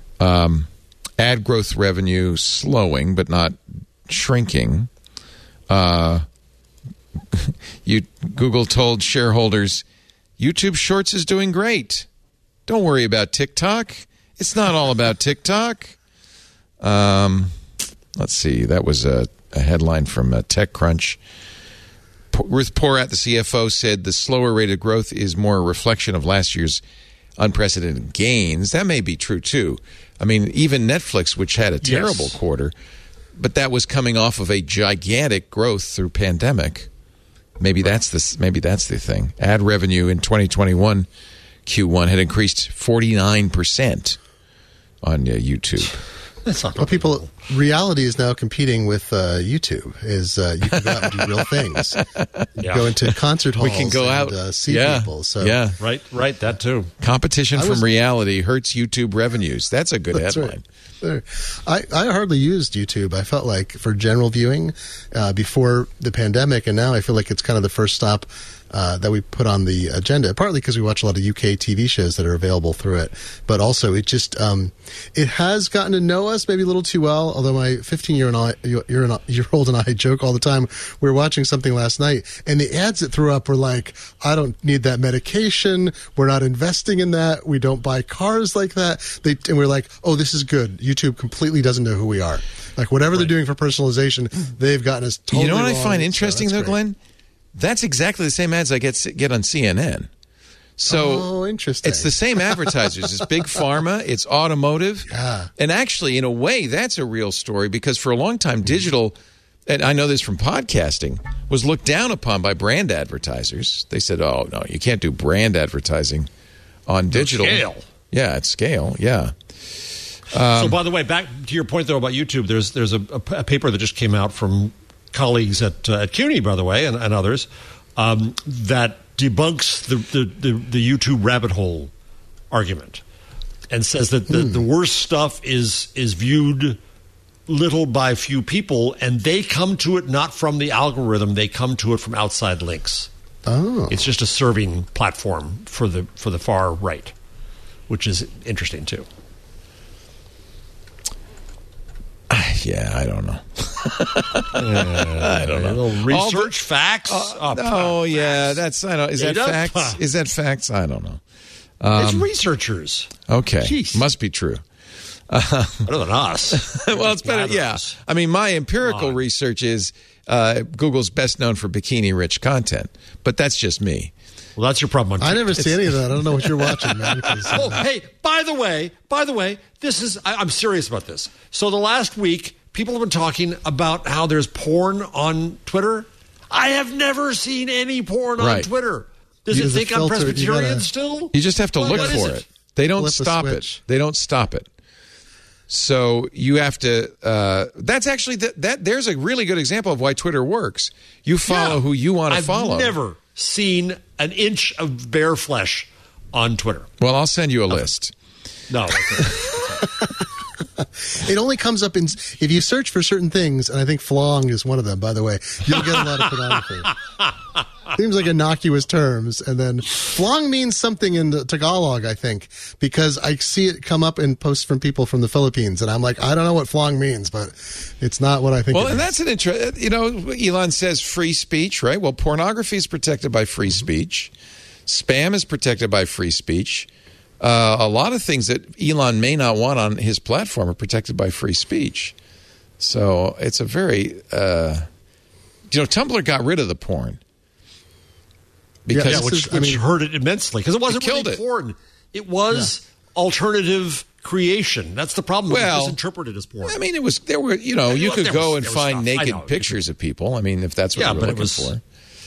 Um, ad growth revenue slowing, but not shrinking. Uh, you Google told shareholders, YouTube Shorts is doing great. Don't worry about TikTok. It's not all about TikTok. Um, let's see. That was a, a headline from uh, TechCrunch. P- Ruth Porat, the C F O, said the slower rate of growth is more a reflection of last year's unprecedented gains. That may be true, too. I mean, even Netflix, which had a terrible Yes. quarter, but that was coming off of a gigantic growth through pandemic. Maybe that's the maybe that's the thing. Ad revenue in twenty twenty-one Q one had increased forty-nine percent on uh, YouTube. That's not Well, people, reality is now competing with uh, YouTube. Is uh, you can go out and do real things. You Yeah. go into concert halls. We can go and, out, uh, see yeah, people. So yeah. right, right. That too. Competition I from was- reality hurts YouTube revenues. That's a good That's headline. right. There. I, I hardly used YouTube. I felt like for general viewing uh, before the pandemic, and now I feel like it's kind of the first stop uh, that we put on the agenda. Partly because we watch a lot of U K T V shows that are available through it, but also it just um, it has gotten to know us maybe a little too well. Although my fifteen year old and I joke all the time. We were watching something last night, and the ads it threw up were like, "I don't need that medication. We're not investing in that. We don't buy cars like that." They and we're like, "Oh, this is good." YouTube completely doesn't know who we are. Like whatever they're doing for personalization, they've gotten us totally You know what I wrong, find so interesting, that's though, great. Glenn? That's exactly the same ads I get get on C N N. So Oh, interesting. it's the same advertisers. It's big pharma. It's automotive. Yeah. And actually, in a way, that's a real story because for a long time, digital, and I know this from podcasting, was looked down upon by brand advertisers. They said, "Oh no, you can't do brand advertising on digital." scale. Yeah, at scale. Yeah. so, by the way, back to your point though about YouTube, there's there's a, a, a paper that just came out from colleagues at uh, at CUNY, by the way, and, and others um, that debunks the, the, the, the YouTube rabbit hole argument and says that the, the worst stuff is is viewed little by few people, and they come to it not from the algorithm; they come to it from outside links. Oh, It's just a serving platform for the for the far right, which is interesting too. Yeah, I don't know. uh, I don't know. Research the, facts. Uh, uh, oh, facts. yeah, that's I don't. Is that Data? facts? Is that facts? I don't know. Um, it's researchers. Okay, Jeez. Must be true. Uh, Better than us. Well, it's better. Yeah, I mean, my empirical research is uh, Google's best known for bikini-rich content, but that's just me. Well, that's your problem. I never see any of that. I don't know what you're watching, man. Oh, hey, by the way, by the way, this is, I, I'm serious about this. So the last week, people have been talking about how there's porn on Twitter. I have never seen any porn on Right. Twitter. Does Use it a think I'm filter. You Presbyterian gotta- still? You just have to What- look what is for it? it. They don't Flip a stop it. switch. They don't stop it. So you have to. Uh, that's actually that, that. There's a really good example of why Twitter works. You follow Yeah. who you want to I've follow. never seen an inch of bare flesh on Twitter. Well, I'll send you a list. No. Okay. It only comes up in if you search for certain things, and I think flong is one of them. By the way, you'll get a lot of pornography. Seems like innocuous terms, and then flong means something in the Tagalog, I think, because I see it come up in posts from people from the Philippines, and I'm like, I don't know what flong means, but it's not what I think. Well, it and means. that's an interest. You know, Elon says free speech, right? Well, pornography is protected by free speech. Spam is protected by free speech. Uh, a lot of things that Elon may not want on his platform are protected by free speech. So it's a very, uh, you know, Tumblr got rid of the porn because Yeah, which, is- I which mean- hurt it immensely because it wasn't It killed really it. porn. It was alternative creation. That's the problem. Well, It was misinterpreted as porn. I mean, it was there were you know you was- could there go was- and there was find stuff. I naked know. pictures of people. I mean, if that's what Yeah, you were but it looking was- for.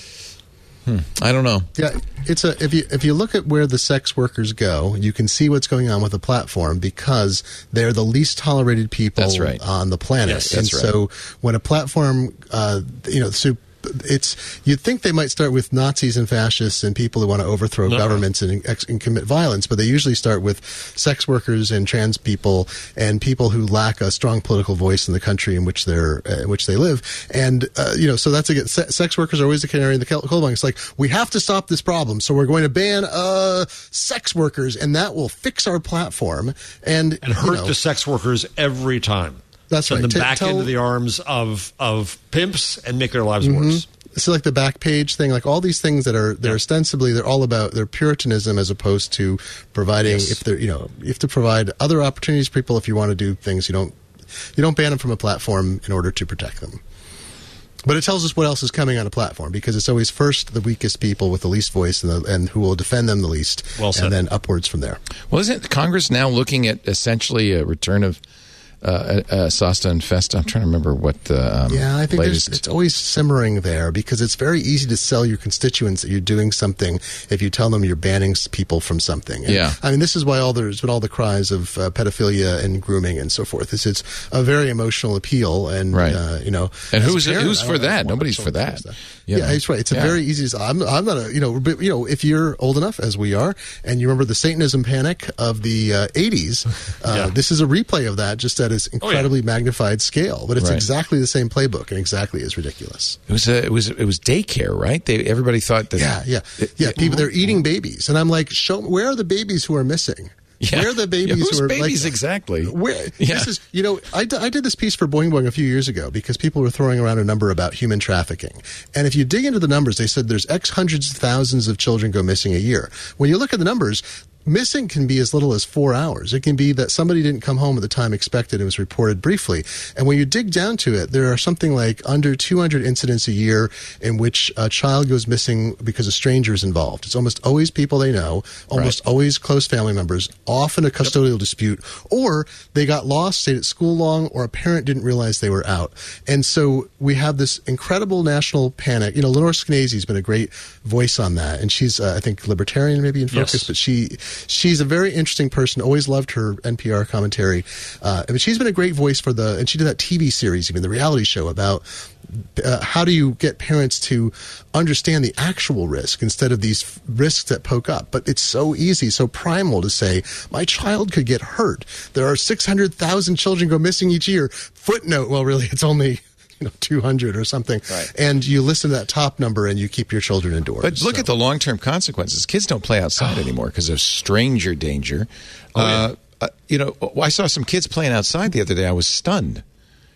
Hmm. I don't know. Yeah, it's a if you if you look at where the sex workers go, you can see what's going on with the platform because they're the least tolerated people That's right. on the planet. Yes, and that's right. so when a platform, uh, you know, so it's you'd think they might start with Nazis and fascists and people who want to overthrow No. governments and, ex- and commit violence, but they usually start with sex workers and trans people and people who lack a strong political voice in the country in which they're uh, in which they live. And uh, you know, so that's again, se- sex workers are always the canary in the coal mine. It's like we have to stop this problem, so we're going to ban uh, sex workers, and that will fix our platform and and hurt you know, the sex workers every time. That's Send right. them T- back tell- into the arms of of pimps and make their lives Mm-hmm. worse. So like the back page thing, like all these things that are they're Yeah. ostensibly they're all about their puritanism as opposed to providing Yes. if they're you know you have to provide other opportunities for people if you want to do things you don't you don't ban them from a platform in order to protect them. But it tells us what else is coming on a platform because it's always first the weakest people with the least voice and, the, and who will defend them the least, Well said. and then upwards from there. Well, isn't Congress now looking at essentially a return of uh, uh, SOSTA and FESTA? I'm trying to remember what the um, Yeah, I think there's, latest. it's always simmering there because it's very easy to sell your constituents that you're doing something if you tell them you're banning s- people from something. And, Yeah. I mean, this is why all there's been all the cries of uh, pedophilia and grooming and so forth. It's, it's a very emotional appeal, and Right. uh, you know, And as a who's- parent, who's I for don't that? want Nobody's my for children that. to use You Yeah, know. that's right. It's Yeah. a very easy. I'm, I'm not a you know, but, you know, if you're old enough as we are, and you remember the Satanism panic of the uh, eighties, uh, Yeah. this is a replay of that, just at its incredibly magnified scale. But it's Right. exactly the same playbook and exactly as ridiculous. It was a, it was it was daycare, right? They everybody thought that. Yeah, yeah, yeah. People they're eating babies, and I'm like, show where are the babies who are missing? Yeah. Where are the babies Yeah, whose who are babies like, exactly? Where Yeah. this is, you know, I, d- I did this piece for Boing Boing a few years ago because people were throwing around a number about human trafficking, and if you dig into the numbers, they said there's X hundreds of thousands of children go missing a year. When you look at the numbers. Missing can be as little as four hours. It can be that somebody didn't come home at the time expected and was reported briefly. And when you dig down to it, there are something like under two hundred incidents a year in which a child goes missing because a stranger is involved. It's almost always people they know, almost Right. always close family members, often a custodial dispute, or they got lost, stayed at school long, or a parent didn't realize they were out. And so we have this incredible national panic. You know, Lenore Skenazy's been a great voice on that, and she's, uh, I think, libertarian maybe in focus, Yes. but she she's a very interesting person. Always loved her N P R commentary. Uh, but she's been a great voice for the, and she did that T V series, even the reality show about uh, how do you get parents to understand the actual risk instead of these f- risks that poke up. But it's so easy, so primal to say, my child could get hurt. There are six hundred thousand children go missing each year. Footnote, well, really, it's only you know, two hundred or something. Right. And you listen to that top number and you keep your children indoors. But look So- at the long term consequences. Kids don't play outside anymore because of stranger danger. Oh, uh, uh, you know, I saw some kids playing outside the other day. I was stunned.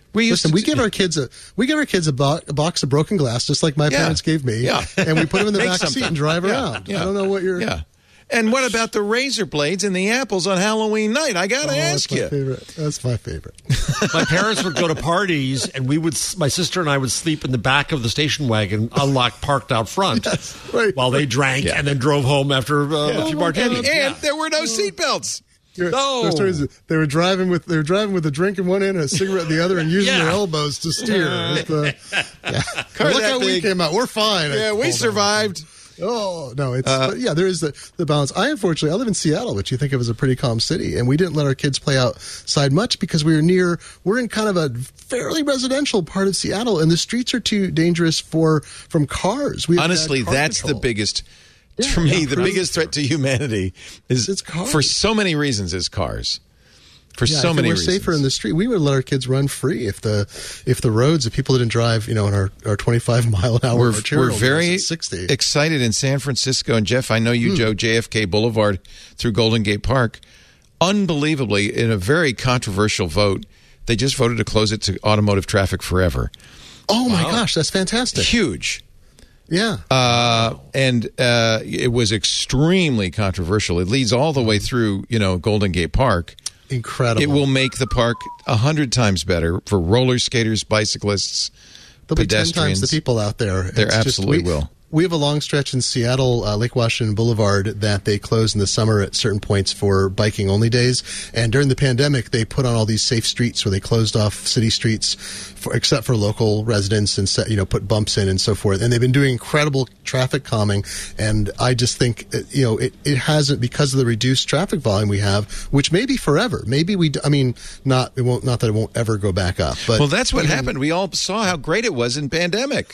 We used Listen, to we do- give our kids a we give our kids a, bo- a box of broken glass, just like my Yeah. parents gave me, Yeah. and we put them in the Make back something. seat and drive Yeah. around. Yeah. I don't know what you're. Yeah. And what about the razor blades and the apples on Halloween night? I got to Oh, ask that's my you. favorite. That's my favorite. My parents would go to parties, and we would. My sister and I would sleep in the back of the station wagon, unlocked, parked out front, right. while they drank Yeah. and then drove home after uh, a few martinis. And Yeah. there were no seatbelts. No. Their stories is they were driving with they were driving with a drink in one hand and a cigarette in the other, and using Yeah. their elbows to steer. With the, yeah. Car Look that how we big. came out. We're fine. Yeah, I we told them. survived. Oh no, it's but yeah. There is the the balance. I unfortunately I live in Seattle, which you think of as a pretty calm city, and we didn't let our kids play outside much because we were near. We're in kind of a fairly residential part of Seattle, and the streets are too dangerous for from cars. We have bad Honestly, car that's control. the biggest. Yeah, for me, yeah, the crazy. biggest threat to humanity is It's cars. for so many reasons is cars. For Yeah, so if many we're reasons. safer in the street. We would let our kids run free if the if the roads, if people didn't drive, you know, in our, our twenty-five mile an hour. We're, arterial we're lanes very at sixty. excited in San Francisco. And Jeff, I know you, Joe, J F K Boulevard through Golden Gate Park. Unbelievably, in a very controversial vote, they just voted to close it to automotive traffic forever. Oh my gosh, that's fantastic! Huge. Yeah, Uh, and uh, it was extremely controversial. It leads all the way through, you know, Golden Gate Park. incredible. It will make the park a hundred times better for roller skaters, bicyclists, There'll be ten pedestrians. times the people out there. There It's just- absolutely we, will. We have a long stretch in Seattle, uh, Lake Washington Boulevard, that they close in the summer at certain points for biking only days. And during the pandemic, they put on all these safe streets where they closed off city streets, for, except for local residents, and set, you know, put bumps in and so forth. And they've been doing incredible traffic calming. And I just think, uh, you know, it, it hasn't, because of the reduced traffic volume we have, which may be forever. Maybe we, d- I mean, not it won't, not that it won't ever go back up. But Well, that's what even- happened. We all saw how great it was in pandemic,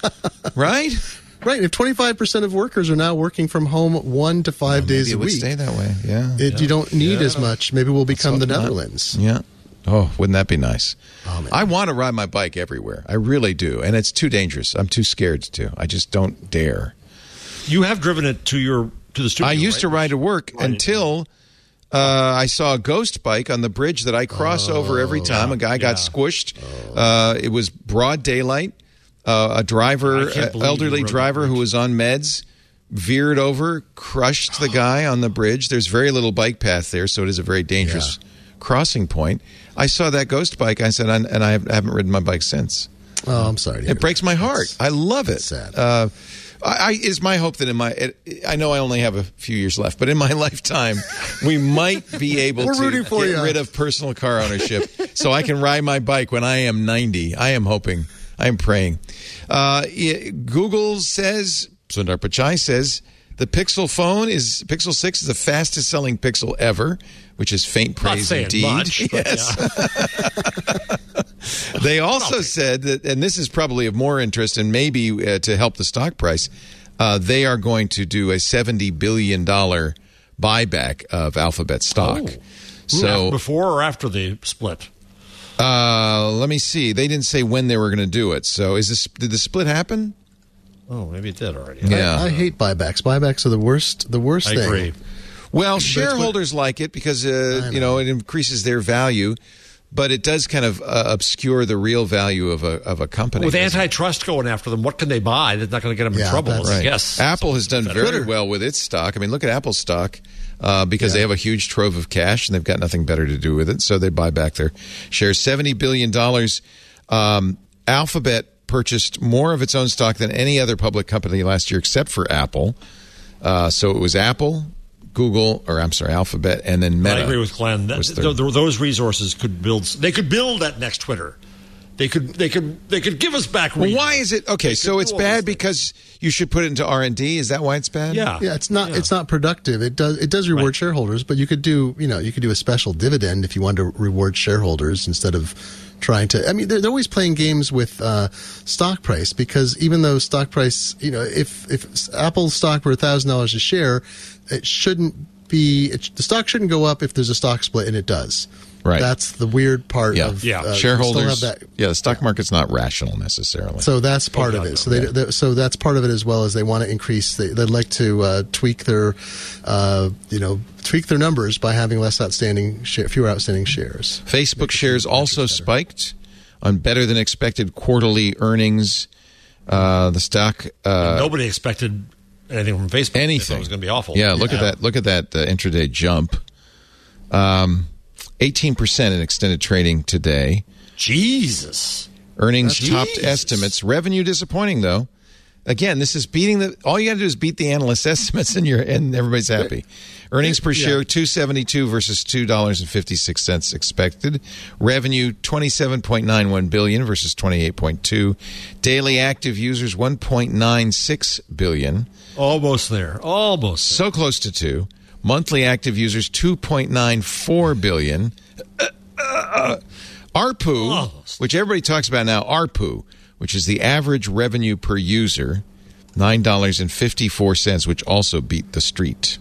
right? Right. If twenty-five percent of workers are now working from home one to five days Maybe a it would week, stay that way. Yeah. it, you don't need as much. Maybe we'll become the hope not. Netherlands. Yeah. Oh, wouldn't that be nice? Oh, man. I want to ride my bike everywhere. I really do. And it's too dangerous. I'm too scared to. I just don't dare. You have driven it to your to the studio. I used right? to ride to work Right. until uh, I saw a ghost bike on the bridge that I cross over every time. A guy got yeah. squished. Uh, it was broad daylight. Uh, a driver, I can't uh, believe elderly you rode driver that who bridge. was on meds, veered over, crushed the guy on the bridge. There's very little bike path there, so it is a very dangerous crossing point. I saw that ghost bike. I said, and I haven't ridden my bike since. Oh, I'm sorry. to hear It breaks that. my heart. I love it. sad. Uh, I, I, it's my hope that in my, it, I know I only have a few years left, but in my lifetime, we might be able We're to rooting for get you. rid of personal car ownership so I can ride my bike when I am ninety. I am hoping. I am praying. Uh, yeah, Google says, Sundar Pichai says, the Pixel phone is, Pixel six is the fastest selling Pixel ever, which is faint Not praise saying indeed. much, but Yes. They also said that, and this is probably of more interest and maybe uh, to help the stock price, uh, they are going to do a seventy billion dollars buyback of Alphabet stock. Oh. So, before or after the split? uh, let me see. They didn't say when they were going to do it. So, is this did the split happen? Oh, maybe it did already. Yeah. I hate buybacks. Buybacks are the worst. The worst I thing. agree. Well, what- shareholders like it because uh, I you know it increases their value, but it does kind of uh, obscure the real value of a of a company. With doesn't it? antitrust going after them, what can they buy that's not going to get them in Yeah, trouble? that's- I Right. guess. Apple has done very Twitter. well with its stock. I mean, look at Apple's stock uh, because they have a huge trove of cash and they've got nothing better to do with it, so they buy back their shares. seventy billion dollars. Um, Alphabet purchased more of its own stock than any other public company last year except for Apple. Uh, so it was Apple, Google, or I'm sorry, Alphabet, and then Meta. I agree with Glenn. That, was th- third. th- those resources could build. They could build that next Twitter. They could. They could. They could give us back. Well, readers. why is it okay? They So could it's do all these bad things. because you should put it into R and D. Is that why it's bad? Yeah. Yeah, it's not. It's not productive. It does. It does reward Right. shareholders, but you could do. You know, you could do a special dividend if you wanted to reward shareholders instead of trying to. I mean, they're, they're always playing games with uh, stock price because even though stock price, you know, if if Apple's stock were a thousand dollars a share, it shouldn't be. It, the stock shouldn't go up if there's a stock split, and it does. Right. That's the weird part Yeah. of Yeah. uh, we Shareholders. Still have that. Yeah, the stock market's not rational necessarily. So that's part Oh, of God, it. no. So they, they so that's part of it as well as they want to increase. They, they'd like to uh, tweak their, uh, you know, tweak their numbers by having less outstanding, share, fewer outstanding shares. Facebook shares also spiked on better than expected quarterly earnings. Uh, the stock. Uh, Nobody expected anything from Facebook. Anything. It was going to be awful. Yeah, look yeah. at that. Look at that uh, intraday jump. Um, eighteen percent in extended trading today. Jesus. Earnings Jesus. topped estimates. Revenue disappointing though. Again, this is beating the. All you got to do is beat the analyst estimates, and you're and everybody's happy. Earnings per share yeah. two seventy two versus two dollars and fifty six cents expected. Revenue twenty seven point nine one billion versus twenty eight point two. Daily active users one point nine six billion. Almost there. Almost. So close to two. Monthly active users two point nine four billion. Uh, uh, uh, A R P U, Almost. Which everybody talks about now, A R P U, which is the average revenue per user, nine dollars and fifty-four cents, which also beat the street.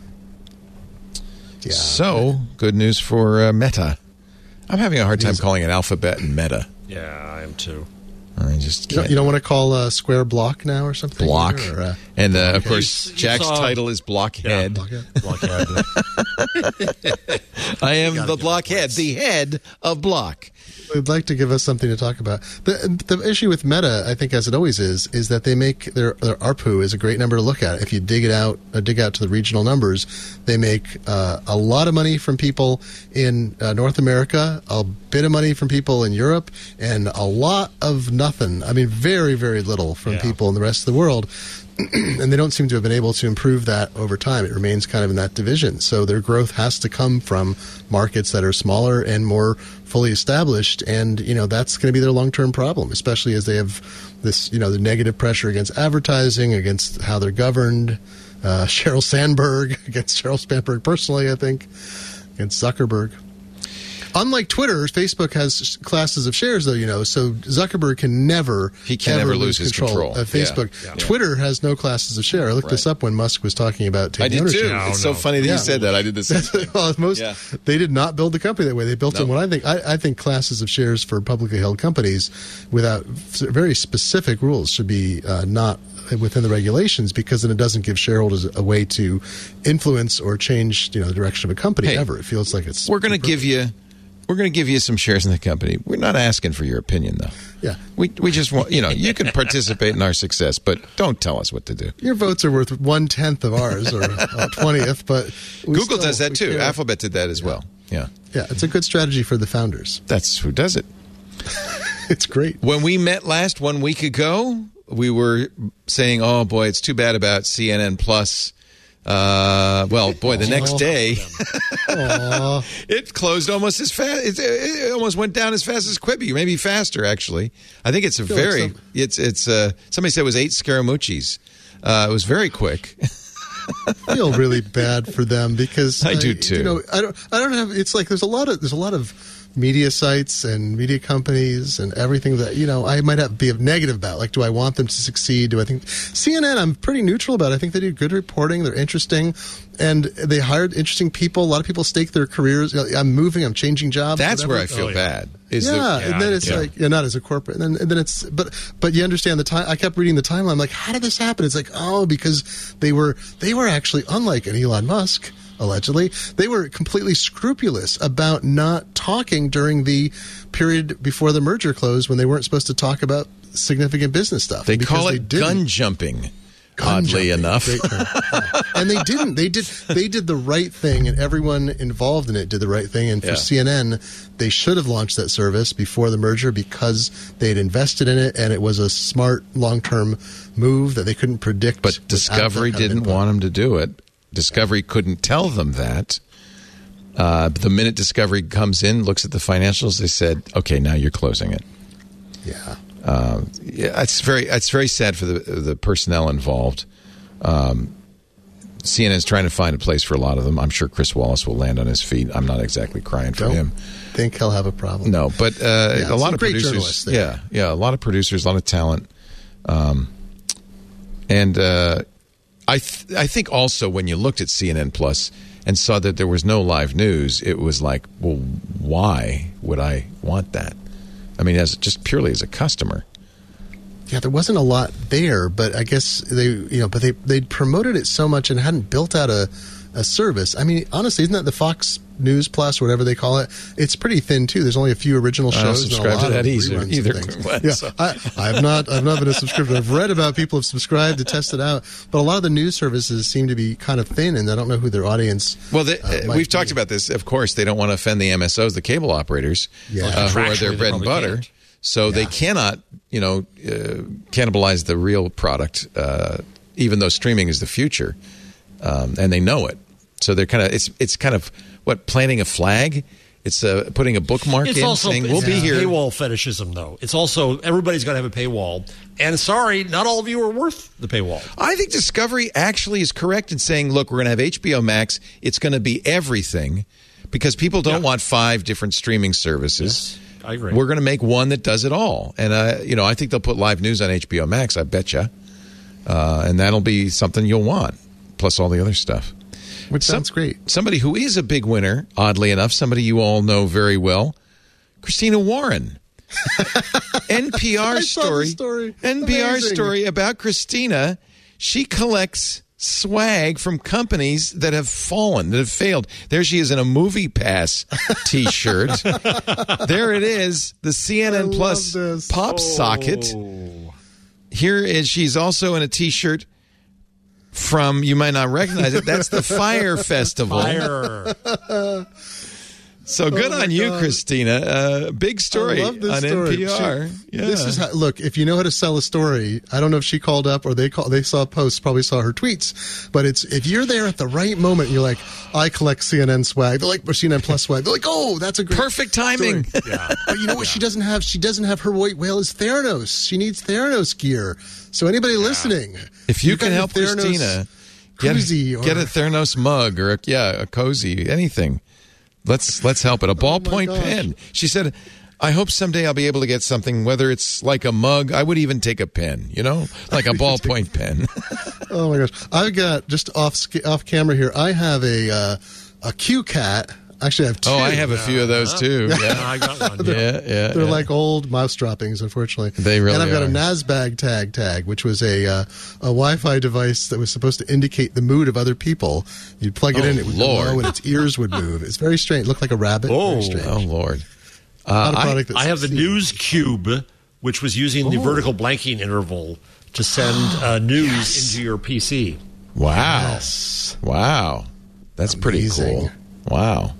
Yeah. So, good news for uh, Meta. I'm having a hard time calling it Alphabet and Meta. Yeah, I am too. I just can't. You don't want to call uh, Square Block now or something? Block. Or, uh, and, uh, of course, you, you Jack's saw, title is Blockhead. Yeah, Blockhead. Blockhead. I am the Blockhead, the head of Block. They'd like to give us something to talk about. The the issue with Meta, I think, as it always is, is that they make their, their A R P U is a great number to look at. If you dig it out, uh, dig out to the regional numbers, they make uh, a lot of money from people in uh, North America, a bit of money from people in Europe, and a lot of nothing. I mean, very, very little from yeah. people in the rest of the world. And they don't seem to have been able to improve that over time. It remains kind of in that division. So their growth has to come from markets that are smaller and more fully established. And, you know, that's going to be their long-term problem, especially as they have this, you know, the negative pressure against advertising, against how they're governed. Uh, Sheryl Sandberg, against Sheryl Sandberg personally, I think, against Zuckerberg. Unlike Twitter, Facebook has classes of shares, though, you know, so Zuckerberg can never he can never lose his control of Facebook. Yeah. Yeah. Twitter has no classes of share. I looked right. this up when Musk was talking about taking I did ownership. too. No, it's no. so funny that yeah. you said that. I did the same thing. Well, most yeah. they did not build the company that way. They built no. it. What I think, I, I think classes of shares for publicly held companies, without very specific rules, should be uh, not within the regulations, because then it doesn't give shareholders a way to influence or change, you know, the direction of a company hey, ever. It feels like it's. We're going to give you. We're going to give you some shares in the company. We're not asking for your opinion, though. Yeah. We we just want, you know, you can participate in our success, but don't tell us what to do. Your votes are worth one-tenth of ours, or a twentieth, but... Google still, does that, too. care. Alphabet did that as yeah. well. Yeah. Yeah, it's a good strategy for the founders. That's who does it. It's great. When we met last one week ago, we were saying, oh, boy, it's too bad about C N N Plus. Uh, well, boy, the next day, it closed almost as fast. It, it almost went down as fast as Quibi, maybe faster, actually. I think it's a very, like it's, it's, uh, somebody said it was eight Scaramucci's. Uh, it was very quick. I feel really bad for them because I do too. You know, I don't, I don't have, it's like there's a lot of, there's a lot of media sites and media companies and everything that, you know, I might have be negative about. Like, do I want them to succeed? Do I think C N N, I'm pretty neutral about. I think they do good reporting. They're interesting. And they hired interesting people. A lot of people stake their careers. I'm moving. I'm changing jobs. That's whatever. where I feel oh, yeah. bad. Is yeah, the, yeah, and then it's yeah. like, yeah, not as a corporate. And then, and then it's, but, but you understand the time. I kept reading the timeline. I'm like, how did this happen? It's like, oh, because they were, they were actually, unlike an Elon Musk, allegedly, they were completely scrupulous about not talking during the period before the merger closed when they weren't supposed to talk about significant business stuff. They call it they gun jumping. Gun Oddly jumping. enough, yeah. And they didn't. They did. They did the right thing, and everyone involved in it did the right thing. And for yeah. C N N, they should have launched that service before the merger because they'd invested in it, and it was a smart long-term move that they couldn't predict. But Discovery didn't want them to do it. Discovery couldn't tell them that. Uh, the minute Discovery comes in, looks at the financials, they said, "Okay, now you're closing it." Yeah. Um, yeah, it's very it's very sad for the the personnel involved. Um, C N N's trying to find a place for a lot of them. I'm sure Chris Wallace will land on his feet. I'm not exactly crying for Don't him. Think he'll have a problem? No, but uh, yeah, a lot of great producers. There. Yeah, yeah, a lot of producers, a lot of talent, um, and uh, I th- I think also when you looked at C N N Plus and saw that there was no live news, it was like, well, why would I want that? I mean, as just purely as a customer. Yeah, there wasn't a lot there, but I guess they, you know, but they they promoted it so much and hadn't built out a a service. I mean, honestly, isn't that the Fox News Plus, or whatever they call it? It's pretty thin too. There's only a few original I don't shows. subscribe and a lot to that of either. reruns and either. things. Well, Yeah, so- I, I've not. I've not been a subscriber. I've read about people who've subscribed to test it out, but a lot of the news services seem to be kind of thin, and I don't know who their audience. Well, they, uh, uh, might we've be. talked about this. Of course, they don't want to offend the M S Os, the cable operators, Yeah. uh, who are Contractually, their they bread and probably butter. can't. So they Yeah. cannot, you know, uh, cannibalize the real product, uh, even though streaming is the future, um, and they know it. So they're kind of it's it's kind of what planting a flag. It's uh, putting a bookmark It's in, also saying we'll it's be here. paywall fetishism, though. It's also everybody's got to have a paywall, and sorry, not all of you are worth the paywall. I think Discovery actually is correct in saying, look, we're going to have H B O Max. It's going to be everything because people don't Yeah. want five different streaming services. Yes, I agree. We're going to make one that does it all. And, uh, you know, I think they'll put live news on H B O Max, I betcha. Uh, and that'll be something you'll want, plus all the other stuff. Which Some- sounds great. Somebody who is a big winner, oddly enough, somebody you all know very well, Christina Warren. N P R I saw the story, story. N P R Amazing. story about Christina. She collects swag from companies that have fallen, that have failed. There she is in a Movie Pass T-shirt. There it is, the C N N I love Plus this. pop socket. Here is she's also in a T-shirt from, you might not recognize it, that's the Fire Festival. Fire. So good Oh, my on you, God. Christina. Uh, big story I love this on story. N P R. She- yeah. This is how, look. If you know how to sell a story, I don't know if she called up or they call, they saw posts, probably saw her tweets. But it's if you're there at the right moment, you're like, I collect C N N swag. They're like, or C N N Plus swag. They're like, oh, that's a great Perfect timing. story. Yeah. But you know what? She doesn't have. She doesn't have her white whale is Theranos. She needs Theranos gear. So anybody listening, If you you've can got help your Theranos Christina, get, koozie or get a Theranos mug or a, yeah, a cozy, anything. Let's let's help it. A ballpoint gosh. pen. She said, I hope someday I'll be able to get something, whether it's like a mug. I would even take a pen, you know, like a ballpoint pen. Oh my gosh! I've got just off sca- off camera here. I have a uh, a Q cat. Actually, I have two. Oh, I have a few of those too. Yeah, Yeah, I got one. yeah, yeah. They're yeah. like old mouse droppings, unfortunately. They really And I've got are. a NASBAG tag tag, which was a uh, a Wi-Fi device that was supposed to indicate the mood of other people. You'd plug it Oh, in, it would Lord. glow, and its ears would move. It's very strange. It looked like a rabbit. Oh. Very strange. Oh Lord. Not a I- product that I have the succeeds. News Cube, which was using the vertical blanking interval to send uh, news into your P C. Wow. Yes. Wow. That's pretty Amazing. cool. Wow.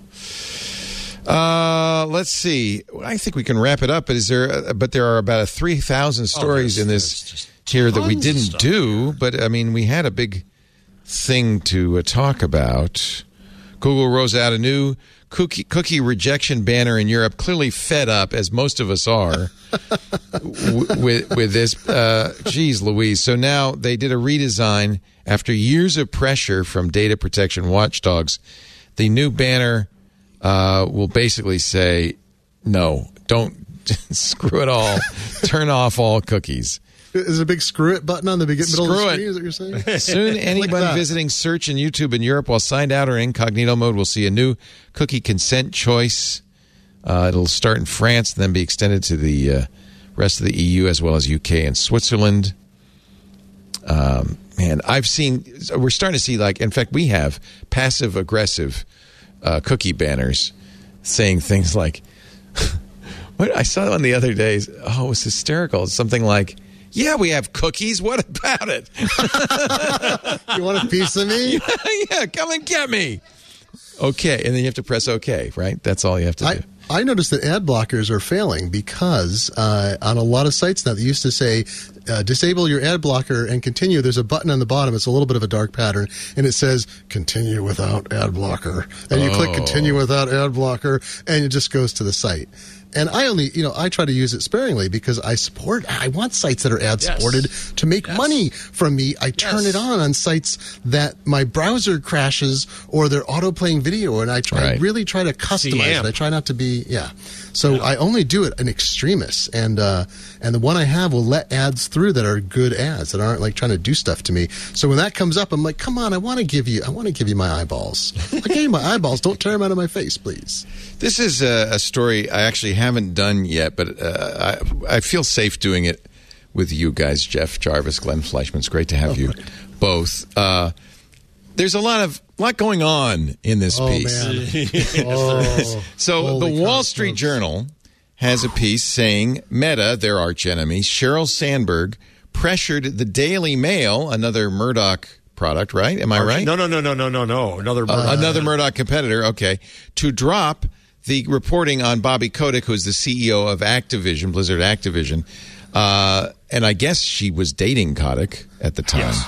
Uh, let's see. I think we can wrap it up. But is there? But there are about three thousand stories there's- in there's this just here that we tons of didn't stuff. do. But I mean, we had a big thing to uh, talk about. Google rolls out a new cookie cookie rejection banner in Europe. Clearly fed up, as most of us are, w- with with this. Uh, geez, Louise. So now they did a redesign after years of pressure from data protection watchdogs. The new banner uh, will basically say, "No, don't screw it all. Turn off all cookies." Is there a big screw it button on the begin- middle of Screw the it. screen? Is that what you're saying? Soon, anyone that. visiting search and YouTube in Europe while signed out or in incognito mode will see a new cookie consent choice. Uh, it'll start in France and then be extended to the uh, rest of the E U as well as U K and Switzerland. Um, man, I've seen, we're starting to see, like, in fact, we have passive aggressive uh, cookie banners saying things like, what I saw one the other day. Oh, it was hysterical. It's something like, yeah, we have cookies. What about it? You want a piece of me? Yeah, come and get me. Okay, and then you have to press OK, right? That's all you have to do. I, I noticed that ad blockers are failing because uh, on a lot of sites now, they used to say, uh, disable your ad blocker and continue. There's a button on the bottom. It's a little bit of a dark pattern, and it says, continue without ad blocker. And you click Oh. continue without ad blocker, and it just goes to the site. And I only, you know, I try to use it sparingly because I support, I want sites that are ad supported Yes. to make Yes. money from me. I turn Yes. it on on sites that my browser crashes or they're auto playing video, and I try I Right. really try to customize it. amp. I try not to be, yeah. So I only do it in extremis, and uh, and the one I have will let ads through that are good ads that aren't like trying to do stuff to me. So when that comes up, I'm like, come on, I want to give you, I want to give you my eyeballs. I gave you my eyeballs. Don't tear them out of my face, please. This is a, a story I actually haven't done yet, but uh, I, I feel safe doing it with you guys, Jeff Jarvis, Glenn Fleischman. It's great to have you both. Uh, there's a lot of lot going on in this Oh, piece. man. Oh, So holy the Wall cow, Street folks. Journal has a piece saying Meta, their archenemy, Sheryl Sandberg, pressured the Daily Mail, another Murdoch product, right? Am I right? No, no, no, no, no, no, no. Another Uh, another Murdoch competitor, okay, to drop the reporting on Bobby Kotick, who's the C E O of Activision, Blizzard Activision. Uh, and I guess she was dating Kotick at the time. Yes.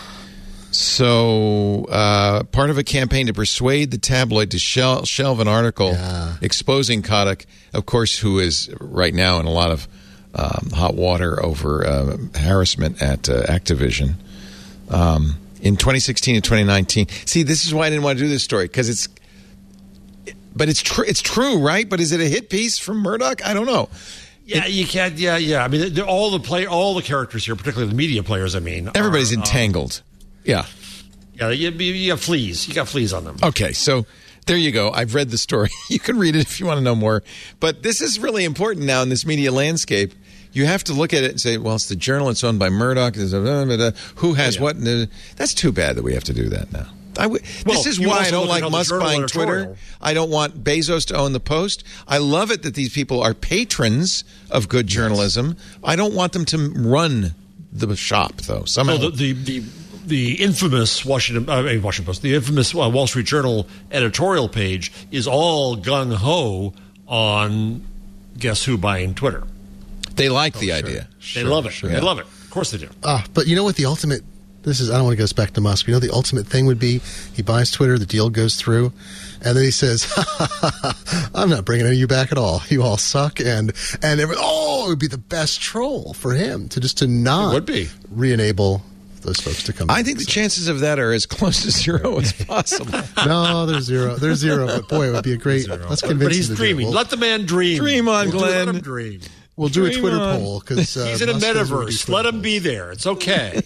So, uh, part of a campaign to persuade the tabloid to shel- shelve an article Yeah. exposing Kotick, of course, who is right now in a lot of um, hot water over uh, harassment at uh, Activision. Um, in twenty sixteen and twenty nineteen. See, this is why I didn't want to do this story, because it's, but it's true. It's true, right? But is it a hit piece from Murdoch? I don't know. Yeah, you can't. Yeah, yeah. I mean, they're, all the play, all the characters here, particularly the media players. I mean, Everybody's are, uh, entangled. Yeah. yeah, you, you have fleas. You got fleas on them. Okay, so there you go. I've read the story. You can read it if you want to know more. But this is really important now in this media landscape. You have to look at it and say, well, it's the Journal. It's owned by Murdoch. Who has Yeah. what? That's too bad that we have to do that now. I w- Well, this is you why I also don't look at like how the Musk Journal buying editorial- Twitter. I don't want Bezos to own the Post. I love it that these people are patrons of good journalism. I don't want them to run the shop, though. Somehow. So the, the the the infamous Washington uh, Washington Post, the infamous uh, Wall Street Journal editorial page is all gung ho on guess who buying Twitter. They like the idea. They love it. sure. They love it. Of course they do. Ah, but you know what the ultimate, this is, I don't want to go back to Musk. You know the ultimate thing would be, he buys Twitter, the deal goes through, and then he says, ha, ha, ha, I'm not bringing any of you back at all. You all suck. And, and every, oh, it would be the best troll for him to just to not It would be. re-enable those folks to come I back. think the So- chances of that are as close to zero as possible. No, there's zero. There's zero. But boy, it would be a great. Let's convince But he's him to do it. dreaming. We'll, Let the man dream. Dream on, We'll do- Let Glenn. him dream. we'll do a dream Twitter on. poll because uh, He's in a Musk doesn't wanna do metaverse. Twitter Let him polls. be there. It's okay.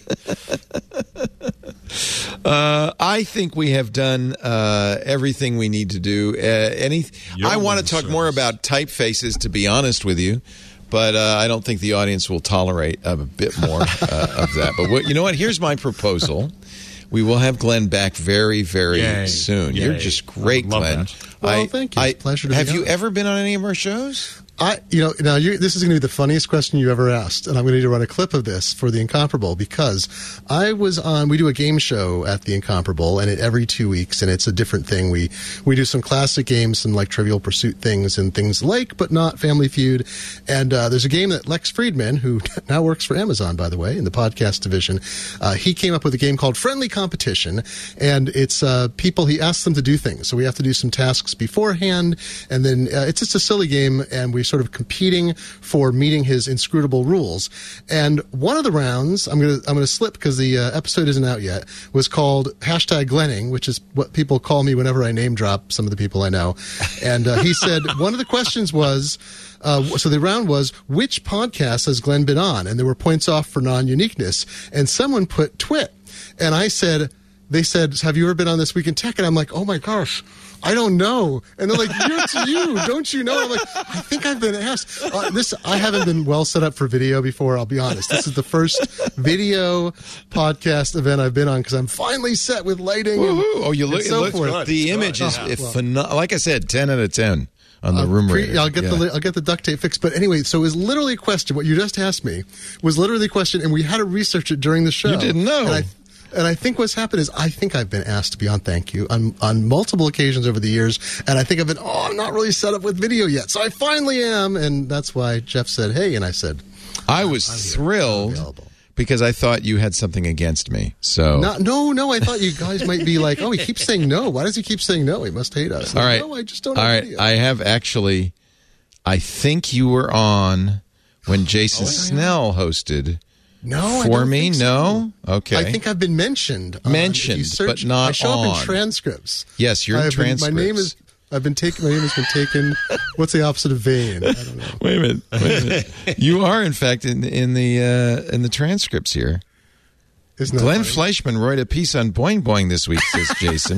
Uh, I think we have done uh, everything we need to do. Uh, any, I want to talk service. more about typefaces, to be honest with you, but uh, I don't think the audience will tolerate a bit more uh, of that. But what, you know what? Here's my proposal. We will have Glenn back very, very Yay. soon. Yay. You're just great, I love Glenn. that. Well, I, thank you. It's I, a pleasure to be have you on. ever been on any of our shows? I, you know, now you, this is going to be the funniest question you ever asked, and I'm going to need to run a clip of this for the Incomparable because I was on. We do a game show at the Incomparable, and it every two weeks, and it's a different thing. We we do some classic games, some like Trivial Pursuit things, and things like, but not Family Feud. And uh, there's a game that Lex Friedman, who now works for Amazon, by the way, in the podcast division, uh, he came up with a game called Friendly Competition, and it's uh, people. He asks them to do things, so we have to do some tasks beforehand, and then uh, it's just a silly game, and we sort of competing for meeting his inscrutable rules. And one of the rounds, I'm gonna I'm gonna slip because the uh, episode isn't out yet, was called hashtag Glenning, which is what people call me whenever I name drop some of the people I know. And uh, he said one of the questions was. Uh, so the round was, which podcast has Glenn been on? And there were points off for non-uniqueness. And someone put Twit. And I said, they said, have you ever been on This Week in Tech? And I'm like, oh my gosh, I don't know. And they're like, it's you, don't you know? I'm like, I think I've been asked. Uh, this I haven't been well set up for video before, I'll be honest. This is the first video podcast event I've been on because I'm finally set with lighting. And, Woohoo. Oh, you look, and so it looks forth. good. The image is Oh, if well. pheno- like I said, ten out of ten on the Uh, room pre- rating. I'll get Yeah. the I'll get the duct tape fixed. But anyway, so it was literally a question. What you just asked me was literally a question, and we had to research it during the show. You didn't know. And I, and I think what's happened is I think I've been asked to be on Thank You on on multiple occasions over the years, and I think I've been oh I'm not really set up with video yet, so I finally am, and that's why Jeff said hey, and I said I was I'm thrilled available. because I thought you had something against me. So no, no, no. I thought you guys might be like, oh, he keeps saying no. Why does he keep saying no? He must hate us. all right, No, I just don't. all have right. video. I have actually. I think you were on when Jason Snell hosted no, I for don't me. think so. No, okay. I think I've been mentioned. on- Mentioned, if you search, but not I show up on. in transcripts. Yes, you're in I've been- transcripts. my name is. I've been taken. My name has been taken. What's the opposite of vain? I don't know. Wait a minute. Wait a minute. You are, in fact, in in the uh, in the transcripts here. Isn't that Glenn funny? Fleischman wrote a piece on Boing Boing this week, says Jason.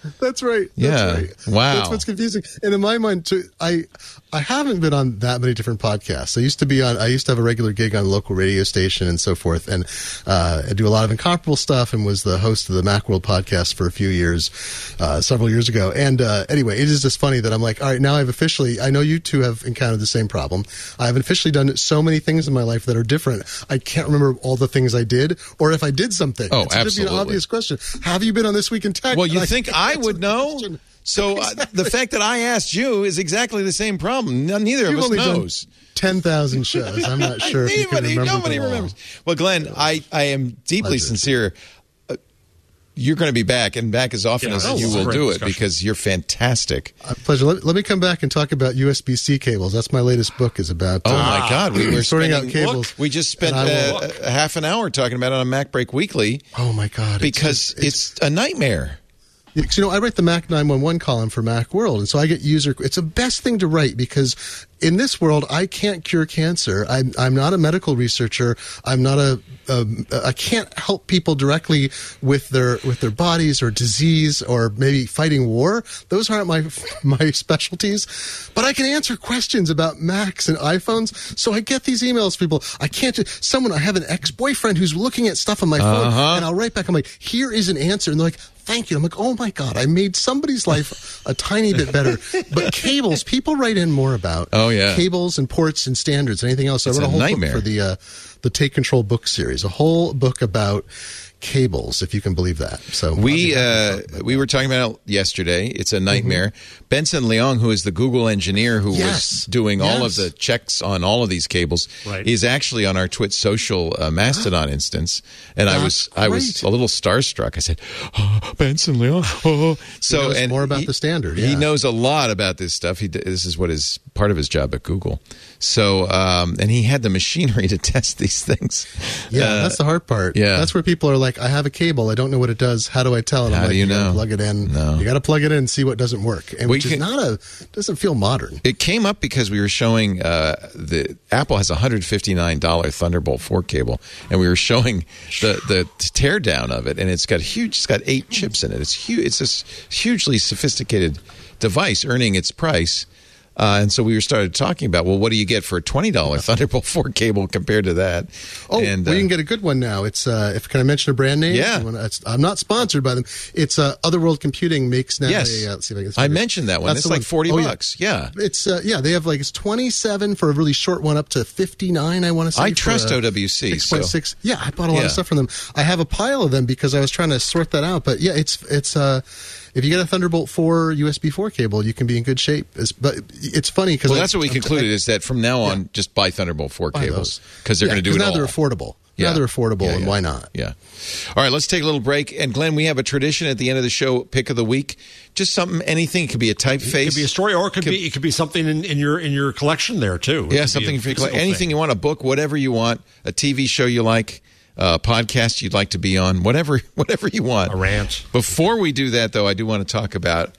That's right. That's Yeah. right. Wow. That's what's confusing. And in my mind, too, I I haven't been on that many different podcasts. I used to be on. I used to have a regular gig on a local radio station and so forth, and uh, I do a lot of incomparable stuff. And was the host of the Macworld podcast for a few years, uh, several years ago. And uh, anyway, it is just funny that I'm like, all right, now I've officially. I know you two have encountered the same problem. I have officially done so many things in my life that are different. I can't remember all the things I did, or if I did something. Oh, it's absolutely. An obvious question. Have you been on This Week in Tech? Well, you And think I would know? So uh, the fact that I asked you is exactly the same problem. None- Neither You've of us only done knows. ten thousand shows. I'm not sure if you can Nobody, remember nobody them all. remembers. Well, Glenn, I, I am deeply Pleasure. sincere. Uh, you're going to be back, and back as often Yeah, as oh, you it's a will great do it discussion. because you're fantastic. Uh, pleasure. Let, let me come back and talk about U S B C cables. That's my latest book is about. Oh, uh, my God. We were sorting out spending- cables. We just spent And I will- uh, a half an hour talking about it on Mac Break Weekly Oh my God! because it's, a nightmare. Because, you know, I write the Mac nine one one column for Macworld, and so I get user. It's the best thing to write because in this world, I can't cure cancer. I'm I'm not a medical researcher. I'm not a. a I can't help people directly with their with their bodies or disease or maybe fighting war. Those aren't my my specialties. But I can answer questions about Macs and iPhones. So I get these emails, from people. I can't. Just, someone I have an ex boyfriend who's looking at stuff on my phone, Uh-huh. and I'll write back. I'm like, here is an answer, and they're like. Thank you. I'm like, oh my God, I made somebody's life a tiny bit better. But cables, people write in more about. Oh, yeah. Cables and ports and standards, anything else. It's I wrote a a whole nightmare. book for the uh, the Take Control book series, a whole book about cables, if you can believe that. So We I'll be happy to uh, talk about we that. were talking about it yesterday. It's a nightmare. Benson Leong, who is the Google engineer who Yes. was doing all of Yes. the checks on all of these cables, Right. is actually on our Twit Social uh, Mastodon instance. And I was That's I was great. a little starstruck. I said, oh, "Benson Leong." Oh. So knows and more about he- the standard, He yeah. knows a lot about this stuff. He d- this is what is part of his job at Google. So um, and he had the machinery to test these things. Yeah, Uh, that's the hard part. yeah. That's where people are like, I have a cable. I don't know what it does. How do I tell? And How I'm do like, you gotta know? Plug it in. No. You got to plug it in and see what doesn't work. And We which can- is not a, doesn't feel modern. It came up because we were showing uh, the Apple has a one hundred fifty-nine dollars Thunderbolt four cable, and we were showing the the teardown of it, and it's got huge. It's got eight chips in it. It's huge. It's this hugely sophisticated device, earning its price. Uh, and so we were started talking about, well, what do you get for a twenty dollars Thunderbolt four cable compared to that? Oh, and, well, uh, you can get a good one now. It's uh, if can I mention a brand name? Yeah. You wanna- it's, I'm not sponsored by them. It's uh, Otherworld Computing makes now. Yes. a, uh, let's see if I, can I find it. mentioned that one. That's It's the like one. forty Oh, yeah. bucks. Yeah. It's uh, yeah. They have like it's twenty-seven for a really short one, up to fifty-nine. I want to say. I for trust a O W C, six point six. Yeah, I bought a lot Yeah. of stuff from them. I have a pile of them because I was trying to sort that out. But yeah, it's it's uh, if you get a Thunderbolt four U S B four cable, you can be in good shape. It's, but it's funny because Well, that's what we concluded is that from now on, just buy Thunderbolt four cables because they're going to do it now all. they're affordable. Yeah. Now they're affordable, Yeah, and yeah. why not? Yeah. All right, let's take a little break. And Glenn, we have a tradition at the end of the show, pick of the week. Just something, anything. It could be a typeface. It could be a story, or it could, Could- be it could be something in, in your in your collection there too. It Yeah, could something be a for you. physical Anything thing. you want, a book, whatever you want, a T V show you like, a podcast you'd like to be on, whatever, whatever you want. A rant. Before we do that, though, I do want to talk about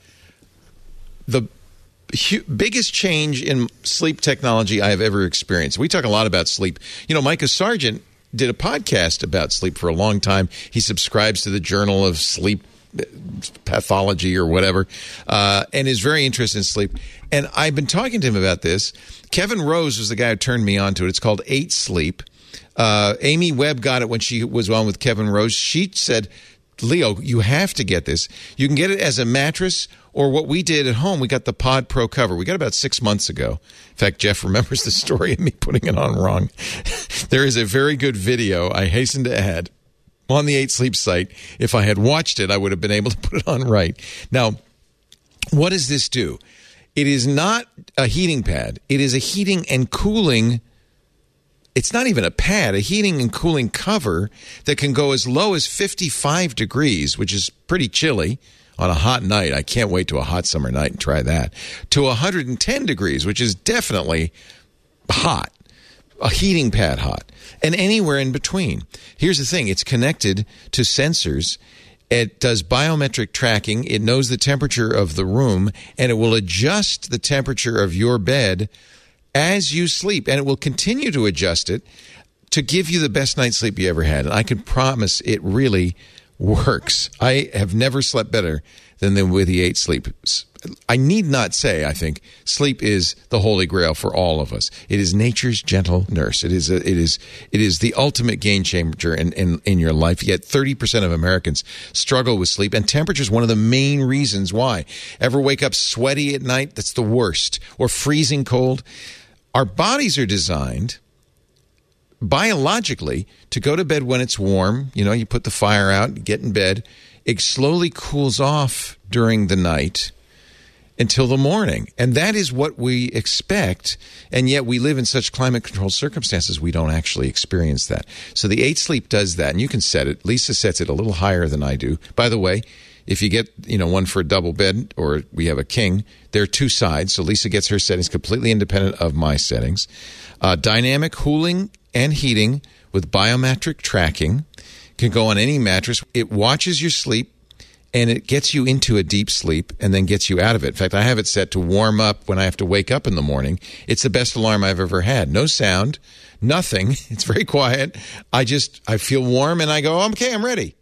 the hu- biggest change in sleep technology I have ever experienced. We talk a lot about sleep. You know, Micah Sargent did a podcast about sleep for a long time. He subscribes to the Journal of Sleep Pathology or whatever, uh, and is very interested in sleep. And I've been talking to him about this. Kevin Rose was the guy who turned me on to it. It's called Eight Sleep. Uh, Amy Webb got it when she was on with Kevin Rose. She said, Leo, you have to get this. You can get it as a mattress, or what we did at home, we got the Pod Pro cover. We got it about six months ago. In fact, Jeff remembers the story of me putting it on wrong. There is a very good video, I hasten to add, on the Eight Sleep site. If I had watched it, I would have been able to put it on right. Now, what does this do? It is not a heating pad. It is a heating and cooling. It's not even a pad, a heating and cooling cover that can go as low as fifty-five degrees, which is pretty chilly on a hot night. I can't wait to a hot summer night and try that. To one hundred ten degrees, which is definitely hot. A heating pad hot. And anywhere in between. Here's the thing. It's connected to sensors. It does biometric tracking. It knows the temperature of the room, and it will adjust the temperature of your bed as you sleep, and it will continue to adjust it to give you the best night's sleep you ever had. And I can promise it really works. I have never slept better than the, with the eight Sleep. I need not say, I think, sleep is the holy grail for all of us. It is nature's gentle nurse. It is a, it is it is the ultimate game changer in, in, in your life. Yet thirty percent of Americans struggle with sleep, and temperature is one of the main reasons why. Ever wake up sweaty at night? That's the worst. Or freezing cold? Our bodies are designed biologically to go to bed when it's warm. You know, you put the fire out, get in bed. It slowly cools off during the night until the morning. And that is what we expect. And yet we live in such climate-controlled circumstances, we don't actually experience that. So the eight Sleep does that, and you can set it. Lisa sets it a little higher than I do. By the way, if you get, you know, one for a double bed, or we have a king, there are two sides. So Lisa gets her settings completely independent of my settings. Uh, dynamic cooling and heating with biometric tracking. Can go on any mattress. It watches your sleep, and it gets you into a deep sleep and then gets you out of it. In fact, I have it set to warm up when I have to wake up in the morning. It's the best alarm I've ever had. No sound, nothing. It's very quiet. I just, I feel warm, and I go, okay, I'm ready.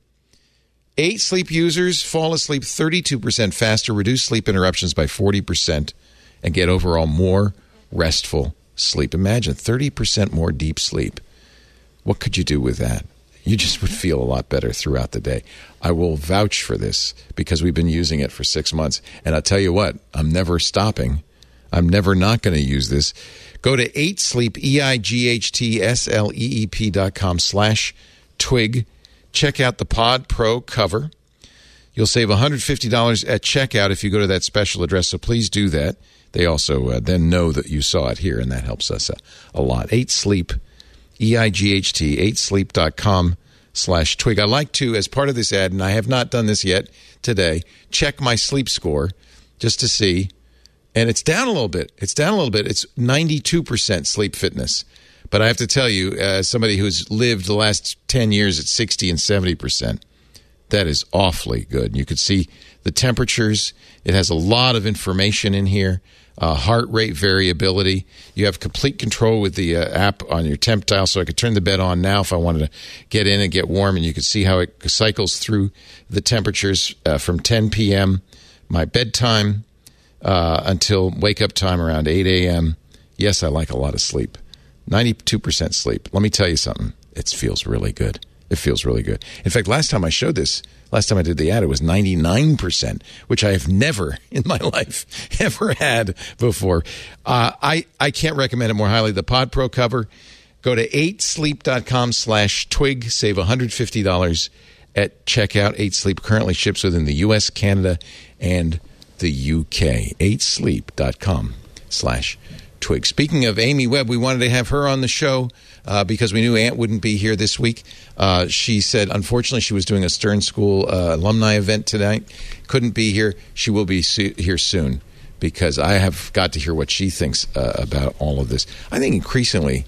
Eight Sleep users fall asleep thirty-two percent faster, reduce sleep interruptions by forty percent, and get overall more restful sleep. Imagine thirty percent more deep sleep. What could you do with that? You just would feel a lot better throughout the day. I will vouch for this because we've been using it for six months. And I'll tell you what, I'm never stopping. I'm never not going to use this. Go to eight sleep, E I G H T S L E E P dot com slash twig. Check out the Pod Pro cover. You'll save one hundred fifty dollars at checkout if you go to that special address, so please do that. They also uh, then know that you saw it here, and that helps us a, a lot. eight sleep, E I G H T, eight sleep dot com slash twig. I like to, as part of this ad, and I have not done this yet today, check my sleep score just to see. And it's down a little bit. It's down a little bit. It's ninety-two percent sleep fitness. But I have to tell you, as somebody who's lived the last ten years at sixty and seventy percent, that is awfully good. You can see the temperatures. It has a lot of information in here. Uh, heart rate variability. You have complete control with the uh, app on your temp dial, so I could turn the bed on now if I wanted to get in and get warm, and you can see how it cycles through the temperatures uh, from ten p.m., my bedtime, uh, until wake-up time around eight a.m. Yes, I like a lot of sleep. ninety-two percent sleep. Let me tell you something. It feels really good. It feels really good. In fact, last time I showed this, last time I did the ad, it was ninety-nine percent, which I have never in my life ever had before. Uh, I, I can't recommend it more highly. The Pod Pro cover, go to eight sleep dot com slash twig, save one hundred fifty dollars at checkout. eight sleep currently ships within the U S, Canada, and the U K. eight sleep dot com slash twig. Speaking of Amy Webb, we wanted to have her on the show uh, because we knew Aunt wouldn't be here this week. Uh, she said, unfortunately, she was doing a Stern School uh, alumni event tonight. Couldn't be here. She will be su- here soon because I have got to hear what she thinks uh, about all of this. I think increasingly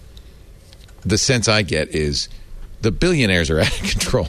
the sense I get is the billionaires are out of control.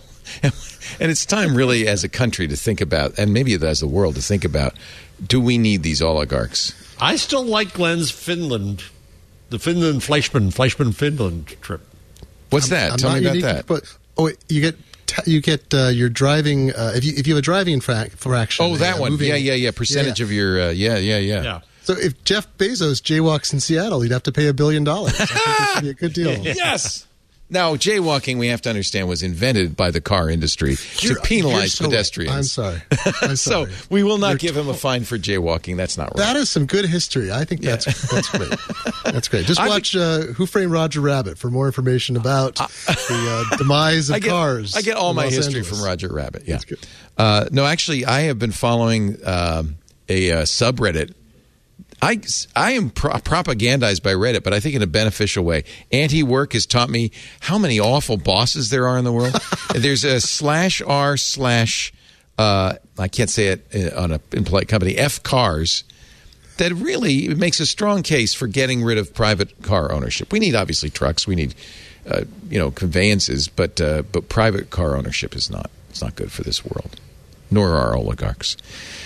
And it's time really as a country to think about, and maybe as the world to think about, do we need these oligarchs? I still like Glenn's Finland, the Finland Fleischmann, Fleischmann Finland trip. What's that? I'm Tell me about unique, that. But, oh, you get you get uh, your driving uh, if you if you have a driving infra- infraction. Oh, that uh, one. moving, yeah, yeah, yeah. Percentage yeah. of your. Uh, yeah, yeah, yeah, Yeah. So if Jeff Bezos jaywalks in Seattle, he'd have to pay a billion dollars. I think this would be a good deal. Yes. Now, jaywalking, we have to understand, was invented by the car industry to You're- penalize you're so right. pedestrians. I'm sorry. I'm So sorry. we will not You're give him a fine for jaywalking. That's not right. That is some good history. I think that's that's great. That's great. Just I watch uh, Who Framed Roger Rabbit for more information about the uh, demise of I get, cars. I get all in my Los history Angeles. from Roger Rabbit. Yeah. That's good. Uh, no, actually, I have been following um, a uh, subreddit. I, I am pro- propagandized by Reddit, but I think in a beneficial way. Anti-work has taught me how many awful bosses there are in the world. There's a slash r slash, uh, I can't say it on a in polite company, F cars, that really makes a strong case for getting rid of private car ownership. We need, obviously, trucks. We need, uh, you know, conveyances, but uh, but private car ownership is not. It's not good for this world, nor are oligarchs.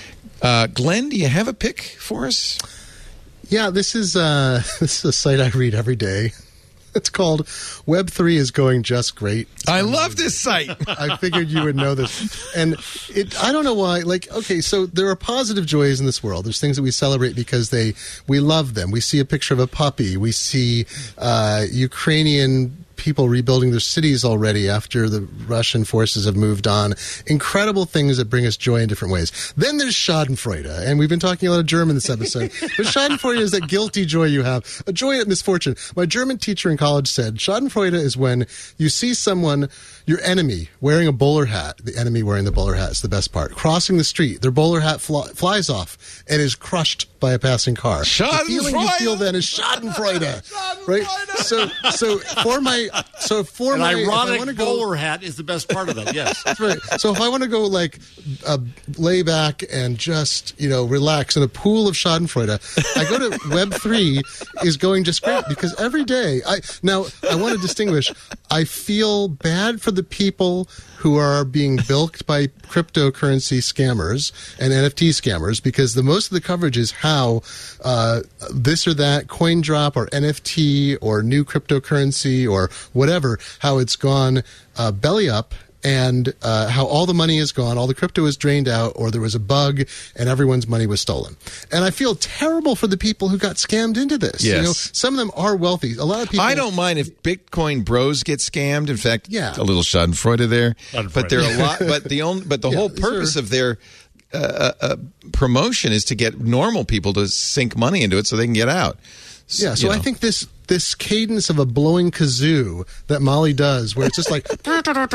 Uh, Glenn, do you have a pick for us? Yeah, this is uh, this is a site I read every day. It's called Web three is Going Just Great. I love this site. I figured you would know this. And it, I don't know why. Like, okay, so there are positive joys in this world. There's things that we celebrate because they we love them. We see a picture of a puppy. We see uh, Ukrainian people rebuilding their cities already after the Russian forces have moved on. Incredible things that bring us joy in different ways. Then there's Schadenfreude, and we've been talking a lot of German this episode. But Schadenfreude is that guilty joy you have, a joy at misfortune. My German teacher in college said Schadenfreude is when you see someone, your enemy, wearing a bowler hat. The enemy wearing the bowler hat is the best part. Crossing the street, their bowler hat fl- flies off and is crushed by a passing car. Schadenfreude. The feeling you feel then is Schadenfreude, Schadenfreude. right? So, so for my, so for An my, ironic if I want to go, bowler hat is the best part of that. Yes, that's right. So if I want to go like uh, lay back and just you know relax in a pool of Schadenfreude, I go to Web three is going just great because every day I now I want to distinguish. I feel bad for the people who are being bilked by cryptocurrency scammers and N F T scammers because the most of the coverage is how uh, this or that coin drop or N F T or new cryptocurrency or whatever, how it's gone uh, belly up and uh, how all the money is gone, all the crypto is drained out, or there was a bug and everyone's money was stolen. And I feel terrible for the people who got scammed into this. Yes. You know, some of them are wealthy. A lot of people. I don't mind if Bitcoin bros get scammed. In fact, Yeah. a little Schadenfreude there. Schadenfreude. But there are a lot. But the only. But the Yeah, whole these purpose are- of their uh, uh, promotion is to get normal people to sink money into it so they can get out. S- Yeah, so you I know. think this this cadence of a blowing kazoo that Molly does, where it's just like at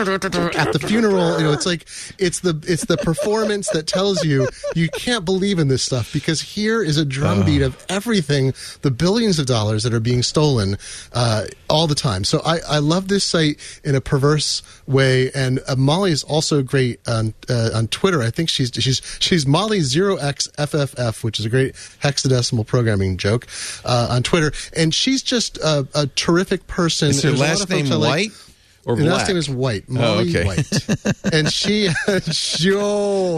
the funeral, you know, it's like it's the it's the performance that tells you you can't believe in this stuff because here is a drumbeat Uh. of everything, the billions of dollars that are being stolen uh, all the time. So I, I love this site in a perverse way, and uh, Molly is also great on uh, on Twitter. I think she's she's she's Molly zero x F F F, which is a great hexadecimal programming joke uh, on Twitter, and she's just a, a terrific person. Is her There's a lot last of folks name I like- White or Her Black? last name is White. Molly okay. White. And she, oh,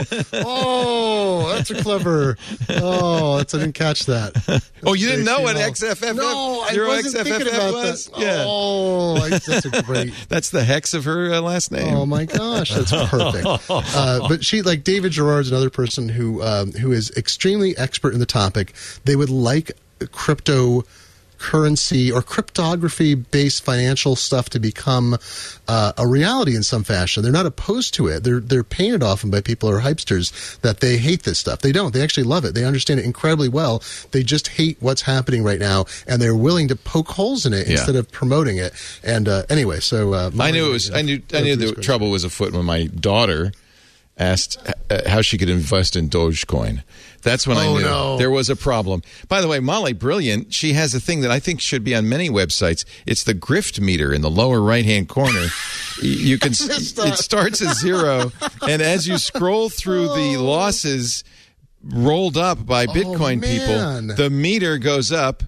oh, that's a clever. Oh, that's, I didn't catch that. Oh, you didn't know Very what female. X F F No, I Zero wasn't X F F thinking about was? that. Yeah. Oh, I, that's a great. That's the hex of her uh, last name. Oh my gosh, that's perfect. Uh, but she, like David Gerard's another person who um, who is extremely expert in the topic. They would like crypto currency or cryptography based financial stuff to become uh, a reality in some fashion. They're not opposed to it. They're they're painted often by people who are hypesters that they hate this stuff. They don't. They actually love it. They understand it incredibly well. They just hate what's happening right now, and they're willing to poke holes in it Yeah. instead of promoting it. And uh, anyway, so uh, I knew it was. I knew. I knew the trouble was afoot when my daughter asked uh, how she could invest in Dogecoin. That's when I Oh, knew no. there was a problem. By the way, Molly Brilliant, she has a thing that I think should be on many websites. It's the grift meter in the lower right-hand corner. You can. It starts at zero, and as you scroll through the losses rolled up by Bitcoin man. people, the meter goes up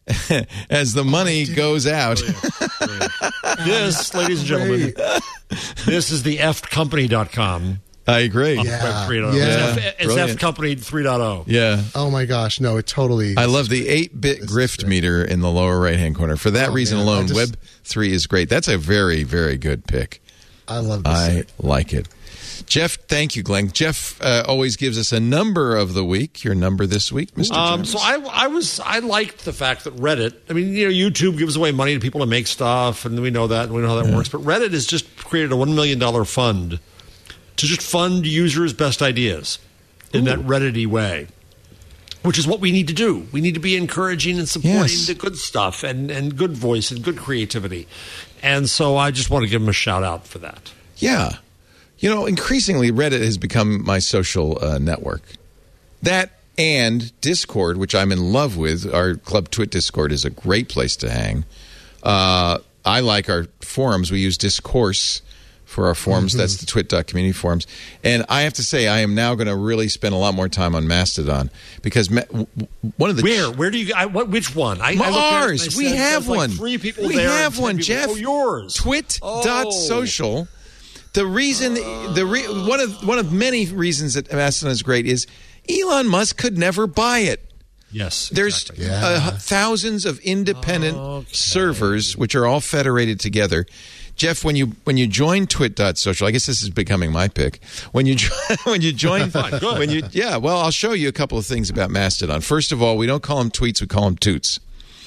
as the money goes out. This, ladies and gentlemen, this is the F company dot com. I agree. Yeah. Web 3.0. Yeah. It's, F, it's Brilliant. F Company three point oh. Yeah. Oh my gosh, no, it totally. I love the eight-bit grift meter in the lower right-hand corner. For that Oh, reason man, I alone, just- Web three is great. That's a very, very good pick. I love this. I site. like it. Jeff, thank you, Glenn. Jeff uh, always gives us a number of the week. Your number this week, Mister Um, Jones. so I, I was, I liked the fact that Reddit. I mean, you know, YouTube gives away money to people to make stuff, and we know that, and we know how that works. But Reddit has just created a one million dollar fund to just fund users' best ideas in that Reddit-y way, which is what we need to do. We need to be encouraging and supporting Yes. the good stuff and, and good voice and good creativity. And so I just want to give them a shout out for that. Yeah. You know, increasingly, Reddit has become my social uh, network. That and Discord, which I'm in love with. Our Club Twit Discord is a great place to hang. Uh, I like our forums. We use Discourse for our forums. Mm-hmm. That's the twit dot community forums. And I have to say, I am now going to really spend a lot more time on Mastodon because ma- w- w- one of the Where? Where do you? I, what? Which one? I, I looked at it and I Ours. said, We have there's like one. Three people we there. and have ten one, people- Jeff. Oh, yours. twit dot social. The reason, the re, one of one of many reasons that Mastodon is great is Elon Musk could never buy it. Yes, There's exactly. Yeah. uh, thousands of independent Okay. servers which are all federated together. Jeff, when you when you join twit dot social, I guess this is becoming my pick. When you jo- when you join, Good. when you yeah, well, I'll show you a couple of things about Mastodon. First of all, we don't call them tweets; we call them toots.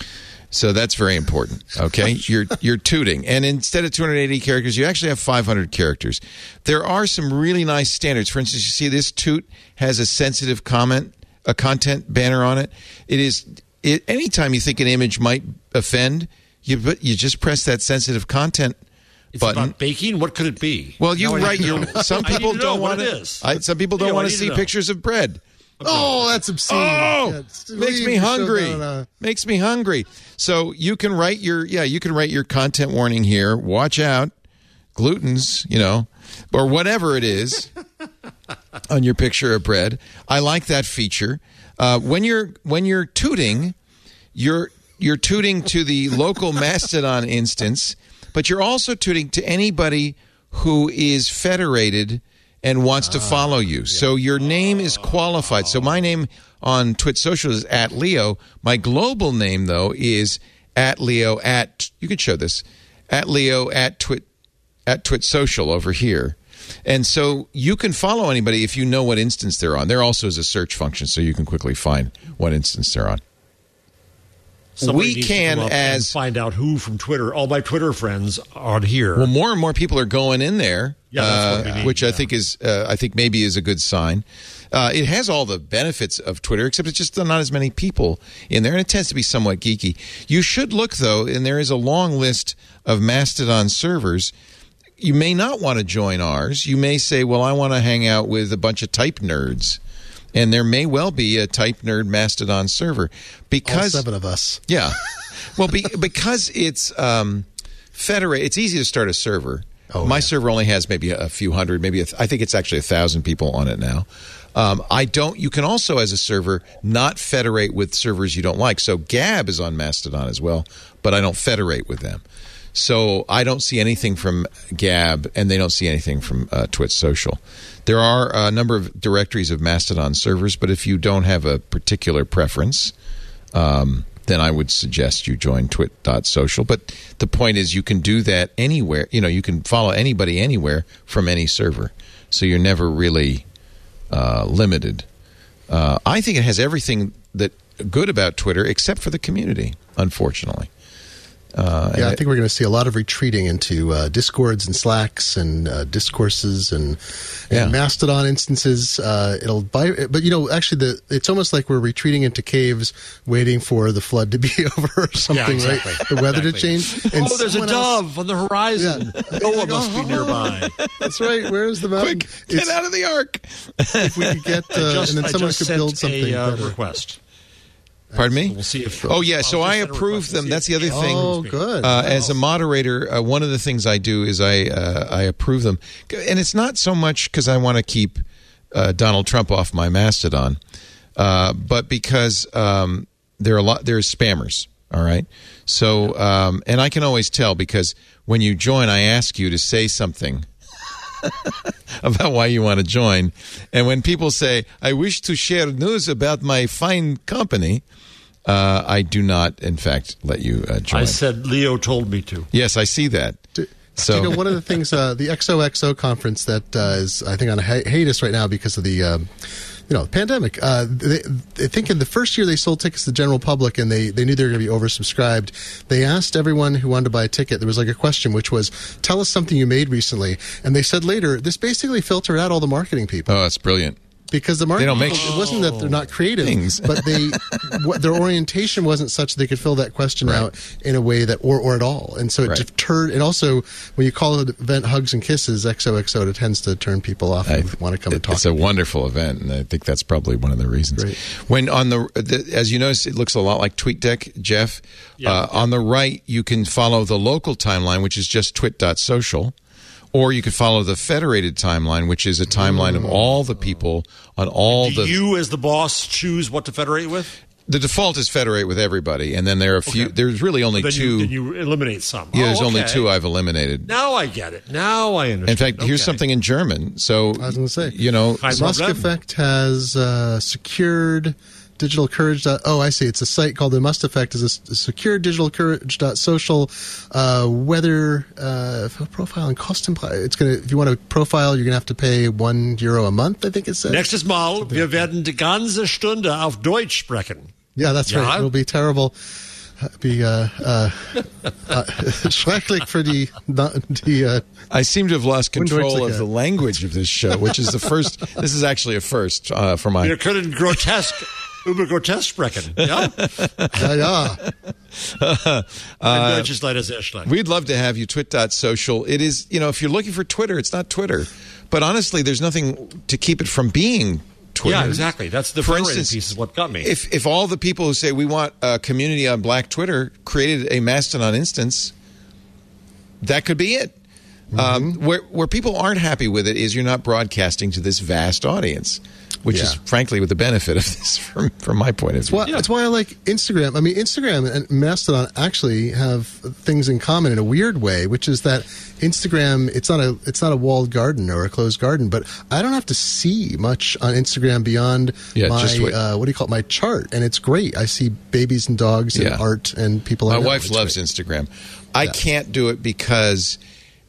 So that's very important. Okay, you're you're tooting, and instead of two hundred eighty characters, you actually have five hundred characters. There are some really nice standards. For instance, you see this toot has a sensitive comment, a content banner on it. It is it, anytime you think an image might offend, you you just press that sensitive content It's button. about baking. What could it be? Well, you Now I write need to your. know. Some I need people to know don't what want it to. is. I, some people don't Leo, I want to need see to know. pictures of bread. Oh, that's obscene. Oh, Yeah, it's- makes leave me your show hungry. down, uh, Makes me hungry. So you can write your yeah, you can write your content warning here. Watch out, gluten's, you know, or whatever it is on your picture of bread. I like that feature. Uh, when you're when you're tooting, you're you're tooting to the local Mastodon instance, but you're also tooting to anybody who is federated and wants to follow you. So your name is qualified. So my name on Twit Social is at Leo. My global name, though, is at Leo at, you could show this, at Leo at Twit, at Twit Social over here. And so you can follow anybody if you know what instance they're on. There also is a search function, so you can quickly find what instance they're on. Somebody we needs to can, come up as- and find out who from Twitter. All my Twitter friends are on here. Well, more and more people are going in there, Yeah, that's what uh, we need, which I yeah. think is, uh, I think maybe is a good sign. Uh, it has all the benefits of Twitter, except it's just not as many people in there, and it tends to be somewhat geeky. You should look though, and there is a long list of Mastodon servers. You may not want to join ours. You may say, "Well, I want to hang out with a bunch of type nerds," and there may well be a type nerd Mastodon server all because seven of us. yeah. Well, be, because it's um, federate, it's easy to start a server. Oh, My yeah. server only has maybe a, a few hundred, maybe a th- I think it's actually a thousand people on it now. Um, I don't. You can also, as a server, not federate with servers you don't like. So Gab is on Mastodon as well, but I don't federate with them. So I don't see anything from Gab, and they don't see anything from uh, Twit Social. There are a number of directories of Mastodon servers, but if you don't have a particular preference, um, then I would suggest you join twit dot social. But the point is you can do that anywhere. You know, you can follow anybody anywhere from any server. So you're never really uh, limited. Uh, I think it has everything that good about Twitter except for the community, unfortunately. Uh, Yeah, I and think we're going to see a lot of retreating into uh, Discords and Slacks and uh, discourses and, and Yeah. Mastodon instances. Uh, it'll buy, but you know, actually, the it's almost like we're retreating into caves, waiting for the flood to be over or something, exactly. right? The weather Exactly. to change. And Oh, there's a someone else- dove on the horizon. Noah must be nearby. That's right. Where's the mountain? quick, get It's- out of the ark. If we could get, uh, Just, and then I someone just could sent build something a uh, better. request. Pardon me? We'll see if. Oh, yeah. So I'll I just send a approve request. We'll them. see That's if- the other thing. Oh, good. Uh, as a moderator, uh, one of the things I do is I uh, I approve them, and it's not so much because I want to keep uh, Donald Trump off my Mastodon, uh, but because um, there are a lot there's spammers. All right, so um, and I can always tell because when you join, I ask you to say something about why you want to join, and when people say, "I wish to share news about my fine company," Uh, I do not, in fact, let you uh, join. I said Leo told me to. Yes, I see that. Do- So you know, one of the things, uh, the X O X O conference that uh, is, I think, on a hi- hiatus right now because of the, um, you know, pandemic. Uh, they, I think in the first year they sold tickets to the general public, and they, they knew they were going to be oversubscribed. They asked everyone who wanted to buy a ticket. There was like a question, which was, "Tell us something you made recently." And they said later, this basically filtered out all the marketing people. oh, that's brilliant. Because the marketing don't make- people, it wasn't that they're not creative, Things. but they what, their orientation wasn't such that they could fill that question Right. out in a way that or or at all, and so it Right. deterred. And also, when you call it event Hugs and Kisses X O X O, it tends to turn people off I, and want to come and talk. It's a wonderful event, and I think that's probably one of the reasons. Great. When on the, the, as you notice, it looks a lot like TweetDeck, Jeff. Yeah. Uh, on the right, you can follow the local timeline, which is just twit dot social. Or you could follow the federated timeline, which is a timeline of all the people on all Do the. you, as the boss, choose what to federate with? The default is federate with everybody, and then there are a few. Okay. There's really only Then two. you, then you eliminate some. yeah, Oh, there's only okay. two I've eliminated. Now I get it. Now I understand. In fact, here's Okay. something in German. So I was going to say, you know, Kein Musk Problem. Effect has uh, secured digital courage. Oh, I see. It's a site called The Must Effect. Is a, a secure digital courage social uh, weather uh, profile and custom. It's gonna. If you want to profile, you're gonna have to pay one euro a month. I think it says. Nächstes Mal, wir werden die ganze Stunde auf Deutsch sprechen. Yeah, that's Ja. right. It'll be terrible. Be uh, uh, uh, schrecklich for the the. Uh, I seem to have lost control of Undeutliche. the language of this show, which is the first. This is actually a first uh, for my. Wir können grotesk über grotesk sprechen. Ja? ja, ja. Mein Deutsch ist leider sehr schlecht. We'd love to have you. Twit dot social. It is, you know, if you're looking for Twitter, it's not Twitter. But honestly, there's nothing to keep it from being Twitter. Yeah, exactly. That's the For frustrating instance, piece is what got me. If if all the people who say we want a community on Black Twitter created a Mastodon instance, that could be it. Mm-hmm. Um, where where people aren't happy with it is you're not broadcasting to this vast audience, which Yeah. is frankly with the benefit of this from from my point of view. Well, that's why I like Instagram. I mean, Instagram and Mastodon actually have things in common in a weird way, which is that Instagram it's not a it's not a walled garden or a closed garden, but I don't have to see much on Instagram beyond Yeah, my just wait. uh, what do you call it, my chart, and it's great. I see babies and dogs and Yeah. art and people. I My know. wife It's loves great. Instagram. I Yeah. can't do it because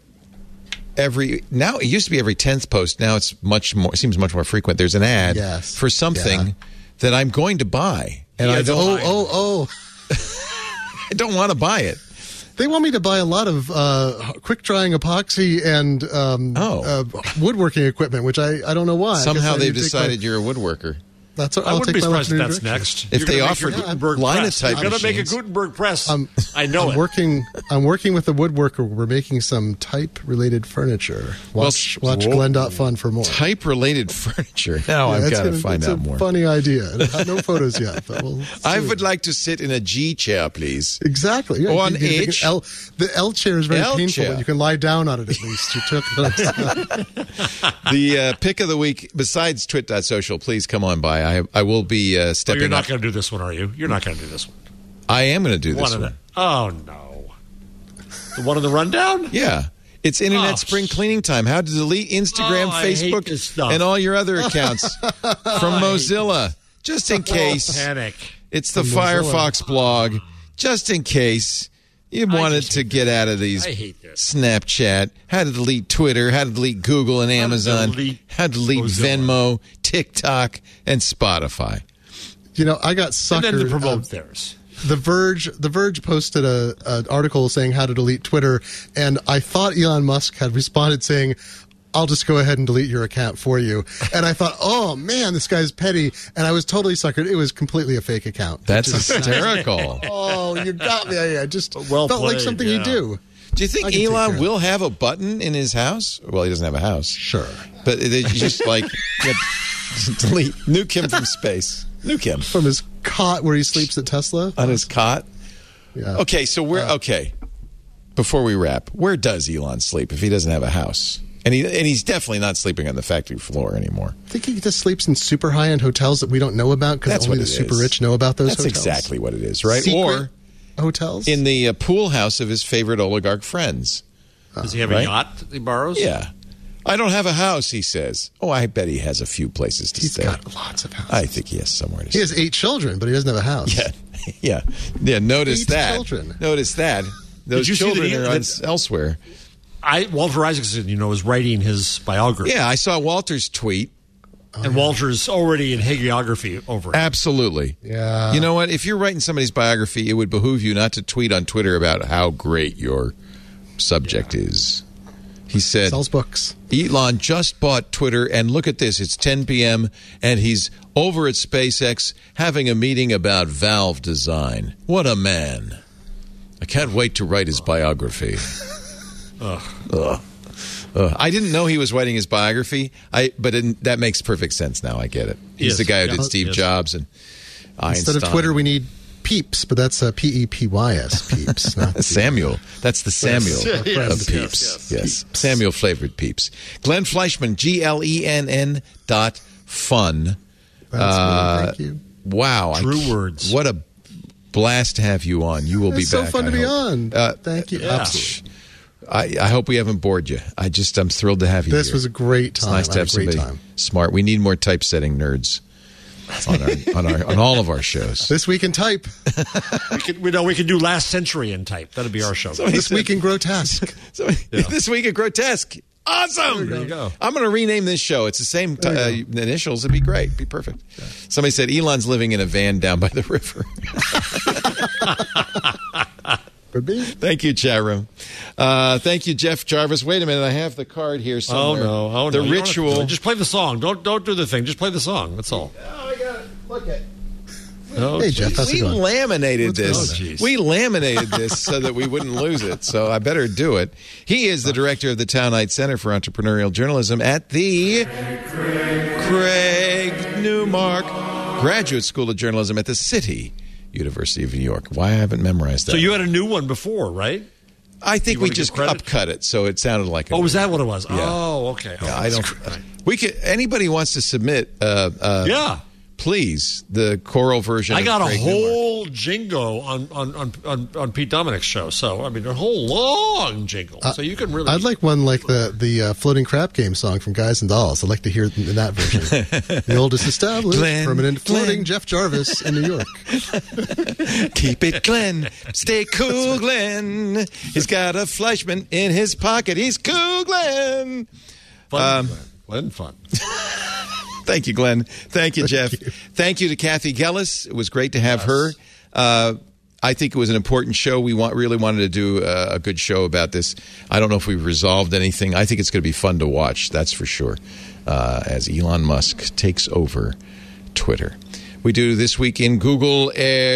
every now it used to be every tenth post. Now it's much more. It seems much more frequent. There's an ad Yes. for something Yeah. that I'm going to buy, and Yeah, I don't. Oh, oh, oh! I don't want to buy it. They want me to buy a lot of uh, quick drying epoxy and um, Oh. uh, woodworking equipment, which I, I don't know why. I guess Somehow I they've need to take my- decided you're a woodworker. That's what I I'll wouldn't take be my surprised if life in a that's direction. next. If You're they gonna make offered your Gutenberg linotype press. You're going to make a machines. Gutenberg press. I'm, I know I'm it. working. I'm working with a woodworker. We're making some type-related furniture. Watch, Well, watch whoa. Glenn dot fun for more. Type-related furniture. Now Yeah, I've it's got to gonna- find it's out a more. Funny idea. I have no photos yet, but we'll. I see. would like to sit in a G chair, please. exactly. Yeah, Or an you can take an H. L, the L chair is very L painful, chair. but you can lie down on it at least. You took The uh, pick of the week, besides twit dot social, please come on by. I I will be uh, Oh, stepping you're not up. going to do this one, are you? You're not going to do this one. I am going to do this One of one. the, oh, no. The one in the rundown? Yeah. It's internet Oh, spring cleaning time. How to delete Instagram, Oh, I hate Facebook, this stuff. and all your other accounts from Mozilla. Just in case. Panic. It's the From Mozilla. Firefox blog. Just in case you wanted just to hate get out of these I hate this. Snapchat, how to delete Twitter, how to delete Google and Amazon, delete how to delete Mozilla. Venmo, TikTok, and Spotify. you know, I got And suckered. then to promote uh, theirs. The Verge, The Verge posted a an article saying how to delete Twitter, and I thought Elon Musk had responded saying, "I'll just go ahead and delete your account for you." And I thought, "Oh man, this guy's petty," and I was totally suckered. It was completely a fake account. That's hysterical. Oh, you got me! I, I just Well felt like played, something yeah. you do. Do you think I can take care Elon of will have a button in his house? Well, he doesn't have a house. Sure. But they just like yeah, delete, nuke him from space. Nuke him From his cot where he sleeps at Tesla. on his cot. Yeah. Okay, so where? Okay, before we wrap, where does Elon sleep if he doesn't have a house? And he and he's definitely not sleeping on the factory floor anymore. I think he just sleeps in super high end hotels that we don't know about because That's only what the it super is. rich know about those That's hotels. exactly what it is, right? Secret Or hotels in the uh, pool house of his favorite oligarch friends. Does he have right? a yacht that he borrows? Yeah, I don't have a house, he says. Oh, I bet he has a few places to He's stay. got lots of houses. I think he has somewhere to He stay. has eight children, but he doesn't have a house. Yeah, yeah, yeah. Notice Eight that. children. Notice that. Those you see that children he- are on, that- elsewhere. I Walter Isaacson, you know, is writing his biography. Yeah, I saw Walter's tweet. And Walter's already in hagiography over it. Absolutely. Yeah. You know what? If you're writing somebody's biography, it would behoove you not to tweet on Twitter about how great your subject is. He said, Sells books. Elon just bought Twitter, and look at this. It's ten p.m., and he's over at SpaceX having a meeting about valve design. What a man. I can't wait to write his biography. Ugh. Ugh. Ugh. I didn't know he was writing his biography, I but it, that makes perfect sense now. I get it. He's Yes. the guy who Yeah. did Steve Yes. Jobs and Einstein. Instead of Twitter, we need Peeps, but that's uh, P E P Y S, Peeps. Not Samuel. That's the Samuel Yes, of yes, Peeps. yes, Yes. Samuel flavored Peeps. Glenn Fleischman, G L E N N dot fun. That's Uh, me. Thank you. Wow. I True c- words. What a blast to have you on. You will It's be so back. fun I to be hope. on. Uh, Thank you. yeah. Absolutely. I, I hope we haven't bored you. I just, I'm thrilled to have you This here. was a great It's time. nice to I have had a great somebody time. smart. We need more typesetting nerds. on our, on our on all of our shows. This Week in Type. we could, we know we could do Last Century in Type. That'd be our show. This said, Week in Grotesque. So, yeah. This Week in Grotesque. Awesome. There you go. I'm going to rename this show. It's the same t- uh, initials. It'd be great. It'd be perfect. Yeah. Somebody said Elon's living in a van down by the river. Could be. Thank you, chat room. Uh, thank you, Jeff Jarvis. Wait a minute. I have the card here somewhere. Oh, no. Oh, the no. ritual. Just play the song. Don't don't do the thing. Just play the song. That's all. Oh, I got it. Look at it. Oh, hey, Jeff, how's we it going? laminated What's this. We laminated this so that we wouldn't lose it. So I better do it. He is the director of the Townite Center for Entrepreneurial Journalism at the Craig Newmark Graduate School of Journalism at the City University of New York. Why I haven't memorized that? So you had a new one before, right? I think You we wanna just give credit? upcut it, so it sounded like. A Oh, was that what it was? Yeah. Oh, okay. Oh, Yeah, I that's don't. great. We could. Anybody wants to submit? Uh, uh, Yeah. Please, the choral version. I got of a Craig Newmark. whole jingle on, on, on, on, on Pete Dominic's show. So, I mean, a whole long jingle. So you can really... I'd like one like the the uh, Floating Crap Game song from Guys and Dolls. I'd like to hear it in that version. The oldest established Glenn, permanent floating Glenn. Jeff Jarvis in New York. Keep it, Glenn. Stay cool, Glenn. He's got a Fleischmann in his pocket. He's cool, Glenn. Fun, Um, Glenn, fun. Thank you, Glenn. Thank you, Jeff. you. Thank you to Kathy Gellis. It was great to have her. Uh, I think it was an important show. We want, really wanted to do a, a good show about this. I don't know if we've resolved anything. I think it's going to be fun to watch, that's for sure, uh, as Elon Musk takes over Twitter. We do This Week in Google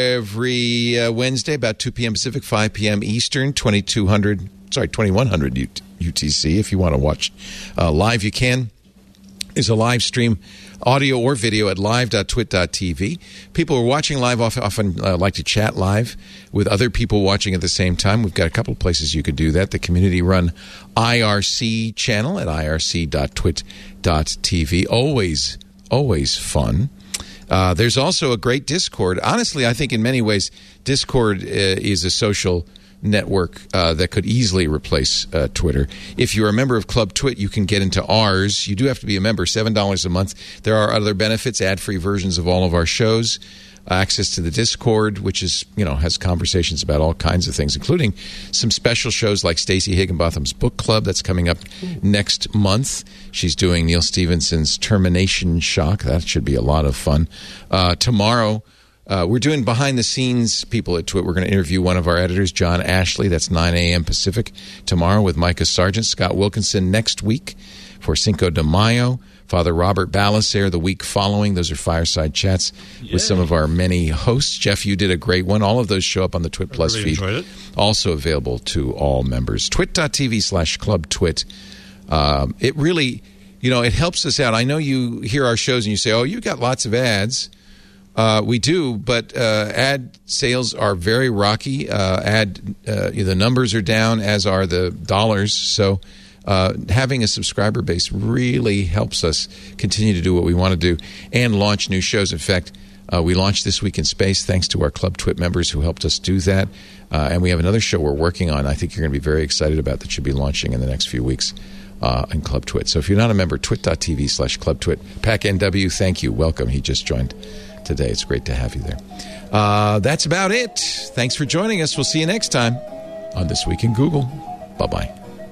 every uh, Wednesday, about two p.m. Pacific, five p.m. Eastern, twenty-two hundred, sorry, twenty-one hundred U T C. If you want to watch uh, live, you can. Is a live stream, audio or video, at live dot twit dot t v. People who are watching live often uh, like to chat live with other people watching at the same time. We've got a couple of places you could do that. The community-run I R C channel at I R C dot twit dot t v. Always, always fun. Uh, there's also a great Discord. Honestly, I think in many ways, Discord uh, is a social network uh, that could easily replace uh, Twitter. If you're a member of Club Twit, you can get into ours. You do have to be a member, seven dollars a month. There are other benefits, ad-free versions of all of our shows, access to the Discord, which is, you know, has conversations about all kinds of things, including some special shows like Stacey Higginbotham's Book Club that's coming up next month. She's doing Neil Stephenson's Termination Shock. That should be a lot of fun. Uh, tomorrow, Uh, we're doing behind-the-scenes people at Twit. We're going to interview one of our editors, John Ashley. That's nine a.m. Pacific tomorrow with Micah Sargent. Scott Wilkinson next week for Cinco de Mayo. Father Robert Balasair the week following. Those are fireside chats Yay. with some of our many hosts. Jeff, you did a great one. All of those show up on the Twit Plus really feed. It. Also available to all members. twit.tv slash club twit. Um, it really, you know, it helps us out. I know you hear our shows and you say, oh, you got lots of ads. Uh, we do, but uh, ad sales are very rocky. Uh, ad, uh, the numbers are down, as are the dollars. So uh, having a subscriber base really helps us continue to do what we want to do and launch new shows. In fact, uh, we launched This Week in Space thanks to our Club Twit members who helped us do that. Uh, and we have another show we're working on I think you're going to be very excited about that should be launching in the next few weeks uh, in Club Twit. So if you're not a member, twit.tv slash Club Twit. Pac N W, thank you. Welcome. He just joined today. It's great to have you there. Uh, that's about it. Thanks for joining us. We'll see you next time on This Week in Google. Bye-bye.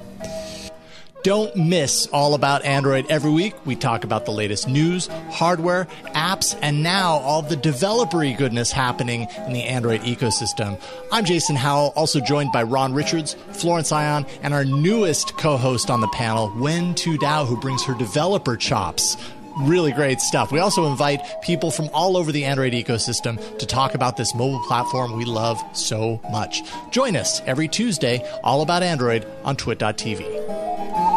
Don't miss All About Android every week. We talk about the latest news, hardware, apps, and now all the developer-y goodness happening in the Android ecosystem. I'm Jason Howell, also joined by Ron Richards, Florence Ion, and our newest co-host on the panel, Wen Tu Dao, who brings her developer chops. Really great stuff. We also invite people from all over the Android ecosystem to talk about this mobile platform we love so much. Join us every Tuesday, All About Android, on twit dot t v.